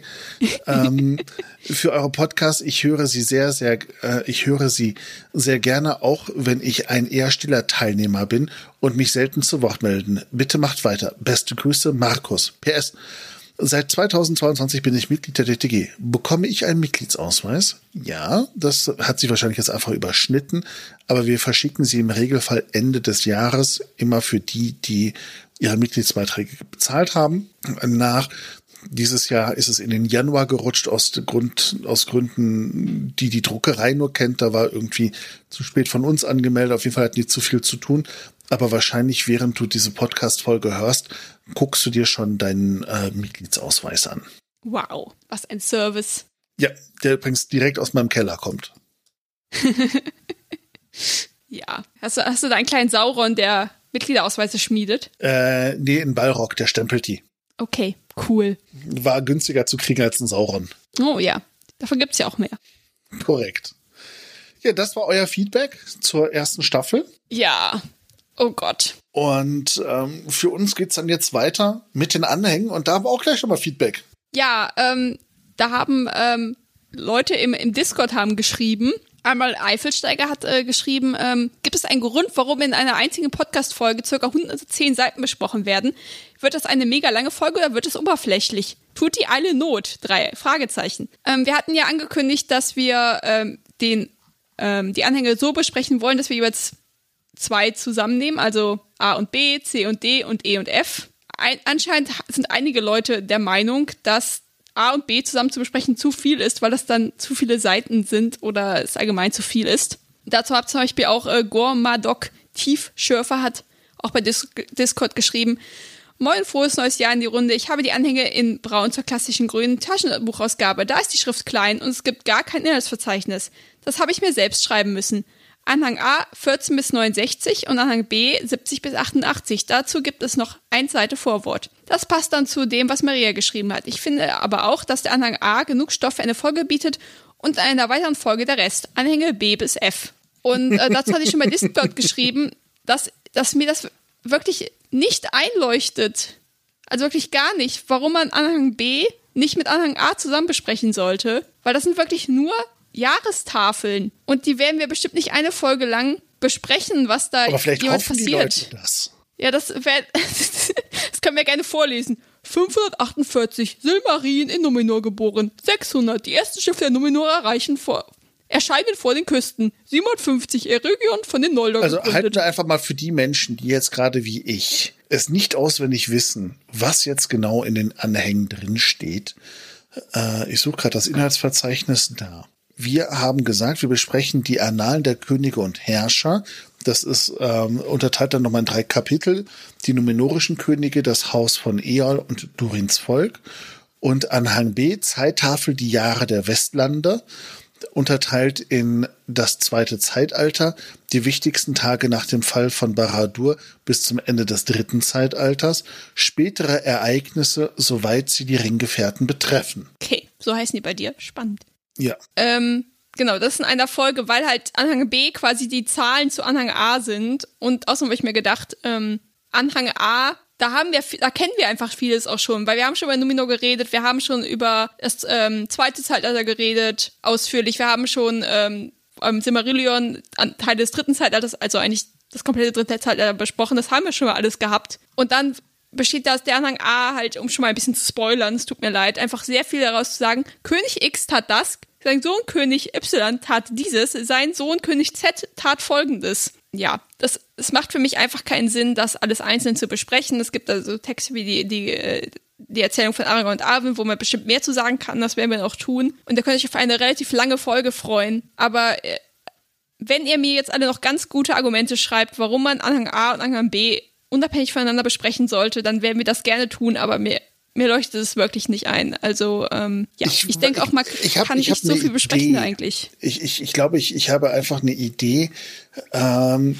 ähm, für eure Podcasts. Ich höre sie sehr, sehr, äh, ich höre sie sehr gerne, auch wenn ich ein eher stiller Teilnehmer bin und mich selten zu Wort melden. Bitte macht weiter. Beste Grüße, Markus. P S. Seit zweitausendzweiundzwanzig bin ich Mitglied der D T G. Bekomme ich einen Mitgliedsausweis? Ja, das hat sich wahrscheinlich jetzt einfach überschnitten, aber wir verschicken sie im Regelfall Ende des Jahres immer für die, die ihre Mitgliedsbeiträge bezahlt haben. Nach Dieses Jahr ist es in den Januar gerutscht, aus, Grund, aus Gründen, die die Druckerei nur kennt. Da war irgendwie zu spät von uns angemeldet. Auf jeden Fall hatten die zu viel zu tun. Aber wahrscheinlich, während du diese Podcast-Folge hörst, guckst du dir schon deinen äh, Mitgliedsausweis an. Wow, was ein Service. Ja, der übrigens direkt aus meinem Keller kommt. Ja, hast du, hast du da einen kleinen Sauron, der Mitgliederausweise schmiedet? Äh, nee, ein Balrog, der stempelt die. Okay, cool. War günstiger zu kriegen als ein Sauron. Oh ja, davon gibt's ja auch mehr. Korrekt. Ja, das war euer Feedback zur ersten Staffel. Ja, oh Gott. Und ähm, für uns geht's dann jetzt weiter mit den Anhängen und da haben wir auch gleich nochmal Feedback. Ja, ähm, da haben ähm, Leute im, im Discord haben geschrieben. Einmal Eifelsteiger hat äh, geschrieben, ähm, gibt es einen Grund, warum in einer einzigen Podcast-Folge ca. hundertzehn Seiten besprochen werden? Wird das eine mega lange Folge oder wird es oberflächlich? Tut die Eile Not? Drei Fragezeichen. Ähm, wir hatten ja angekündigt, dass wir ähm, den, ähm, die Anhänge so besprechen wollen, dass wir jeweils zwei zusammennehmen, also A und B, C und D und E und F. Ein, anscheinend sind einige Leute der Meinung, dass A und B zusammen zu besprechen zu viel ist, weil das dann zu viele Seiten sind oder es allgemein zu viel ist. Dazu hat zum Beispiel auch äh, Gormadok Tiefschürfer hat auch bei Dis- Discord geschrieben: Moin, frohes neues Jahr in die Runde. Ich habe die Anhänge in braun zur klassischen grünen Taschenbuchausgabe. Da ist die Schrift klein und es gibt gar kein Inhaltsverzeichnis. Das habe ich mir selbst schreiben müssen. Anhang A vierzehn bis neunundsechzig und Anhang B siebzig bis achtundachtzig. Dazu gibt es noch eine Seite Vorwort. Das passt dann zu dem, was Maria geschrieben hat. Ich finde aber auch, dass der Anhang A genug Stoff für eine Folge bietet und in einer weiteren Folge der Rest. Anhänge B bis F. Und äh, dazu hatte ich schon bei Discord geschrieben, dass, dass mir das wirklich nicht einleuchtet. Also wirklich gar nicht, warum man Anhang B nicht mit Anhang A zusammen besprechen sollte. Weil das sind wirklich nur Jahrestafeln. Und die werden wir bestimmt nicht eine Folge lang besprechen, was da Aber vielleicht jemals hoffen passiert. Die Leute das. Ja, das wäre, das können wir gerne vorlesen. fünfhundertachtundvierzig, Silmarien in Numenor geboren. sechshundert, die ersten Schiffe der Numenor erreichen vor, erscheinen vor den Küsten. siebenhundertfünfzig, Eregion von den Noldor Also gegründet. halten wir einfach mal für die Menschen, die jetzt gerade wie ich es nicht auswendig wissen, was jetzt genau in den Anhängen drin steht. Äh, ich suche gerade das Inhaltsverzeichnis da. Wir haben gesagt, wir besprechen die Annalen der Könige und Herrscher. Das ist ähm, unterteilt dann nochmal in drei Kapitel. Die numenorischen Könige, das Haus von Eol und Durins Volk. Und Anhang B, Zeittafel, die Jahre der Westlande. Unterteilt in das zweite Zeitalter, die wichtigsten Tage nach dem Fall von Barad-dûr bis zum Ende des dritten Zeitalters, spätere Ereignisse, soweit sie die Ringgefährten betreffen. Okay, so heißen die bei dir. Spannend. Ja. Ähm, genau, das ist in einer Folge, weil halt Anhang B quasi die Zahlen zu Anhang A sind. Und außerdem habe ich mir gedacht, ähm, Anhang A, da haben wir, da kennen wir einfach vieles auch schon, weil wir haben schon über Numenor geredet, wir haben schon über das ähm, zweite Zeitalter geredet, ausführlich, wir haben schon ähm, ähm, Silmarillion, Teil des dritten Zeitalters, also eigentlich das komplette dritte Zeitalter besprochen, das haben wir schon mal alles gehabt. Und dann besteht da aus der Anhang A halt, um schon mal ein bisschen zu spoilern, es tut mir leid, einfach sehr viel daraus zu sagen, König X tat das, sein Sohn König Y tat dieses, sein Sohn König Z tat folgendes. Ja, das, es macht für mich einfach keinen Sinn, das alles einzeln zu besprechen. Es gibt also Texte wie die, die, die Erzählung von Aragorn und Arwen, wo man bestimmt mehr zu sagen kann, das werden wir auch tun. Und da könnt ihr euch auf eine relativ lange Folge freuen. Aber äh, wenn ihr mir jetzt alle noch ganz gute Argumente schreibt, warum man Anhang A und Anhang B unabhängig voneinander besprechen sollte, dann werden wir das gerne tun, aber mir, mir leuchtet es wirklich nicht ein. Also, ähm, ja, ich, ich denke auch, man ich hab, kann ich nicht so viel Idee. besprechen eigentlich. Ich, ich, ich glaube, ich, ich habe einfach eine Idee, ähm,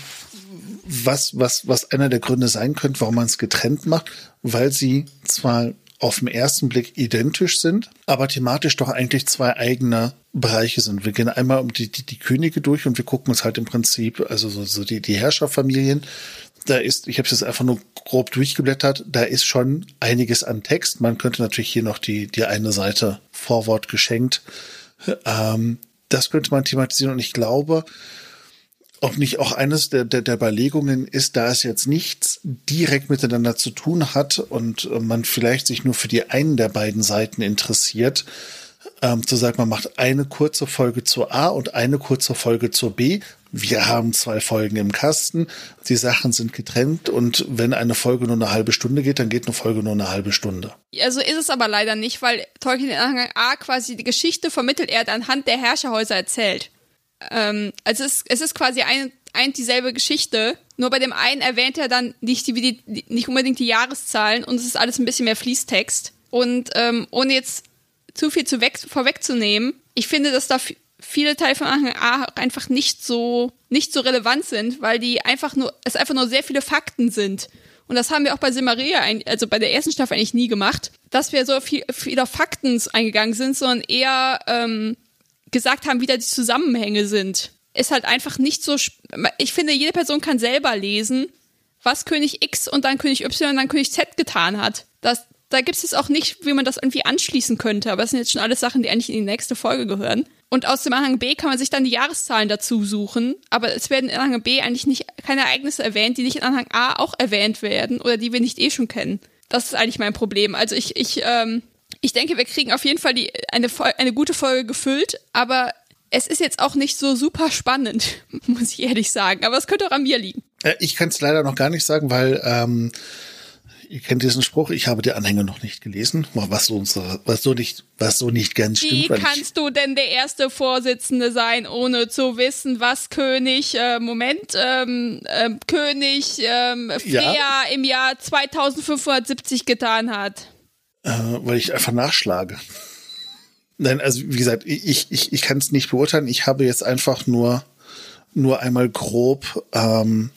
was, was, was einer der Gründe sein könnte, warum man es getrennt macht, weil sie zwar auf den ersten Blick identisch sind, aber thematisch doch eigentlich zwei eigene Bereiche sind. Wir gehen einmal um die, die, die Könige durch und wir gucken uns halt im Prinzip, also so, so die, die Herrscherfamilien. Da ist, ich habe es jetzt einfach nur grob durchgeblättert, da ist schon einiges an Text. Man könnte natürlich hier noch die, die eine Seite Vorwort geschenkt. Ähm, das könnte man thematisieren und ich glaube, ob nicht auch eines der, der, der Überlegungen ist, da es jetzt nichts direkt miteinander zu tun hat und man vielleicht sich nur für die einen der beiden Seiten interessiert, ähm, zu sagen, man macht eine kurze Folge zur A und eine kurze Folge zur B. Wir haben zwei Folgen im Kasten, die Sachen sind getrennt und wenn eine Folge nur eine halbe Stunde geht, dann geht eine Folge nur eine halbe Stunde. Also ist es aber leider nicht, weil Tolkien in Anhang A quasi die Geschichte von Mittelerde anhand der Herrscherhäuser erzählt. Ähm, also es, es ist quasi ein, ein dieselbe Geschichte, nur bei dem einen erwähnt er dann nicht, die, die, nicht unbedingt die Jahreszahlen und es ist alles ein bisschen mehr Fließtext. Und ähm, ohne jetzt zu viel zu weg, vorwegzunehmen, ich finde, dass da f- viele Teile von Anhang A einfach nicht so, nicht so relevant sind, weil die einfach nur, es einfach nur sehr viele Fakten sind. Und das haben wir auch bei Silmarillion, also bei der ersten Staffel eigentlich nie gemacht, dass wir so viel, viel auf Fakten eingegangen sind, sondern eher ähm, gesagt haben, wie da die Zusammenhänge sind. Ist halt einfach nicht so, sp- ich finde, jede Person kann selber lesen, was König X und dann König Y und dann König Z getan hat. Das, da gibt es jetzt auch nicht, wie man das irgendwie anschließen könnte, aber das sind jetzt schon alles Sachen, die eigentlich in die nächste Folge gehören. Und aus dem Anhang B kann man sich dann die Jahreszahlen dazu suchen, aber es werden in Anhang B eigentlich nicht keine Ereignisse erwähnt, die nicht in Anhang A auch erwähnt werden oder die wir nicht eh schon kennen. Das ist eigentlich mein Problem. Also ich, ich, ähm, ich denke, wir kriegen auf jeden Fall die, eine, eine gute Folge gefüllt, aber es ist jetzt auch nicht so super spannend, muss ich ehrlich sagen. Aber es könnte auch an mir liegen. Ich kann es leider noch gar nicht sagen, weil ähm, ihr kennt diesen Spruch, ich habe die Anhänge noch nicht gelesen, was so, was so, nicht, was so nicht ganz Wie stimmt. Wie kannst du denn der erste Vorsitzende sein, ohne zu wissen, was König, äh, Moment, ähm, äh, König ähm, Freya ja. im Jahr zweitausendfünfhundertsiebzig getan hat? Äh, weil ich einfach nachschlage. Nein, also wie gesagt, ich, ich, ich kann es nicht beurteilen. Ich habe jetzt einfach nur, nur einmal grob ähm,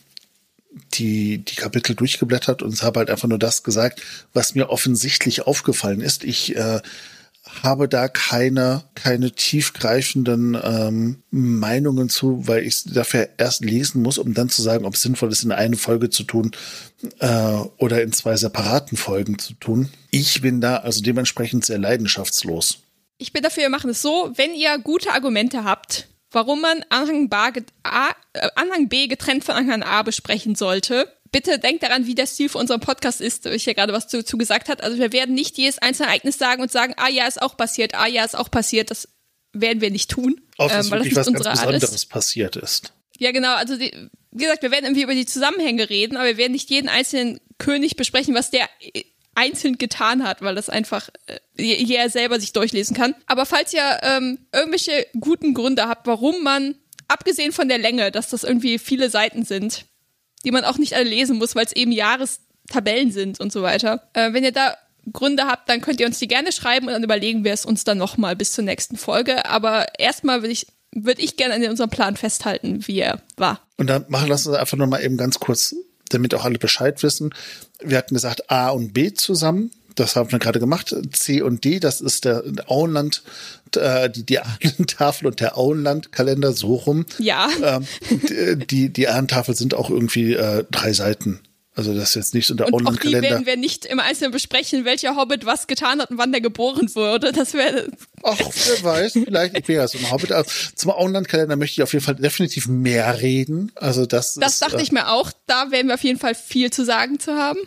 die, die Kapitel durchgeblättert und habe halt einfach nur das gesagt, was mir offensichtlich aufgefallen ist. Ich äh, habe da keine, keine tiefgreifenden ähm, Meinungen zu, weil ich es dafür erst lesen muss, um dann zu sagen, ob es sinnvoll ist, in eine Folge zu tun äh, oder in zwei separaten Folgen zu tun. Ich bin da also dementsprechend sehr leidenschaftslos. Ich bin dafür, wir machen es so, wenn ihr gute Argumente habt, warum man Anhang, A, äh, Anhang B getrennt von Anhang A besprechen sollte, bitte denkt daran, wie der Stil für unseren Podcast ist, wo ich ja gerade was dazu gesagt habe. Also wir werden nicht jedes einzelne Ereignis sagen und sagen, ah ja, ist auch passiert, ah ja, ist auch passiert. Das werden wir nicht tun. Auch dass ähm, weil wirklich das was ganz Besonderes ist. passiert ist. Ja, genau. Also die, wie gesagt, wir werden irgendwie über die Zusammenhänge reden, aber wir werden nicht jeden einzelnen König besprechen, was der einzeln getan hat, weil das einfach äh, jeder selber sich durchlesen kann. Aber falls ihr ähm, irgendwelche guten Gründe habt, warum man, abgesehen von der Länge, dass das irgendwie viele Seiten sind, die man auch nicht alle lesen muss, weil es eben Jahrestabellen sind und so weiter. Äh, wenn ihr da Gründe habt, dann könnt ihr uns die gerne schreiben und dann überlegen wir es uns dann nochmal bis zur nächsten Folge. Aber erstmal würde ich, würd ich gerne an unserem Plan festhalten, wie er war. Und dann machen lassen wir einfach noch mal eben ganz kurz, damit auch alle Bescheid wissen. Wir hatten gesagt A und B zusammen. Das haben wir gerade gemacht. C und D, das ist der Auenland, äh, die, die Ahnentafel und der Auenland-Kalender, so rum. Ja. Ähm, die, die, die Ahnentafel sind auch irgendwie äh, drei Seiten. Also das ist jetzt nicht so der Auenland-Kalender. Und auch die werden wir nicht im Einzelnen besprechen, welcher Hobbit was getan hat und wann der geboren wurde. Das wäre... Ach, wer weiß, vielleicht, ich bin ja so ein Hobbit. Also zum Auenland-Kalender möchte ich auf jeden Fall definitiv mehr reden. Also das, das ist, dachte äh, ich mir auch. Da werden wir auf jeden Fall viel zu sagen zu haben.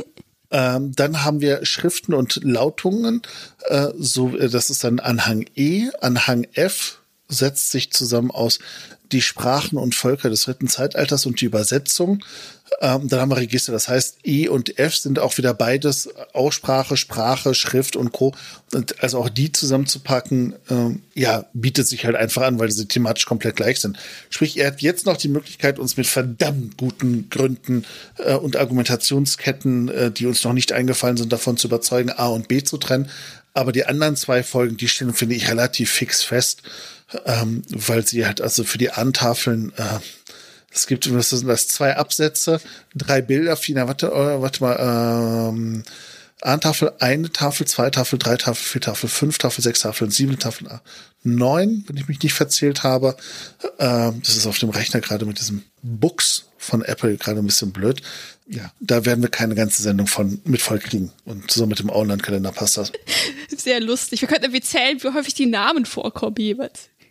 Ähm, dann haben wir Schriften und Lautungen. Äh, so, das ist dann Anhang E. Anhang F setzt sich zusammen aus die Sprachen und Völker des dritten Zeitalters und die Übersetzung. Ähm, dann haben wir Register, das heißt E und F sind auch wieder beides Aussprache, Sprache, Schrift und Co. Und also auch die zusammenzupacken, ähm, ja, bietet sich halt einfach an, weil sie thematisch komplett gleich sind. Sprich, ihr habt jetzt noch die Möglichkeit, uns mit verdammt guten Gründen äh, und Argumentationsketten, äh, die uns noch nicht eingefallen sind, davon zu überzeugen, A und B zu trennen. Aber die anderen zwei Folgen, die stehen, finde ich, relativ fix fest, ähm, weil sie halt also für die Ahnentafeln äh, es gibt, was sind das, zwei Absätze, drei Bilder, vier, warte, warte mal, ähm, Ahnentafel, eine Tafel, zwei Tafel, drei Tafel, vier Tafel, fünf Tafel, sechs Tafeln, sieben Tafeln, neun, wenn ich mich nicht verzählt habe. Ähm, das ist auf dem Rechner gerade mit diesem Books von Apple gerade ein bisschen blöd. Ja, da werden wir keine ganze Sendung von mit voll kriegen. Und so mit dem Auenland-Kalender passt das. Sehr lustig. Wir könnten irgendwie zählen, wie häufig die Namen vorkommen jeweils.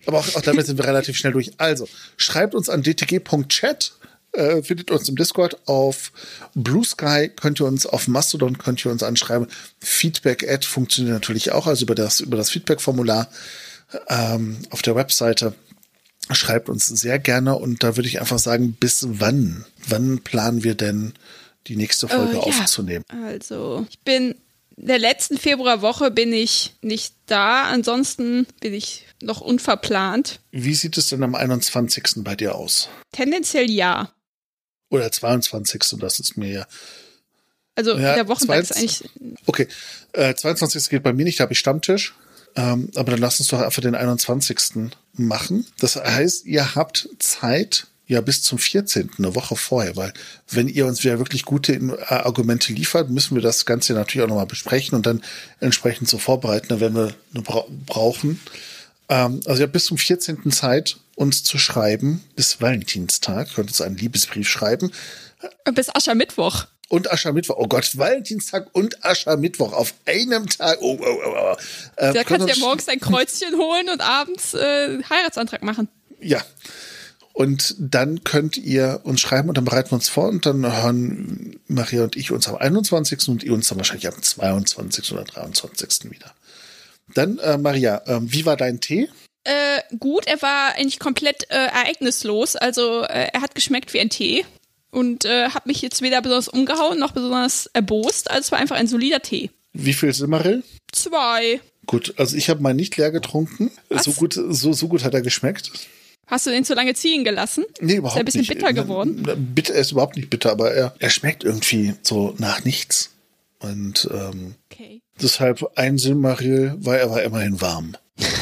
Aber auch, auch damit sind wir relativ schnell durch. Also, schreibt uns an d t g punkt chat, äh, findet uns im Discord, auf Blue Sky könnt ihr uns, auf Mastodon könnt ihr uns anschreiben. Feedback-Ad funktioniert natürlich auch, also über das, über das Feedback-Formular ähm, auf der Webseite. Schreibt uns sehr gerne und da würde ich einfach sagen, bis wann? Wann planen wir denn, die nächste Folge äh, ja. aufzunehmen? Also, ich bin, in der letzten Februarwoche bin ich nicht da, ansonsten bin ich noch unverplant. Wie sieht es denn am einundzwanzigsten bei dir aus? Tendenziell ja. Oder zweiundzwanzigsten das ist mir ja. Also, ja, der Wochentag ist eigentlich. Okay, äh, zweiundzwanzigsten geht bei mir nicht, da habe ich Stammtisch. Ähm, aber dann lasst uns doch einfach den einundzwanzigsten machen. Das heißt, ihr habt Zeit, ja, bis zum vierzehnten, eine Woche vorher, weil wenn ihr uns wieder wirklich gute äh, Argumente liefert, müssen wir das Ganze natürlich auch nochmal besprechen und dann entsprechend so vorbereiten, da werden wir eine bra- brauchen. Ähm, also ihr habt bis zum vierzehnten Zeit, uns zu schreiben, bis Valentinstag, könnt uns einen Liebesbrief schreiben. Bis Aschermittwoch. Und Aschermittwoch. Oh Gott, Valentinstag und Aschermittwoch auf einem Tag. Oh, oh, oh, oh. Äh, da kannst du ja morgens dein Kreuzchen holen und abends äh, Heiratsantrag machen. Ja. Und dann könnt ihr uns schreiben und dann bereiten wir uns vor und dann hören Maria und ich uns am einundzwanzigsten und ihr uns dann wahrscheinlich am zweiundzwanzigsten oder dreiundzwanzigsten wieder. Dann, äh, Maria, äh, wie war dein Tee? Äh, gut, er war eigentlich komplett äh, ereignislos. Also äh, er hat geschmeckt wie ein Tee. Und äh, hat mich jetzt weder besonders umgehauen noch besonders erbost. Also es war einfach ein solider Tee. Wie viel Simmerill? Zwei. Gut, also ich habe mal nicht leer getrunken. Was? So gut, so, so gut hat er geschmeckt. Hast du den zu lange ziehen gelassen? Nee, überhaupt nicht. Ist er ein bisschen nicht. bitter geworden? Bitter, er ist überhaupt nicht bitter, aber er, er schmeckt irgendwie so nach nichts. Und ähm, okay. Deshalb ein Simmerill, weil er war immerhin warm.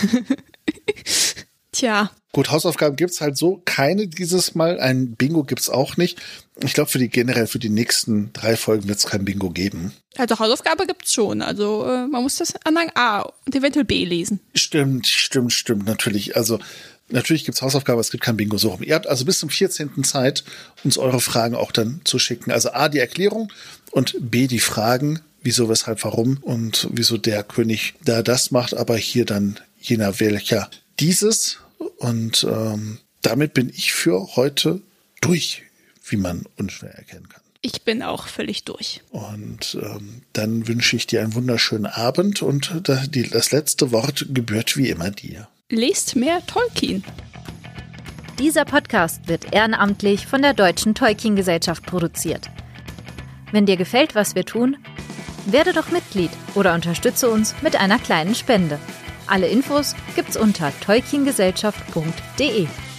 Tja. Gut, Hausaufgaben gibt's halt so keine dieses Mal. Ein Bingo gibt's auch nicht. Ich glaube, für die generell für die nächsten drei Folgen wird's kein Bingo geben. Also Hausaufgabe gibt's schon. Also äh, man muss das Anhang A und eventuell B lesen. Stimmt, stimmt, stimmt, natürlich. Also natürlich gibt's Hausaufgaben, aber es gibt kein Bingo so rum. Ihr habt also bis zum vierzehnten Zeit, uns eure Fragen auch dann zu schicken. Also A, die Erklärung und B, die Fragen. Wieso, weshalb, warum und wieso der König da das macht, aber hier dann jener welcher dieses. Und ähm, damit bin ich für heute durch, wie man unschwer erkennen kann. Ich bin auch völlig durch. Und ähm, dann wünsche ich dir einen wunderschönen Abend und das, die, das letzte Wort gebührt wie immer dir. Lest mehr Tolkien. Dieser Podcast wird ehrenamtlich von der Deutschen Tolkien-Gesellschaft produziert. Wenn dir gefällt, was wir tun, werde doch Mitglied oder unterstütze uns mit einer kleinen Spende. Alle Infos gibt's unter tolkiengesellschaft punkt de.